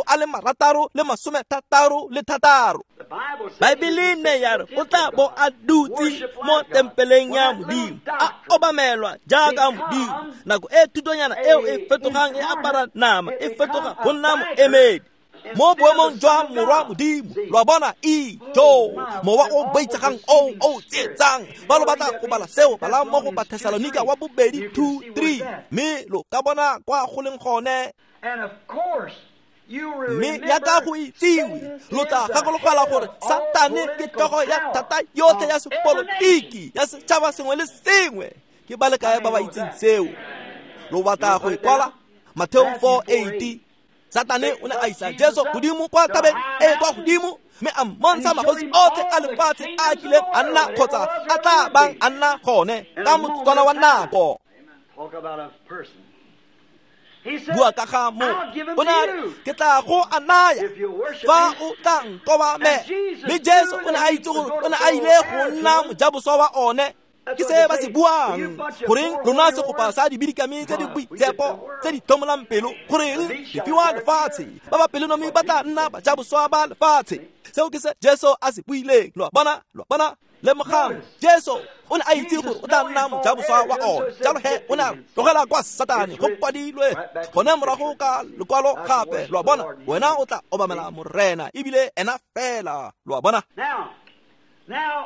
Speaker 1: 666 baebele ne ya re o tla bo a dutse mo tempeleng ya modimo a obamelwa jaaka modimo nako e thutonyana eo e fetogang e apara nama e fetoga go nna moemedi mo boemong jwa morwa modimo lo bona mowa o boitshegang o tsietsang ba lo batla go bala seo bala mo go Bathesalonika wa bobedi 2:3 mme lo ka bona kwa go leng gone mme yaka go itsiwe lo tla gakologelwa gore Satane ke togo ya thata yotlhe ya sepolotiki ya setšhaba sengwe le sengwe ke ba le kae ba ba itseng seo lo batla go ikwala Matthew 4:80 Satane o ne a isa Jesu godimo kwa tabeng e kwa godimo mme a mmontsha magosi otlhe a lefatshe a kileng a nna kgotsa a tla bang a nna gone ka motsana wa nako bua ka ga mo o ne ke tla go a naya fa o tla nkobame mme Jesu o ne a itse gore o ne a ile go nna mojaboswa wa one ke se ba se buang goreng lona se go pasa dibidikame tse di boitsepo tse di thomolang pelo goreng di fiwa lefatshe ba ba pelo nomi ba tla nna ba ja boswa ba lefatshe seo ke se Jesu a se buileng lo bona le mogang Jesu o ne a itse gore o tla nna mo ja boswa wa ona jalo he o ne tlogela kwa Satane go kwadilwe gone morago ka lekwalo gape lo bona wena o tla obamela morena ebile ena fela lo bona now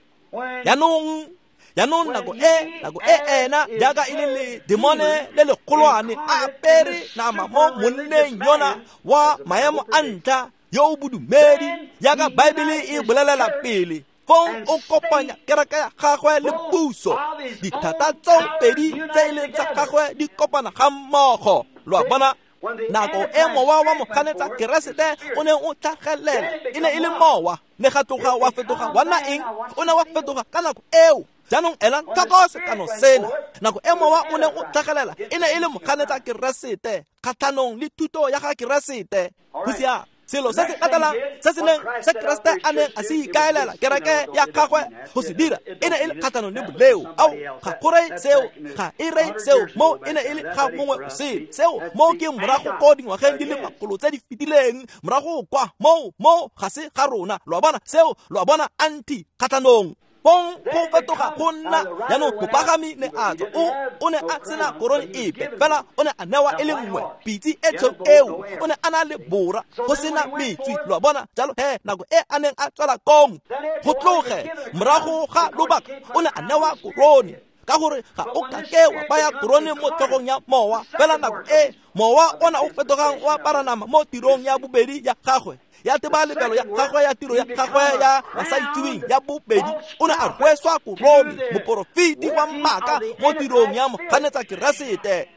Speaker 1: yaanong nako e ena jaaka e le demone le legolwane a apere nama mo monneng yona wa maemo a ntlha yo o bodumedi jaaka baebele e bolelela pele fong o kopanya kereke ya gagwe le puso dithata tseo pedi tse e leng tsa gagwe di kopana ga mmogo lo bona nako e mowa wa mokganetsa keresete o ne o tlhagelela e ne e le mowa ne ga tloga wa fetoga wa nna eng o ne wa fetoga ka nako eo jaanong ela tlhoko sekano sena nako e mowa o ne o tlhagelela e ne e le mokganetsa keresete kgatlhanong le thuto ya ga keresete go sia selo se se latelang se se neng se keresete a neng a se ikaelela kereke ya gagwe go se dira e ne e le kgatlhanong le boleo ao ga go rei seo ga e rei seo mo e ne e le ga mongwe o sele seo mo ke morago ko dingwageng di le makgolo tse di fetileng morago kwa mo ga se ga rona lo bona seo lo bona anti kgatlhanong pong go fetoga go nna yaanong mopagami ne a tswa o ne a sena korone epe fela o ne a newa e le nngwe pitsi e tshweu eo o ne a na le bora go sena metswi lo bona jalo nako e a neng a tswela kong go tloge morago ga lobaka o ne a newa korone ka gore ga o ka ke wa baya korone mo tlhogong ya mowa fela nako e mowa ona o fetogang wa paranama mo tirong ya bobedi ya gagwe ya teba lebelo ya gagwe ya tiro ya gagwe ya masaitsuwing ya bobedi o ne a rweswa korone moporofiti wa mmaka mo tirong ya mokganetsa keresete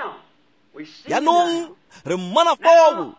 Speaker 1: yaanong re mmona foo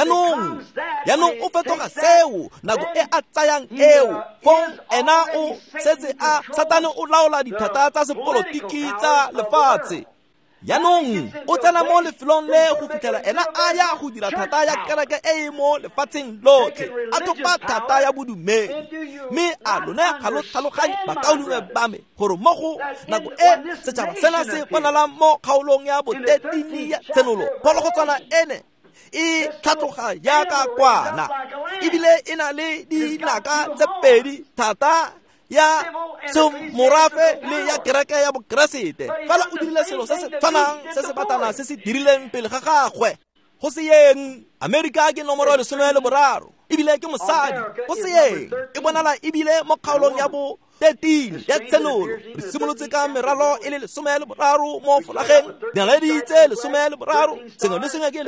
Speaker 1: yaanong o fetoga seo nako e a tsayang eo fong ena o setse a satane o laola dithata tsa sepolotiki tsa lefatshe yaanong o tsena mo lefelong le go fitlhela ena a ya go dira thata ya kereke e e mo lefatsheng lotlhe a thopa thata ya bodumedi mme a lone ga lo tlhaloganye bakaulongwe ba me gore mo go nako e setšhaba sena se bonalang mo kgaolong ya botetini ya tsenolo phologotshwana ene e tlhatloga yaka kwana ebile e na le dinaka tse pedi thata ya morafe le ya kereke ya bokeresete fela o dirile selo se se tshwanang se se batana se se dirileng pele ga gagwe go se yeng amerika ke nomoro 13 ebile ke mosadi go se yeng e bonala ebile mo kgaolong ya bo 13 ya tsenolo re simolotse ka meralo e le 13 mo folageng dinaledi tse 13 sengwe le sengwe ke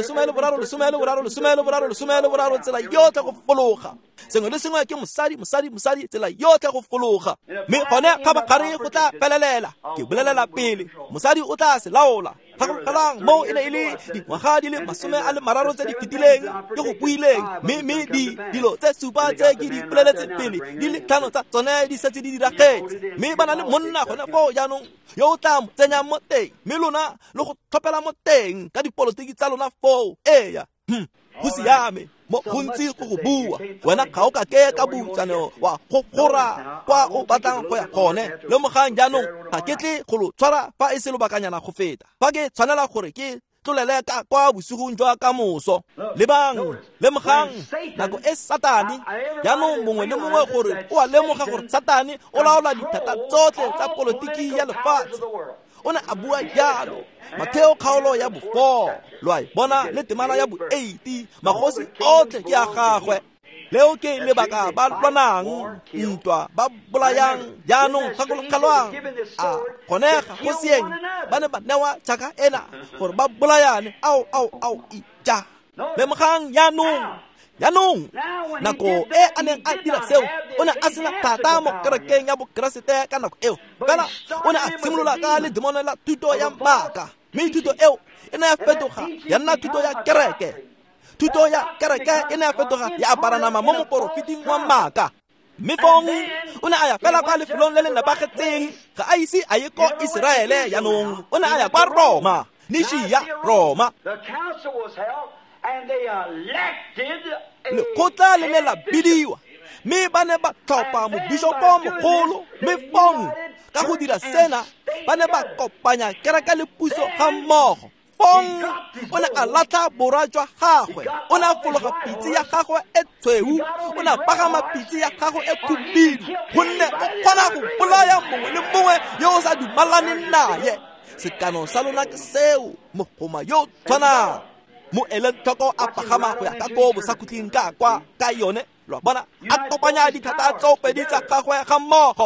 Speaker 1: 13 tsela yotlhe go fologa sengwe le sengwe ke mosadi tsela yotlhe go fologa mme gone ga bakgare go tla pelelela ke bolelela pele mosadi o tla se laola gagolgalang mo e ne e le dingwaga di le 30 tse di fetileng ke go buileng mme dilo tse supa tse ke di boleletse pele di le 5 tsa tsone di setse di diragetse mme ba na le monna gone foo jaanong yo o tla mo tsenya mo teng mme lona le go tlhophela mo teng ka dipolotiki tsa lona foo eya go siame mo gontsi go go bua wena ga o ka ke ka butsano wa go gora kwa o batlang go ya gone le mogang jaanong ga ke tle go lo tshwara fa e se lobakanyana go feta fa ke tshwanela gore ke tlolele ka kwa bosigong jwa ka moso le bang le mogang nako e satane jaanong mongwe le mongwe gore o a lemoga gore satane o laola dithata tsotlhe tsa polotiki ya lefatshe o ne a bua jalo Matheo kgaolo ya bo 4 lwa bona le temana ya bo 8 magosi otlhe ke a gagwe leo ke lebaka ba lwanang ntwa ba bolayang jaanong gakolokalwang a gonega go sieng ba ne ba newa tšhaka ena gore ba bolayane au ija le mogang yaanong nako e a neng a dira seo o ne a sena thata mo kerekeng ya bokeresete ka nako eo fela o ne a simolola ka ledimono la thuto ya mmaka mme thuto eo e ne ya fetoga ya nna thuto ya kereke e ne ya fetoga ya aparanama mo moporofiting wa mmaka mme fong o ne a ya fela kwa lefelong le le nepagetseng ga a ise a ye ko Iseraele yaanong o ne a ya kwa Roma Nishia Roma lekgotla le ne la bidiwa mme ba ne ba tlhopha mobishopo mogolo mme fong ka go dira sena ba ne ba kopanya kereke le puso ga mmogo fong o ne a latlha borwa jwa gagwe o ne a fologa pitsi ya gagwe e tshweu o ne a pagama pitsi ya gagwe e khubidu gonne o kgona go bolaya mongwe le mongwe yo o sa dumalaneng naye sekano sa lona ke seo mogoma yo tshwanang mo ele tlhoko a pagama go ya ka ko bosakhutleng ka kwa ka yone lwa bona a kopanya dithata tsoopedi tsa gagwe ga mmogo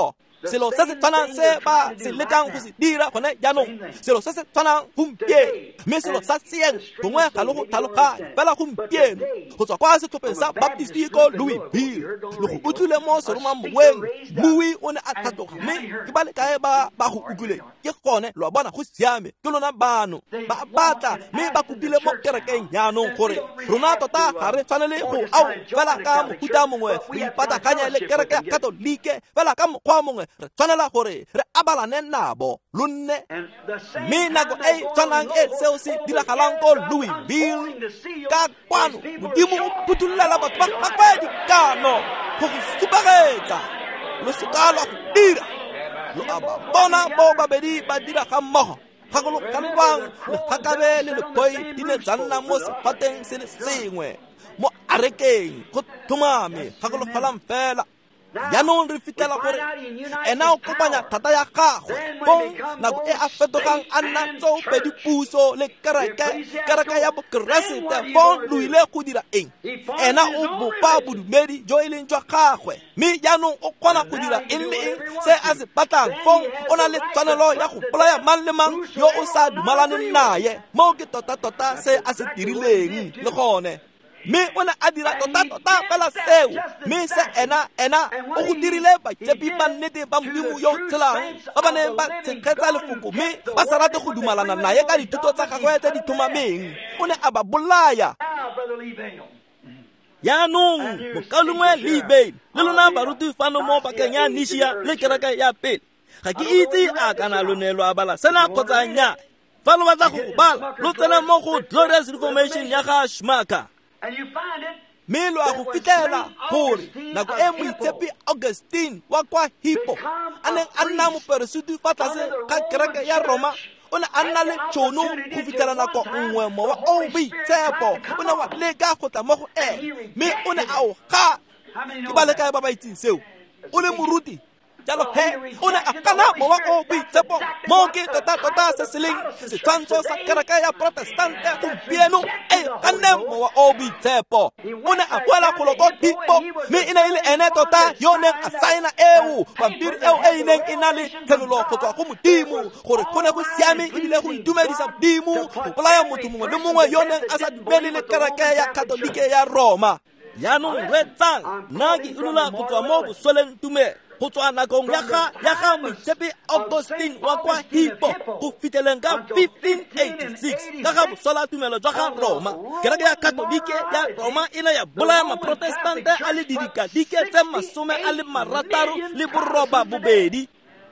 Speaker 1: selo se se tshwanang se ba se letang go se dira gone jaanong selo se se tshwanang gompieno mme selo sa seeng gongwe ga le go tlhaloganya fela gompieno go tswa kwa setlhopheng sa baptisti ko Louisville le go utlwile mo seromamoweng mui o ne a thatoga mme ke ba le kae ba go utlwileng ke gone lo bona go siame ke lona bano ba batla mme ba kopile mo kerekeng jaanong gore rona tota ga re tshwanele go ao fela ka mohuta mongwe re ipatakanya le kereke ya katolike fela ka mokgwa mongwe re tshwanela gore re abalane nabo lonne mme nako e tshwanang e seo se diragalang ko Louisville ka kwano modimo o phuthulela batho ba kwa dikano go go supagetsa lo se ka lwa go dira lo a ba bona bo babedi ba dira ga mmogo ga go lobang le gakabe le lekoi di ne tsa nna mo sephateng se le sengwe mo arekeng go thomame ga go logalang fela jaanong re fitlhela gore ena o kopanya thata ya gagwe go nako e a fetogang a nna tseo pedi puso le kereke ya bokeresete go loile go dira eng ena o bopa bodumedi jo e leng jwa gagwe mme jaanong o kgona go dira eng le eng se a se batlang go o na le tshwanelo ya go bolaya mang le mang yo o sa dumalaneng naye mo ke tota se a se dirileng le gone mme o ne a dira tota fela seo mme se ena o go dirile batsepi ba nnete ba modimo yo o tshelang ba ba neng ba tshekgetsa lefoko mme ba sa rate go dumalana naye ka dithuto tsa gagwe tse di thomameng o ne a ba bolaya jaanong mokalongwe Leibale le lona baruti fano mo bakeng ya Nishia le kereke ya pele ga ke itse a kana lonelo a bala sena kgotsa nnyaa fa lo batla go bala lo tsena mo go Glorious Reformation ya ga Schmacker mme lo a go fitlhela gore nako e moitshepi Augustine wa kwa Hippo a neng a nna moperesiti fa tlase ga kereke ya Roma o ne a nna le tšhono go fitlhela nako nngwe mowa o boitshepo o ne wa leka go tla mo go ene mme o ne a o ga ke ba le kae ba ba itseng seo o le moruti jalo he o ne a kana mowa o boitshepo mo ke tota se se leng setshwantsho sa kereke ya protestante gompieno e kanne mowa o boitshepo o ne a boela go ko Hippo mme e ne e le ene tota yo neng a saena eo pampiri eo e neng e na le tsenolo go tswa go modimo gore go ne go siame ebile go itumedisa modimo go bolaya motho mongwe le mongwe yo neng a sa dumele le kereke ya katolike ya Roma jaanong re tsang nna ke inola go tswa mo bosoleng tumelo go tswa nakong ya ga moitshepi Augustine wa kwa Hippo go fitlheleng ka 1586 ka ga bosola tumelo jwa ga Roma kereke ya katolike ya Roma e ne ya bolaya maprotestante a le didikadike tse 60 le boroba bobedi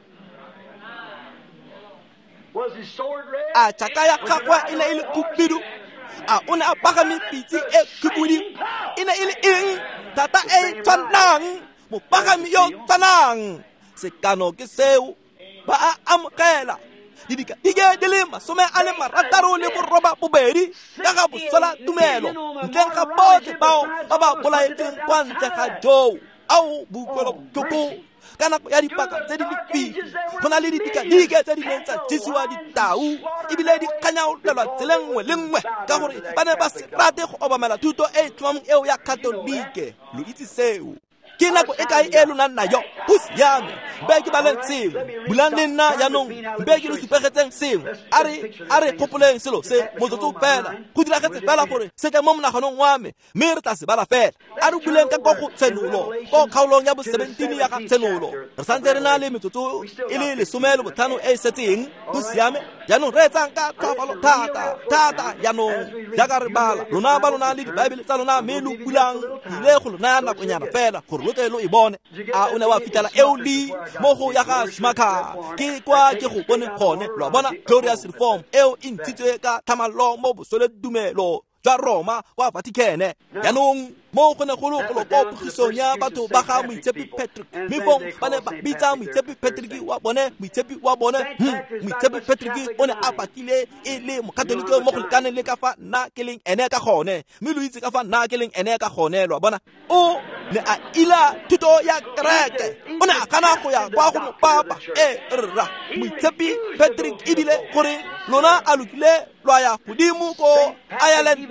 Speaker 1: a tšhaka ya gagwe e ne e le kupidu a o ne a pagame pitse e khupudi e ne e le eng tata e tshwanang mopagami yo tsanang sekano ke seo ba a amogela didikadike di le 60 le boroba bobedi ka ga bosola tumelo ntleng ga botlhe bao ba ba bolaetseng kwa ntle ga joo ao bokuelokoko ka nako ya dipaka tse di lefifi go na le didikadike tse di neng tsa jesiwa ditau ebile di kganyaolelwa tsela nngwe le nngwe ka gore ba ne ba se rate go obamela thuto e tlhomameng eo ya katolike lo itse seo ke nako e kae e lona nna yo go siame be ke ba leng sengwe bulang le nna jaanong be ke le supegetseng sengwe a re kgopoleng selo se motsotso fela go diragetse fela gore se ke mo monaganong wa me mme re tla se bala fela a re buleng ka go tsenolo ko kgaolong ya bo 17 ya ga tsenolo re santse re na le metsotso e le 15 e setseng go siame jaanong re etsang ka tlhofalo thata jaanong jaaka re bala lona ba lona le dibaebele tsa lona mme lo bulang ile go lona nakonyana fela gore lo tle lo e bone a o ne wa fitala euli mo go ya ga Schmacker ke kwa ke go bone gone lo bona Glorious Reform eo e ntshitswe ka thamalo mo bosole dumelo jwa Roma wa Vatican jaanong mo go ne go lo ko pogisong ya batho ba ga moitshepi Patrick mefong ba ne ba bitsa moitshepi Patrick wa bone moitshepi Patrick o ne a patile e le mokatolike mo go lekane le ka fa nna ke leng ene ka gone mme lo itse ka fa nna ke leng ene ka gone lo bona o ne a ila thuto ya kereke o ne a kana go ya kwa go mopapa rra moitshepi Patrick ebile gore lona a lokile lwa ya godimo ko Ireland bokone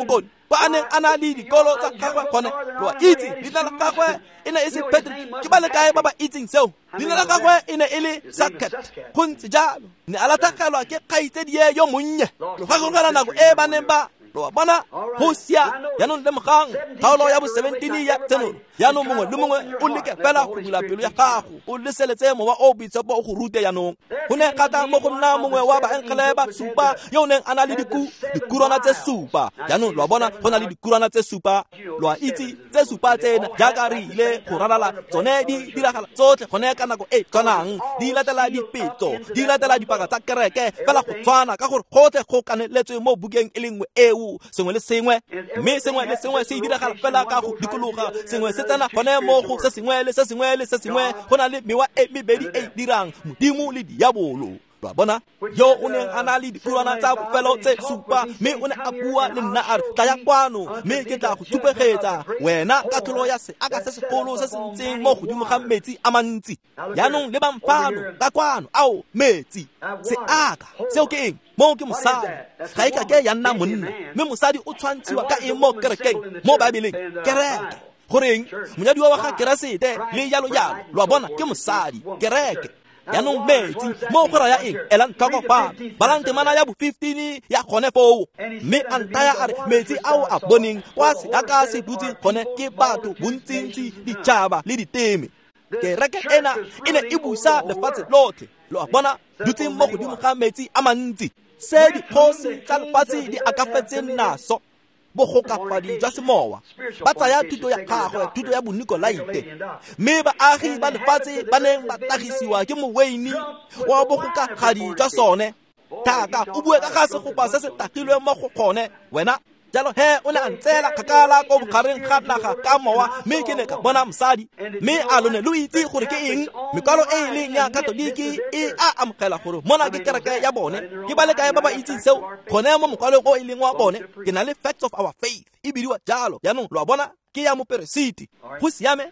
Speaker 1: kwa aneng ana le dikolo tsa gagwe gone lo itse leina la gagwe e ne e se Patrick ke ba le kae ba ba itseng seo leina la gagwe e ne e le Saket go ntse jalo ne a latlhagelwa ke kgaitsedi yo monnye lo gagolgela nako e ba neng ba lo bona go sia yaanong le mogang kgaolo ya bo 17 ya tseno yaanong mongwe le mongwe o leke fela go bula pelo ya gago o leseletse mowa o boitshepo o go rute yaanong go ne gata mo go nna mongwe wa baenkele ba supa yo neng a na le dikurwana tse supa yaanong lo bona go na le dikurwana tse supa lo itse tse supa tsena jaaka re ile go rarala tsone di diragala tsotlhe gone ka nako e tshwanang di latela dipetso di latela dipaka tsa kereke fela go tshwana ka gore gotlhe go kaneletswe mo bukeng e le nngwe eo sengwe le sengwe mme sengwe le sengwe se diragala fela ka go dikologa sengwe se tsena gone mo go se sengwe le se sengwe le se sengwe go na le mewa e mebedi e dirang modimo le diabolo ba bona yo o neng a na le dikurwana tsa bofelo tse supa mme o ne a bua le nna a re tla ya kwano mme ke tla go tsupegetsa wena ka tlholo ya seaka se segolo se se ntseng mo godimo ga metsi a mantsi yaanong le bamfano ka kwano ao metsi seaka seo ke eng mo ke mosadi ga e ka ke ya nna monna mme mosadi o tshwantshiwa ka eng mo kerekeng mo baebeleng kereke goreng monyadiwa wa ga keresete le yalo lo bona ke mosadi kereke yaanong metsi mo go raya eng ela ntlhoko fa balantemana ya bo 15 ya gone foo mme a ntaya a re metsi ao a boneng kwa seaka se dutseng gone ke batho bontsintsi ditšhaba le diteme kereke ena e ne e busa lefatshe lotlhe lo bona dutseng mo godimo ga metsi a mantsi se dikgosi tsa lefatshe di akafetseng naso bogokafadi jwa semowa ba tsaya thuto ya gagwe thuto ya bonikolaite mme baagi ba lefatshe ba neng ba tagisiwa ke moweini wa bogokafadi jwa sone thaka o bue ka ga segopa se se tagilweng mo go gone wena jalo he o ne a ntsela kgakala ko bogareng ga naga ka mowa mme ke ne ka bona mosadi mme a lone lo itse gore ke eng mekwalo e e leng ya katoliki e a amogela gore mona ke kereke ya bone ke ba le kae ba ba itseng seo gone mo mokwalong o e leng wa bone ke na le facts of our faith e bidiwa jalo yaanong lo a bona ke ya moperesiti go siame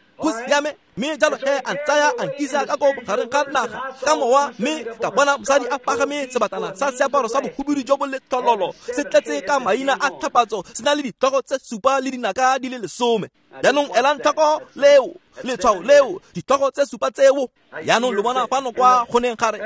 Speaker 1: mme jalo he a ntsaya a nkisa ka ko bogareng ga naga ka mowa mme ka bona mosadi a pagame sebatana sa seaparo sa bohubedu jo bo letlololo se tletse ka maina a tlhapatso se na le ditlhogo tse supa le dinaka di le 10 yaanong elang tlhoko leo letshwao leo ditlhogo tse supa tseo yaanong lo bona fano kwa go neng gare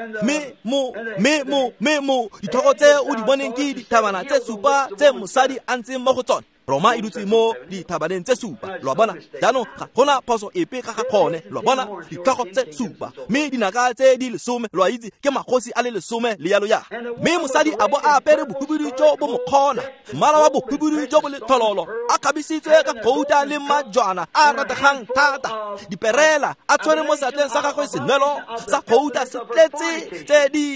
Speaker 1: mo ditlhogo tse o di boneng ke dithabana tse supa tse mosadi a ntseng mo go tsone Roma e dutse mo dithabaneng tse supa lo bona jaanong ga gona phoso epe ka ga kgone lo bona ditlhogo tse supa mme dinaka tse di 10 lo itse ke magosi a le 10 le yalo ya mme mosadi a bo a apere bohubedu jo bo mokgona mmala wa bohubedu jo bo le thololo a kgabisitswe ka gouta le majwana a rategang thata diperela a tshwere mo seatleng sa gagwe senwelo sa gouta se tletse tse di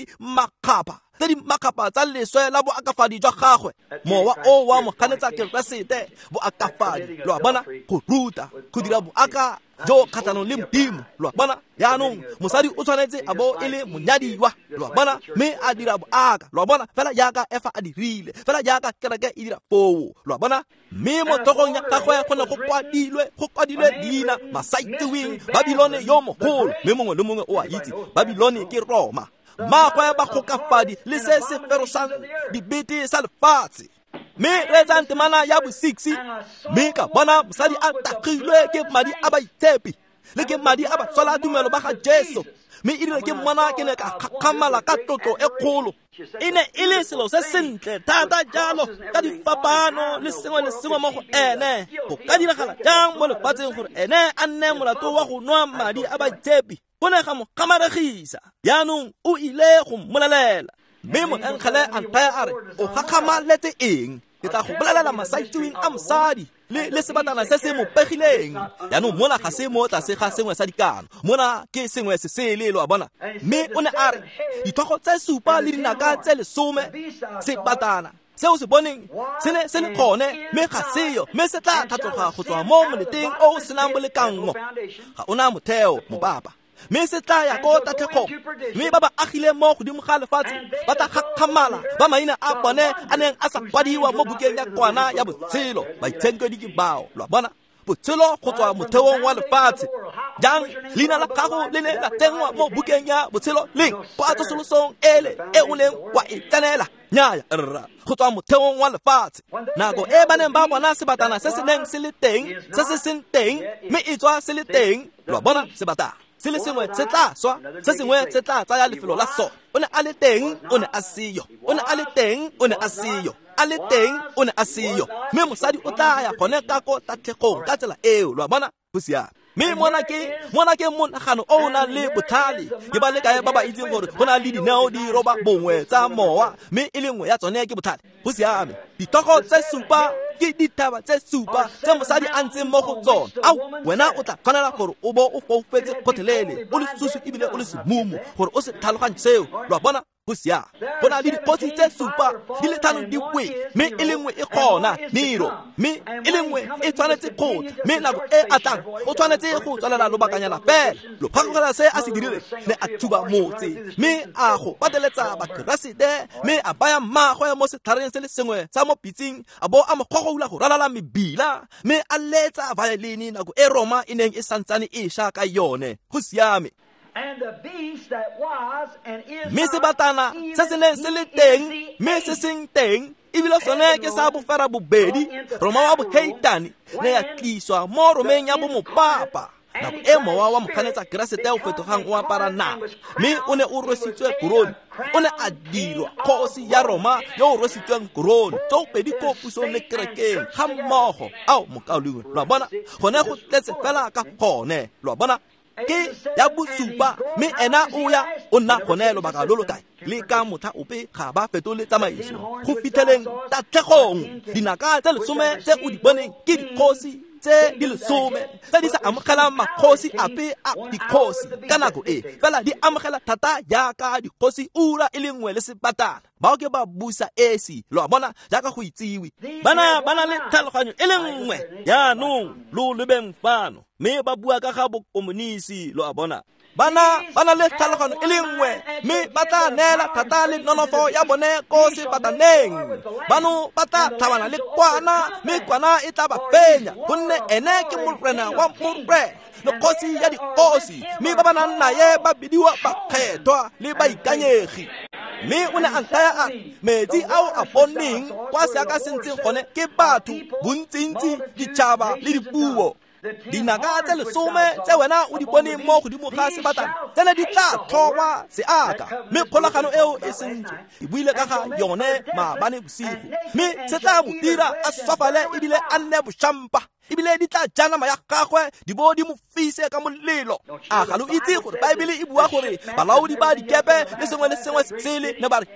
Speaker 1: makapa tsa leswe la boakafadi jwa gagwe mowa o wa mo ganetsa keresete boakafadi lo bona go ruta go dira boaka jo kgatlhanong le modimo lo bona yaanong mosadi o tshwanetse a bo e le monyadiwa lo bona mme a dira boaka lo bona fela jaaka efa a dirile fela jaaka kereke e dira foo lo bona mme mo tlhogong ya gagwe go ne go kwadilwe leina masaitiwing Babilone yo mogolo mme mongwe le mongwe o a itse Babilone ke Roma magwe ba gokafadi le se se ferosang dibete sa lefatshe mme re tsa ntemana ya bo 6 mme ka bona mosadi a tagilwe ke madi a baitshepi le ke madi a batswala tumelo ba ga Jesu mme e rile ke mmona ke ne ka kgamala ka tlotlo e kgolo e ne e le selo se sentle thata jalo ka difapano le sengwe mo go ene go ka diragala jang mo lefatsheng gore ene a nne molato wa go nwa madi a baitshepi go ne ga mo kamaregisa yaanong o ile go mmolelela mme moenkgele a nthaya a re o gakgamaletse eng ke tla go bolelela masaitiwing a mosadi le sebatana se se mo pegileng yaanong mola ga se mo tlase ga sengwe sa dikano mona ke sengwe se selelo a bona mme o ne a re ditlhogo tse supa le dinaka tse 10 sebatana seo se boneng se le gone mme ga seyo mme se tla tlhatloga go tswa mo moleteng o o senang bolekango ga ona motheo mopapa mme se tla ya ko tatlhegong mme ba ba agile mo godimo ga lefatshe ba tla gakgamala ba maina a bone a neng a sa kwadiwa mo bukeng ya kwana ya botshelo baitshenkedi ke bao lo bona botshelo go tswa motheong wa lefatshe. Jang leina la gago le ne la tsenngwa mo bukeng ya botshelo leng kwa tsosolosong ele e o leng wa e tsenela. Nyaya go tswa motheong wa lefatshe. Nako e baneng ba bona sebatana se se neng se le teng se se seng teng mme e tswa se le teng lo bona sebata se le sengwe se tla swa se sengwe se tla tsaya lefelo la so. O ne a le teng o ne a seyo, o ne a le teng o ne a seyo, a le teng o ne a seyo. Mme mosadi o tla ya gone ka ko tatlhegong ka tsela eo lo bona go siame. Mme mona ke monagano o na le botlhale ke ba le kae ba ba itseng gore go na le dineo di roba bongwe tsa mowa mme e le nngwe ya tsone ke botlhale go siame. Ditoko tse supa ke ditaba tse supa tse mosadi a ntseng mo go tsone. Au wena o tla tshwanela gore o bo o foufetse kgotlhelele o le susu ebile o le semumu gore o se tlhaloganye seo lo bona go siame. Go na le dikgosi tse supa di le tlhano di bue mme e le nngwe e kgona nero mme e le nngwe e tshwanetse kgotla mme nako e a tlang o tshwanetse go tswalela lobakanyana fela. Lophakogela se a se dirile ne a thuba motse mme a go pateletsa bakeresete mme a baya mmagwe mo setlhareng se le sengwe sa mo pitsing a bo a mo kgogoula go ralala mebila mme a letsa violin nako e Roma e neng e santsane e sha ka yone go siame. Mme sebatana se se neng se le teng mme se seng teng ebile sone ke sa bofera bobedi Roma wa boheitane ne ya tliswa mo Romeng ya bomopapa. Nako e mowa wa mokganetsa keresete o fetogang o apara nama mme o ne o rwesitswe korone. O ne a dirwa kgosi ya Roma yo o rwesitsweng korone tso pedi ko pusong le kerekeng ga mmogo. Ao mokaolengwe lo bona gone go tletse fela ka gone lo bona ke ya bosupa mme ena o ya o nna gone lobaka lo lo kae le ka motha ope ga ba fetole tsamaiso go fitlheleng tatlhegong. Dinaka tse lesome tse o di boneng ke dikgosi tse di lesome tse di sa amogelang makgosi ape a dikgosi ka nako e fela di amogela thata jaaka dikgosi ura e le nngwe le sebatana. Bao ke ba busa esi lo bona jaaka go itsiwe bana le tlhaloganyo e le nngwe yaanong lo lebeng fano mme ba bua ka ga bokomonisi lo bona bana le tlhaloganyo e le nngwe mme ba tla neela thata le nonofo ya bone ko sebataneng. Bano ba tla tlhabana le kwana mme kwana e tla ba fenya gonne ene ke morena wa morena le kgosi ya dikgosi mme ba banang naye ba bidiwa bakgethwa le baikanyegi. Mme o ne a nkaya a metsi ao a boneng kwa seaka se ntseng gone ke batho bontsintsi ditšhaba le dipuo. Dinaka tse lesome tse wena o di boneng mo godimo ga sebatana tsene di tla tlhogwa seaka mme kgolagano eo e sentswe e buile ka ga yone maabane bosigo mme se tla mo dira a swafale ebile a nne bošampa ebile di tla janama ya gagwe di bo di mo fise ka molelo. A ga lo itse gore Baebele e bua gore balaodi ba dikepe le sengwe sele ne ba re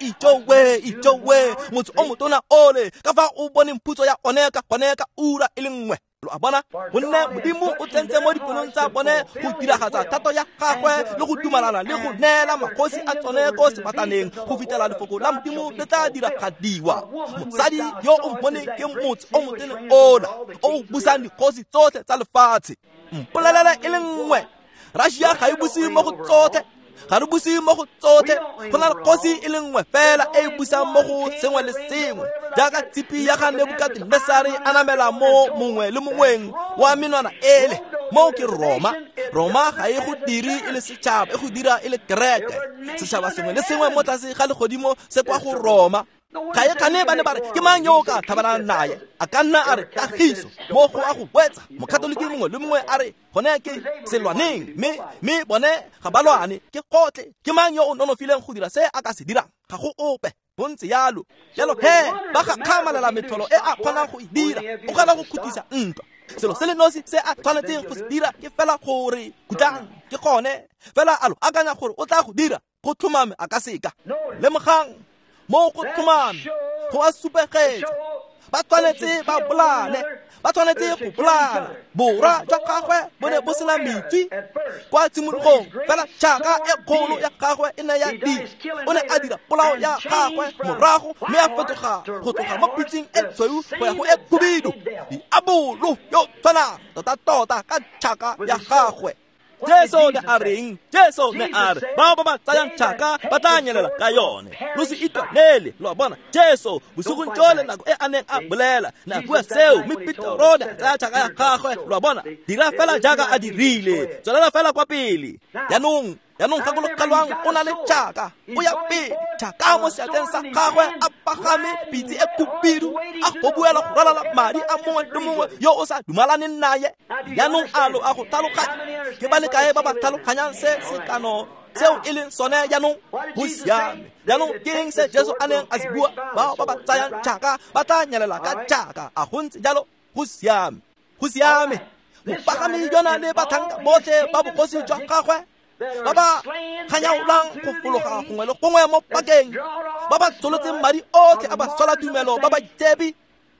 Speaker 1: itowe motho o motona ole ka fa o bone mputso ya oneka ura e le nngwe lo bona gonne modimo o tsentse mo diponong tsa bone go diragatsa thato ya gagwe le go dumalana le go neela makgosi a tsone ko sebataneng go fitela lefoko la modimo le tla diragadiwa. Mosadi yo o mpone ke motse o motene ona o busang dikgosi tsotlhe tsa lefatshe. Mpolelele e le nngwe Russia ga e busi mo go tsotlhe ga re buse mo go tsotlhe go na le kgosi e le nngwe fela e busang mo go sengwe le sengwe jaaka tsipi ya ga Nebukadnezari a namela mo mongwe le mongweng wa menwana ele mo ke Roma ga e go diri e le setšhaba e go dira e le kereke. Setšhaba sengwe le sengwe mo tlase ga legodimo se kwa go Roma ga e kane ba ne ba re ke mang yo o ka thabanang naye a ka nna a re Kagiso mo go a go boetsa mokatoliki mongwe le mongwe a re gone ke selwaneng mme bone ga ba lwane ke gotle ke mang yo o nonofileng go dira se a ka se dirang ga go ope bontse yalo he ba ga kgamalela metholo e a kgonang go e dira o kgona go khutisa ntwa. Selo se le nosi se a tshwanetseng go se dira ke fela gore kutang ke gone fela alo akanya gore o tla go dira go tlhomame a ka seka le mogang mo go tlhomame go a supegetse ba tshwanetse ba bolane ba tshwanetse go bolana borwa jwa gagwe bo ne bo sena metsi kwa tshimologong fela tšhaka e kgolo ya gagwe e ne ya dira o ne a dira polao ya gagwe morago mme a fetoga go tloga mo pitseng e tshweu go ya go e khubidu diabolo yo tshwanang tota ka tšhaka ya gagwe Jesu ne a reng, Jesu ne a re, bao ba tsayang tšhaka ba tla nyelela ka yone. Lo se itwanele, lo bona, Jesu, bosegong jole nako e a neng a bolela, na bua seo, mme Petero ne a tsaya tšhaka ya gagwe, lo bona, dira fela jaaka a dirile, tswelela fela kwa pele. Yaanong gakologelwang o na le tšhaka, o ya pele, tšhaka mo seatleng sa gagwe a pagame pitse e kupidu, a go buela go ralala madi a mongwe le mongwe yo o sa dumalaneng naye. Yaanong alo a go tlhaloganya, ke ba le kae ba ba tlhaloganyang se sekano seo e leng sone yaanong go siame. Yaanong ke eng se Jesu a neng a se bua, bao ba ba tsayang tšhaka ba tla nyelela ka tšhaka, a go ntse jalo go siame. Go siame, mopagami jona le batlhanka botlhe ba bogosi jwa gagwe ba ba kganyaolang go fologa gongwe le gongwe mo pakeng, ba ba tsolotseng madi otlhe a ba sola tumelo ba ba itsebi,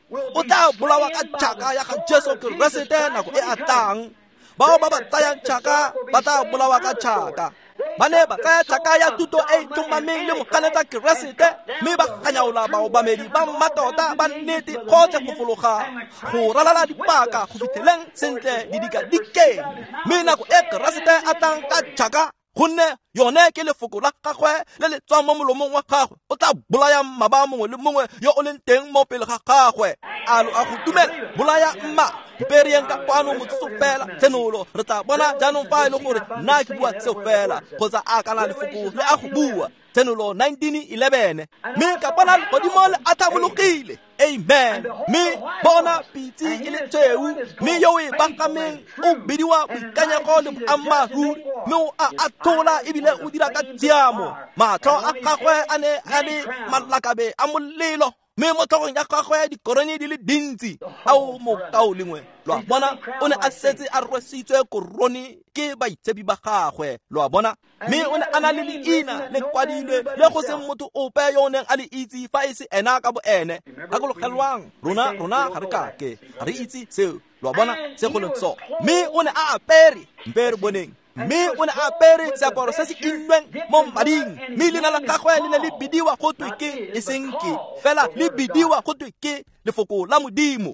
Speaker 1: o tla bolawa ka tšhaka ya ga Jesu Keresete nako e a tlang. Bao ba ba tsayang tšhaka ba tla bolawa ka tšhaka. Ba ne ba tsaya tšhaka ya tuto e tumameng le moganetsa Keresete, mme ba kganyaola baobamedi ba mmatota ba nnete kgotsa go fologa go ralala dipaka go fitlheleng sentle di dikadikeng. Mme nako e Keresete a tlang ka tšhaka, gonne yone ke lefoko la gagwe le le tswang mo molomong wa gagwe, o tla bolaya maba mongwe le mongwe yo o leng teng mo pele ga gagwe. Alo a go tumela, bolaya mma periyeng ka kwano motsotso fela. Tsenolo re tla bona jaanong fa e le gore nna ke bua seo fela kgotsa a kana lefoko le a go bua. Tsenolo 19:11, mme ka bona legodimo le a tlhabologile. Amen. Mme bona pitse e le tshweu, mme yo o e bakameng o bidiwa boikanyego le boammaaruri, mme o a athola ebile o dira ka tshiamo. Matlho a gagwe a ne a le malakabe a molelo, mme mo tlhogong ya gagwe dikorone di le dintsi. Ao mokao lengwe lo a bona o ne a setse a rwesitswe korone ke baitshepi ba gagwe, lo a bona. Mme o ne a na le leina le kwadilwe le go seng motho ope yo o neng a le itse fa e se ena ka bo ene. Gakologelwang rona ga re kake ga re itse seo, lo a bona se go leng so. Mme o ne a apere mpere boneng, mme o ne a apere seaparo se se inweng mo mading, mme leina la gagwe le ne le bidiwa go twe ke e seng ke fela, le bidiwa go twe ke lefoko la Modimo,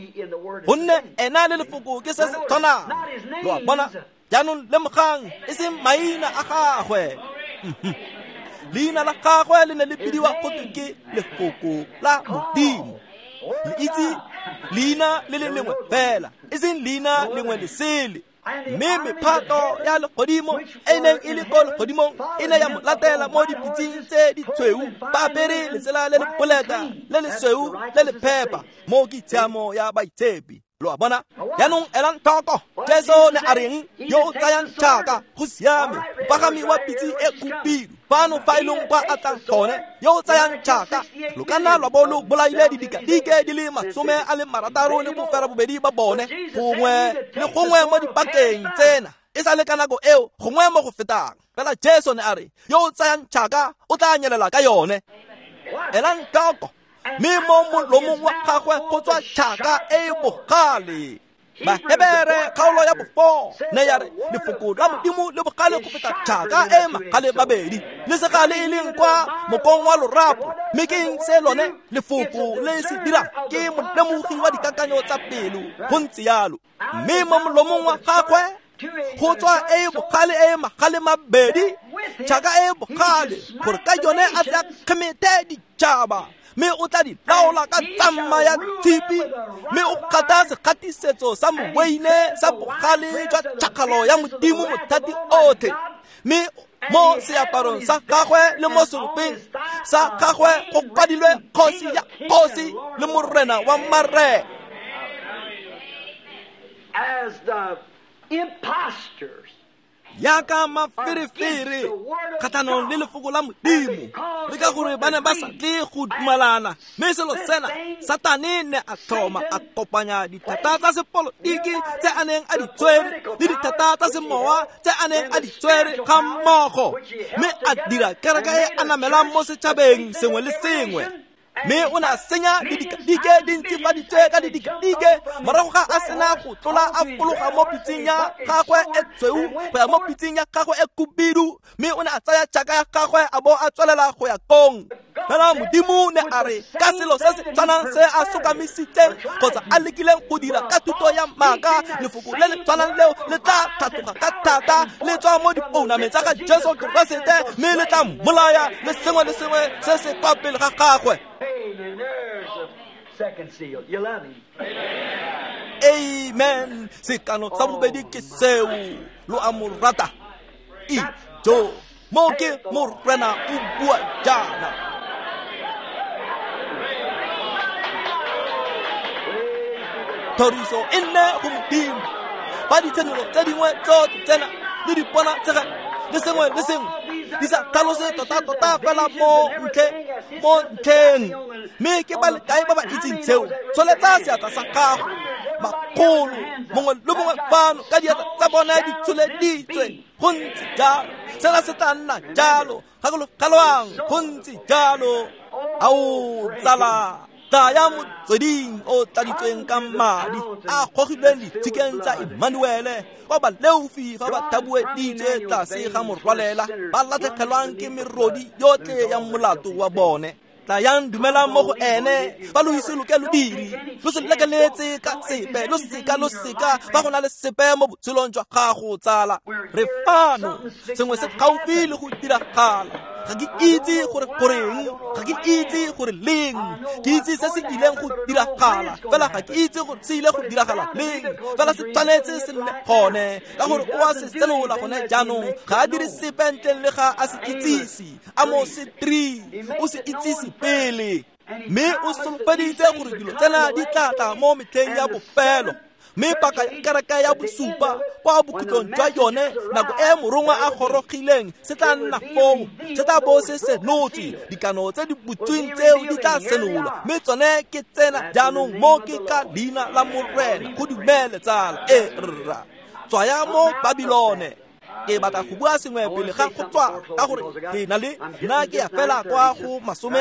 Speaker 1: gonne ena le lefoko ke se se tshwanang. Lo a bona jaanong lemogang e seng maina a gagwe. Leina la gagwe le ne le bidiwa go twe ke lefoko la Modimo. Le itse leina le le lengwe fela, e seng leina lengwe le sele. Mme mephato ya legodimo e neng e le ko legodimong e ne ya mo latela mo dipitsing tse di tshweu, ba apere letsela le le boleta le le sweu le le phepa mo ke tshiamo ya baitshepi. Lo a bona yaanong elang tlhoko, Jesu ne a reng yo o tsayang tšhaka go siame, pagami wa pitse e kupidu. Fano fa e leng kwa a tlang gone yo o tsayang tšhaka, lo ka nna lwa bo lo bolaile didikadike di le 60 le bofera bobedi ba bone, gongwe le gongwe mo dipakeng tsena e sa le ka nako eo gongwe mo go fetang. Fela Jesu ne a re yo o tsayang tšhaka o tla nyelela ka yone. Elang tlhoko, mme mo molomong wa gagwe go tswa tšhaka e bogale. Bahebere kgaolo ya bo 4 ne ya re lefoko la Modimo le bogale go feta tšhaka e magale babedi, le segale e leng kwa mokong wa lorapo. Mme ke eng se lone lefoko le se dirang? Ke molemogi wa dikakanyo tsa pelo, go ntse yalo. Mme mo molomong wa gagwe go tswa e bogale e magale mabedi, tšhaka e bogale, gore ka yone a tla kgemete ditšhaba, mme o tla di laola ka tsamma ya tshipi, mme o kgatha sekgatisetso sa moweine sa bogale jwa tšhakgalo ya Modimo mothati otlhe. Mme mo seaparong sa gagwe le mo seropeng sa gagwe go kwadilwe kgosi ya kgosi le morena wa marena.
Speaker 2: As the impostors
Speaker 1: yaka maferefere kgathanong le lefoko la Modimo, le ka gore ba ne ba sa tle go dumalana. Mme selo sena Satane ne a thoma a kopanya dithata tsa sepolotiki tse a neng a di tshwere le dithata tsa semowa tse a neng a di tshwere ga mmogo, mme a dira kereke e a namelang mo setšhabeng sengwe le sengwe. Mme o ne a senya didikadike dintsi fa di tswe ka didikadike, morago ga a sena go tlola a fologa mo pitseng ya gagwe e tshweu go ya mo pitseng ya gagwe e kubidu. Mme o ne a tsaya tšhaka ya gagwe a bo a tswelela go ya kong. Fela Modimo ne a re ka selo se se tshwanang se a sokamisitseng kgotsa a lekileng go dira ka thuto ya ya maaka lefoko le le tshwanang leo le tla thatoga ka thata le tswa mo dipounameng tsa ga Jesu Keresete mme le tla mmolaya le sengwe le sengwe se se kwa pele ga gagwe.
Speaker 2: Amen. There's the second seal. You love him.
Speaker 1: Amen. Sekano sa bobedi ke seo lo a mo rata. Ijo mo ke morena o bua jana. Toriso ene gomdimo ba ditsenelo tse dingwe tsotlhe tsena le dipona tsega le sengwe le sengwe di sa tlhalose tota fela mo ntlheng mme ke ba le kae ba ba itseng tseo tsholetsa seatla sa gago makgolo mongwe le mongwe fano ka diatla tsa bona di tsholeditswe go ntse jalo sela se tla nna jalo gakologang go ntse jalo ao tsala ya motsweding o tladitsweng ka madi a gogilweng ditshikeng tsa Emmanuele kwa ba leufi fa ba thabueditse tlase ga morwalela ba latlhegelwang ke merodi yotlhe ya molato wa bone tla yang dumelang mo go ene ba lo isiloke lodiri lo se lekeletse ka sepe lo seka ba go na le sepe mo botshelong jwa gago tsala re fano sengwe se gaufi le go diragala ga ke itse gore goreng ga ke itse gore leng ke itse se se ileng go diragala fela ga ke itse gore se ile go diragala leng fela se tshwanetse se nne gone ka gore o a se senola gone jaanong ga a dire sepe ntle le ga a se itsise Amos 3 o se itsise pele mme o solofeditse gore dilo tsena di tlatla mo metlheng ya bofelo mme paka kereke ya bosupa kwa bokhutlong jwa yone nako e morongwa a gorogileng se tla nna foo se tla bo se senotse dikano tse di butsweng tseo di tla senola mme tsone ke tsena jaanong mo ke ka leina la morena go dumele tsala rra tswaya mo Babilone ke batla go bua sengwe pele ga go tswa ka gore ke na le nna ke ya fela kwa go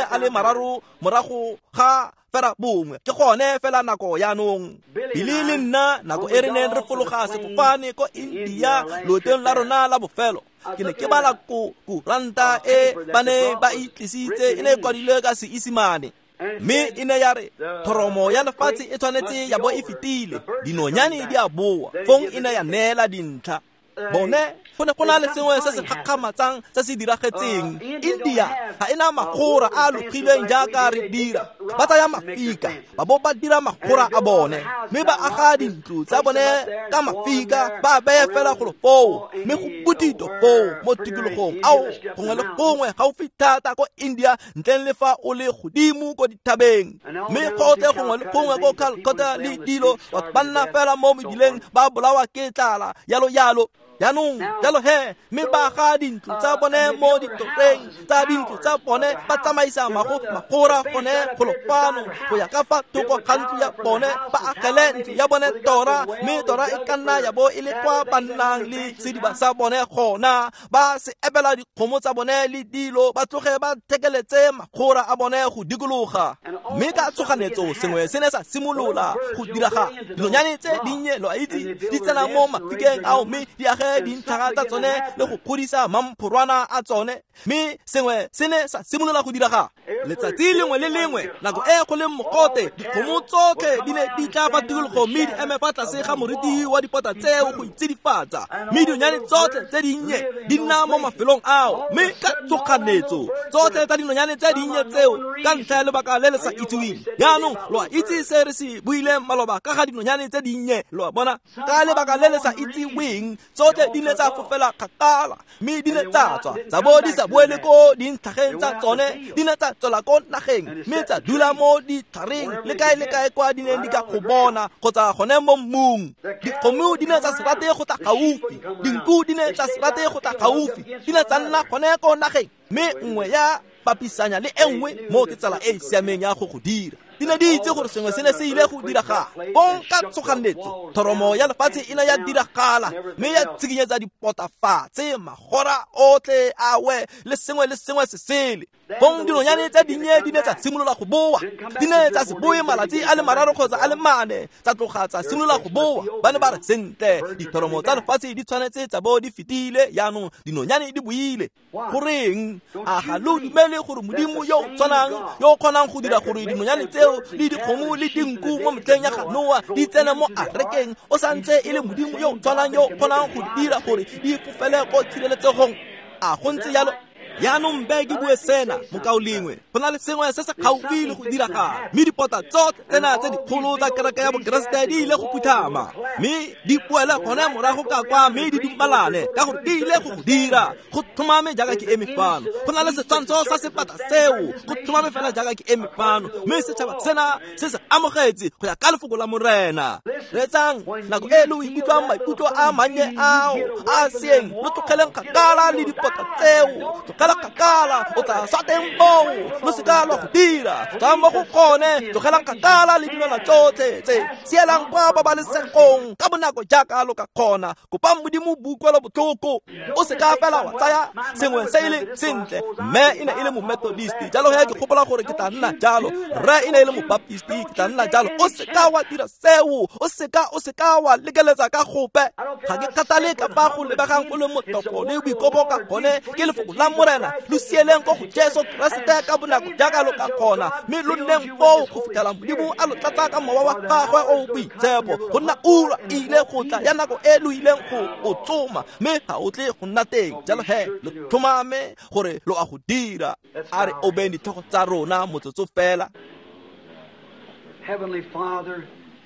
Speaker 1: 30 morago ga fela bongwe ke gone fela nako yaanong bile le nna nako e re neng re fologa sefofane ko India loteng la rona la bofelo ke ne ke bala kuranta e ba ne ba itlisitse e ne kwadile ka Seesimane mme e ne ya re thoromo ya lefatshe e tshwanetse ya bo e fetile dinonyane di a boa fong e ne ya neela dintlha bone go na le sengwe se se kgakgamatsang se se diragetseng India ga ena magora a logilweng jaaka re dira ba tsaya mafika ba bo ba dira magora a bone mme ba aga dintlo tsa bone ka mafika ba beye fela go lofoo mme go botito foo mo tikologong ao gongwe le gongwe gaufi thata ko India ntleng le fa o le godimo ko dithabeng mme gote gongwe le gongwe ko Calcutta le dilo batho ba nna fela mo mebileng ba bolawa ke tlala yalo jaanong jalo he mme ba ga dintlo tsa bone mo ditoteng tsa dintlo tsa bone ba tsamaisa magora gone golofano go ya ka fa thoko ga ntlo ya bone ba agele ntlo ya bone tora mme tora e ka nna ya bo e le kwa ba nnang le sediba sa bone gona ba se epela dikgomo tsa bone le dilo ba tloge ba thekeletse magora a bone go dikologa mme ka tsoganetso sengwe se ne sa simolola go diraga dinonyane tse dinnye lo a itse di tsena mo mafikeng ao mme di age dintlha tsa tsone le go kgodisa mamphorwana a tsone mme sengwe se ne sa simolola go diraga letsatsi lengwe le lengwe nako e go le mogote dikgomo tsotlhe di ne di tla fa tikologo mme di eme fa tlase ga moriti wa dipota tseo go itsidifatsa mme dinonyane tsotlhe tse dinnye di nna mo mafelong ao mme ka tsoganetso tsotlhe tsa dinonyane tse dinnye tseo ka ntlha ya lebaka le le sa itseweng jaanong lo a itse se re se buile maloba ka ga dinonyane tse dinnye lo a bona ka lebaka le le sa itseweng tsotlhe di ne tsa fofela kgakala mme di ne tsa tswa tsa bo di sa boele ko dintlhageng tsa tsone di ne tsa tswela ko nageng mme tsa dula mo dithareng le kae kwa di neng di ka go bona kgotsa gone mo mmung dikgomo di ne tsa se rate go tla gaufi dinku di ne tsa se rate go tla gaufi di ne tsa nna gone ko nageng mme nngwe ya papisanya le enngwe mo ke tsela e siameng ya go dira di ne di itse gore sengwe se ne se ile go diragala bong ka tsoganetso thoromo ya lefatshe e ne ya diragala mme ya tsikinyetsa dipotafatse magora otlhe awe le sengwe se sele bong dinonyane tse dinnye di ne tsa simolola go boa di ne tsa se boe malatsi a le 3 kgotsa a le 4 tsa tloga tsa simolola go boa ba ne ba re sentle dithoromo tsa lefatshe di tshwanetse tsa bo di fetile yaanong dinonyane di buile goreng a ga lo dumele gore modimo yo tshwanang yo kgonang go dira gore dinonyane tseo tseo le dikgomo le dinku mo metleng ya ga Noa di tsene mo arekeng o santse e le modimo yo tshwanang yo kgonang go dira gore di fofele ko tshireletsegong a go ntse yalo yaanong be ke bue sena mokao lengwe go na le sengwe se se gaufi le go diragala mme dipota tsotlhe tsena tse dikgolo tsa kereke ya bokeresete di ile go phuthama mme di puele gone morago ka kwa mme di dumalane ka gore di ile go dira go thomame jaaka ke eme fano go na le setshwantsho sa sepata seo go thomame fela jaaka ke eme fano mme setšhaba sena se se amogetse go ya ka lefoko la morena retsang nako e le o ikutlwang maikutlo a mannye ao a seeng lo tlogeleng kgakala le dipota tseo kakala o tla sa teng moo lo se ka lo go dira tsa mo go kgone tlogelang kakala le dilwana tsotlhe tse sielang kwa babalesegong ka bonako jaaka lo ka kgona kopa modimo bukwelo botlhoko o se ka fela wa tsaya sengwe se ile sentle mme e ne e le mo Methodist jalo ya ke gopola gore ke tla nna jalo re e ne e le mo Baptist ke tla nna jalo o se ka wa dira seo o se ka wa lekeletsa ka gope ga ke kgatale ka fa go lebegang go le motoko le boikoboka gone ke lefoko la morena lo sieleng go Jesu Kriste ka bonako jaaka lo ka kgona mme lo nneng foo go fitlhela modimo a lo tlatsa ka mowa wa gagwe o boitshepo go nna ura ile go tla ya nako e lo ileng go o tsoma mme ga o tle go nna teng jalo he lo thomame gore lo a go dira a re obeng dithogo tsa rona motsotso fela.
Speaker 2: Heavenly Father,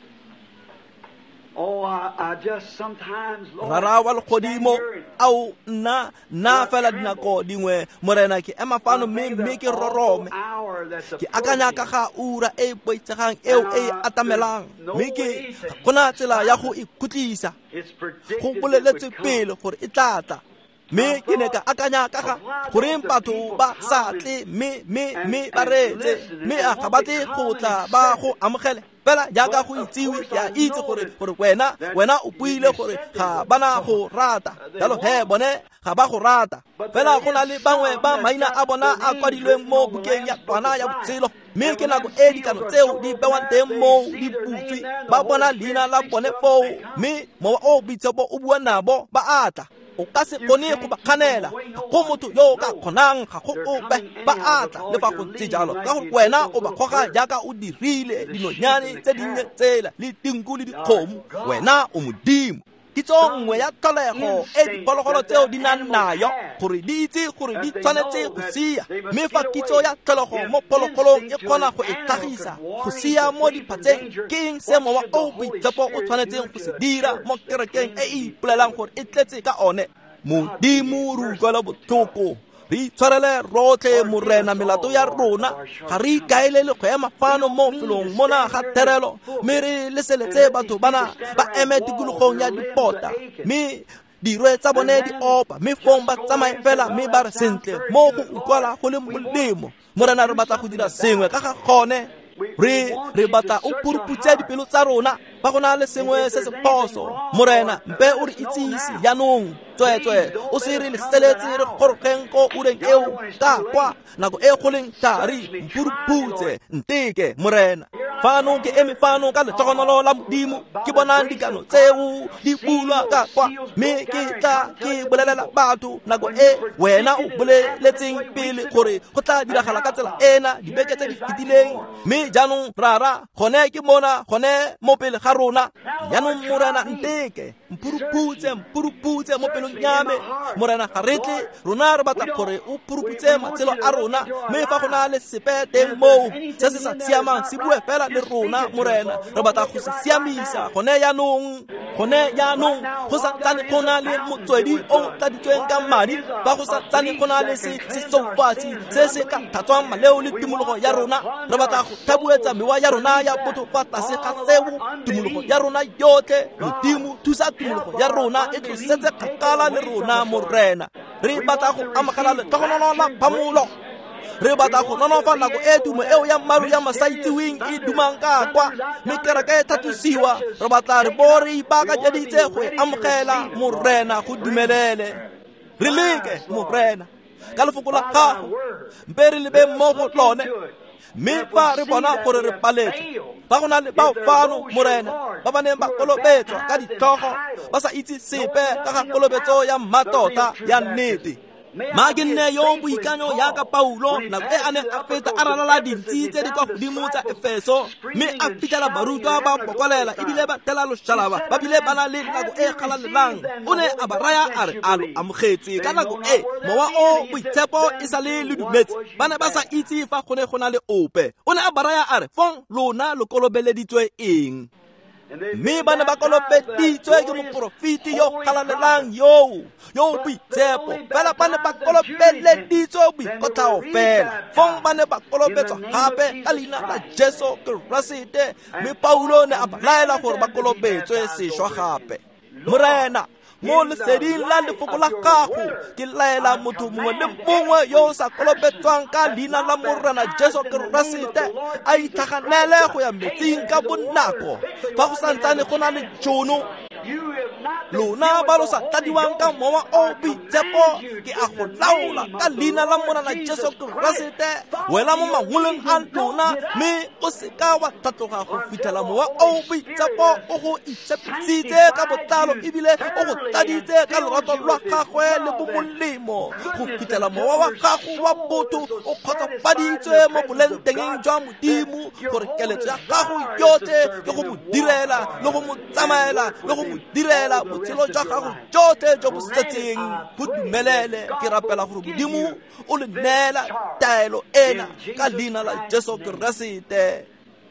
Speaker 2: oh, I just sometimes, Lord,
Speaker 1: rara wa legodimo ao nna fela dinako dingwe morena ke ema fano mme ke rorome ke akanya ka ga ura e boitsegang eo e atamelang mme ke gona tsela ya go ikhutlisa go boleletse pele gore e tlatla mme ke ne ka akanya ka ga gore batho ba sa tle mme ba retse mme a ga ba tle go tla ba go amogele fela jaaka go itsiwe ya itse gore wena o buile gore ga bana go rata jalo he bone ga ba go rata fela go na le bangwe ba maina a bona a kwadilweng mo bukeng ya twana ya botshelo mme ke nako e dikano tseo di bewang teng mo di butswi ba bona leina la bone foo mme mowa o boitshepo o bua nabo ba atla o ka se kgone go ba kganela go motho yo o ka kgonang ga go ope ba atla le fa go ntse jalo ka gore wena o ba kgoga jaaka o dirile dinonyane tse dinnye tsela le dinku le dikgomo wena o modimo kitso nngwe ya tlholego e diphologolo tseo di nang nayo gore di itse gore di tshwanetse go sia mme fa kitso ya tlholego mo phologolong e kgona go e tlhagisa go sia mo diphatseng ke eng se mowa o boitshepo o tshwanetseng go se dira mo kerekeng e e ipolelang gore e tletse ka one modimo re utlwela botlhoko re itshwarele rotlhe morena melato ya rona ga re ikaelele go ema fano mo felong mona ga terelo mme re leseletse batho bana ba eme tikologong ya dipota mme dirwe tsa bone di opa mme fong ba tsamaye fela mme ba re sentle mo go utlwala go le molemo morena re batla go dira sengwe ka ga gone re batla o puruputse dipelo tsa rona ba go na le sengwe se se phoso morena mpe o re itsise yaanong tswetswe o se re leseletse re gorogeng ko ureng eo ka kwa nako e goleng thari mpuruputse nteke morena fano ke eme fano ka letsogonolo la modimo ke bonang dikano tseo di bulwa ka kwa mme ke tla ke bolelela batho nako e wena o boleletseng pele gore go tla diragala ka tsela ena dibeke tse di fetileng mme jaanong rara gone ke mona gone mo pele ga rona yaanong morena nteke mpuruputse mo pelong nyame morena ga re tle rona re batla gore o puruputse matshelo a rona mme fa go na le sepe teng moo se se sa siamang se bue fela le rona morena re batla go se siamisa gone yaanong go sa tsane go na le motswedi o tladitsweng ka madi ba go sa tsane go na le setsoufatsi se se ka thatswang maleo le timologo ya rona re batla go thabuetsa mewa ya rona ya botho fa tlase ga seo timologo ya rona yotlhe modimo thusa timologo ya rona e tlosetse kgakala le rona morena re batla go amogela letlhogonolo la phamolo re batla go nonofa nako e tumo eo ya mmaru ya masaitsiweng e dumang ka kwa mme kereke e thatosiwa re batla re bo re ipaakanyeditse go e amogela morena go dumelele re leke morena ka lefoko la gago mpe re lebe mo go lone mme fa re bona gore re paletse ba go na le bao fano morena ba ba neng ba kolobetswa ka ditlhogo ba sa itse sepe ka ga kolobetso ya mmatota ya nnete Maginne yo buikanyo ya ka Paulo na e ane afeta aralala dintsi tse di kwa godimo tsa Efeso me a fitela baruta ba bokolela ibile ba tela lo shalaba ba bile bana le nako e khalalelang o ne a baraya a re alo amogetse ka nako e mowa o boitshepo e sale le dumetse bana ba sa itse fa gone gona le ope o ne a baraya a re fong lona lo kolobeleditswe eng me bana ba kolobeditswe ke moprofiti yo khalalelang yo boitshepo fela bana ba kolobeleditswe boikotlao fela fong bana ba kolobetswa gape ka leina la Jesu Kriste me Paulo ne a balaela gore ba kolobetswe sešwa gape morena mo leseding la lefoko la gago ke laela motho mongwe le mongwe yo sa kolobetswang ka leina la morena Jesu Kriste a itlhaganele go ya metsing ka bonako fa go santsane go na le tšhono lona ba lo sa tadiwang ka mowa o boitshepo ke a go laola ka leina la morena Jesu Kriste wela mo mangoleng a lona me o se ka wa tatloga go fitlhela mowa o boitshepo o go itshepisitse ka botlalo ebile o go taditse ka lerato lwa gagwe le bomolemo go fitlhela mowa wa gago wa botho o kgotsofaditswe mo bolenteng jwa modimo gore keletso ya gago yotlhe ke go mo direla le go mo tsamaela le go mo direla botshelo jwa gago jotlhe jo bo setseng go dumelele ke rapela gore modimo o le neela taelo ena ka leina la Jesu Kriste.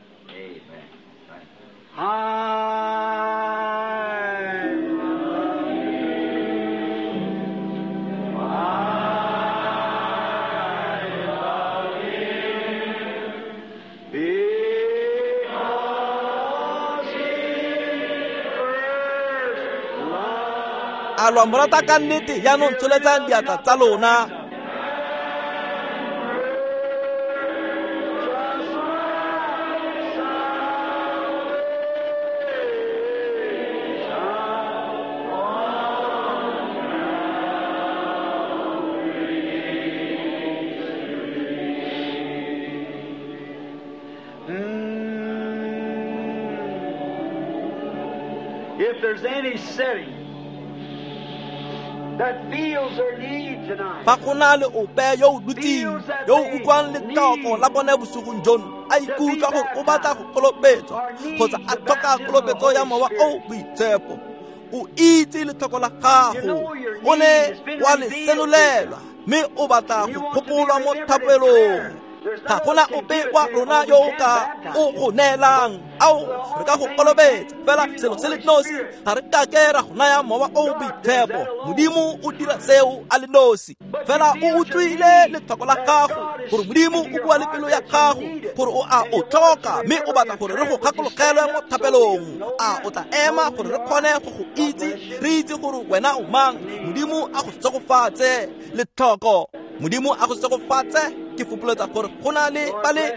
Speaker 1: Alo morata ka nnete yaanong tsholetsang diatla tsa lona
Speaker 2: If there's any setting that feels their need tonight,
Speaker 1: fa gona le ope yo dutsing yo utlwang letoko la bone bosogong jono a ikutlwa gore o batla go kolobetswa kgotsa a tlhoka kolobetso ya mowa o boitshepo o itse letoko la gago o ne wa le senolelwa mme o batla go kgopolwa mo thapelong ga gona ope wa rona yo ka o go neelang ao re ka go kolobetsa fela selo se le nosi ga re ka ke ra go naya mowa o boitshepo modimo o dira seo a le nosi fela o utlwile lethoko la gago gore modimo o bua le pelo ya gago gore o tlhoka mme o batla gore re go kgakologelwe mo thapelong o tla ema gore re kgone go go itse re itse gore wena o mang modimo a go tsogofatse lethoko modimo a go tsogofatse ke fopoletsa gore go na le ba le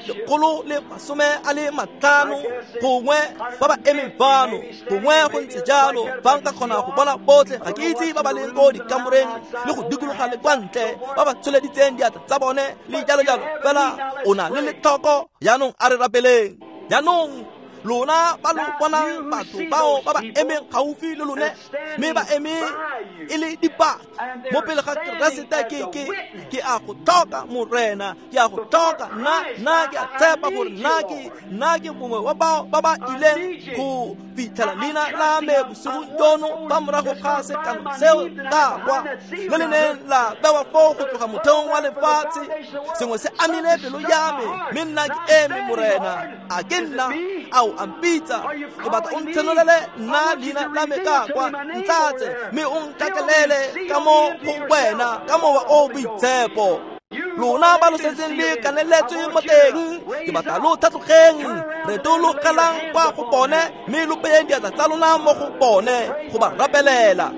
Speaker 1: 150 gongwe ba ba emeng fano gongwe go ntse jalo fa nka kgona go bona botlhe ga ke itse ba ba leng ko dikamoreng le go dikologa le kwa ntle ba ba tsholeditseng diatla tsa bone le jalo fela o na le lethoko yaanong a re rapeleng yaanong lona ba lo bonang batho bao ba ba emeng gaufi le lone mme ba eme e le dipaka mo pele ga Keresete ke a go tlhoka morena ke a go tlhoka nna ke a tshepa gore nna ke mongwe wa bao ba ba ileng go fitlhela leina la me bosogong jono ba morago ga sekano seo ka kwa le le neng la bewa foo go tloga motheong wa lefatshe sengwe se amile pelo ya me mme nna ke eme morena a ke nna ao ampitsa ke batla o ntsenolele nna leina la me ka kwa ntlatse mme o nkakelele ka mo go wena ka mowa o boitshepo lona ba lo setseng le kaneletswe mo teng ke batla lo thatlogeng re tologelang kwa go bone mme lo peyeng diatla tsa lona mo go bone go ba rapelela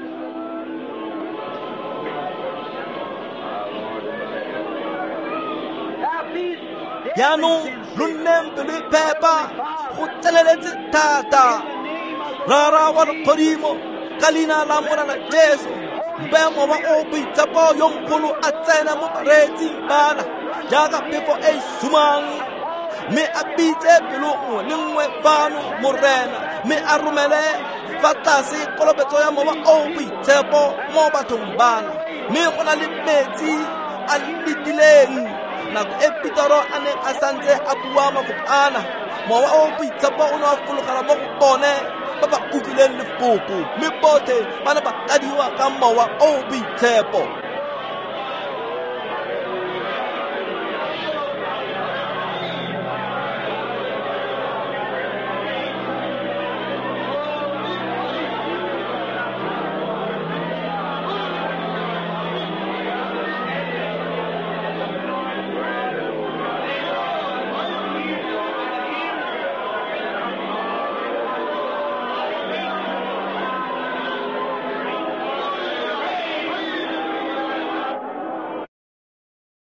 Speaker 1: yaanong lo nneng pelo e phepa go tseneletse thata rara wa legodimo ka leina la morena Jesu mpemo wa o boitshepo yo mogolo a tsena mo baretsing bana jaaka phefo e sumang mme a bitse pelo nngwe le nngwe fano morena mme a romele fa tlase kolobetso ya mowa o boitshepo mo bathong bana mme go na le metsi a letileng. Nako e Petero a neng a santse a bua mafoko ana, mowa o boitshepo o ne wa fologela mo go bone ba ba utlwileng lefoko, mme botlhe ba ne ba kadiwa ka mowa o boitshepo.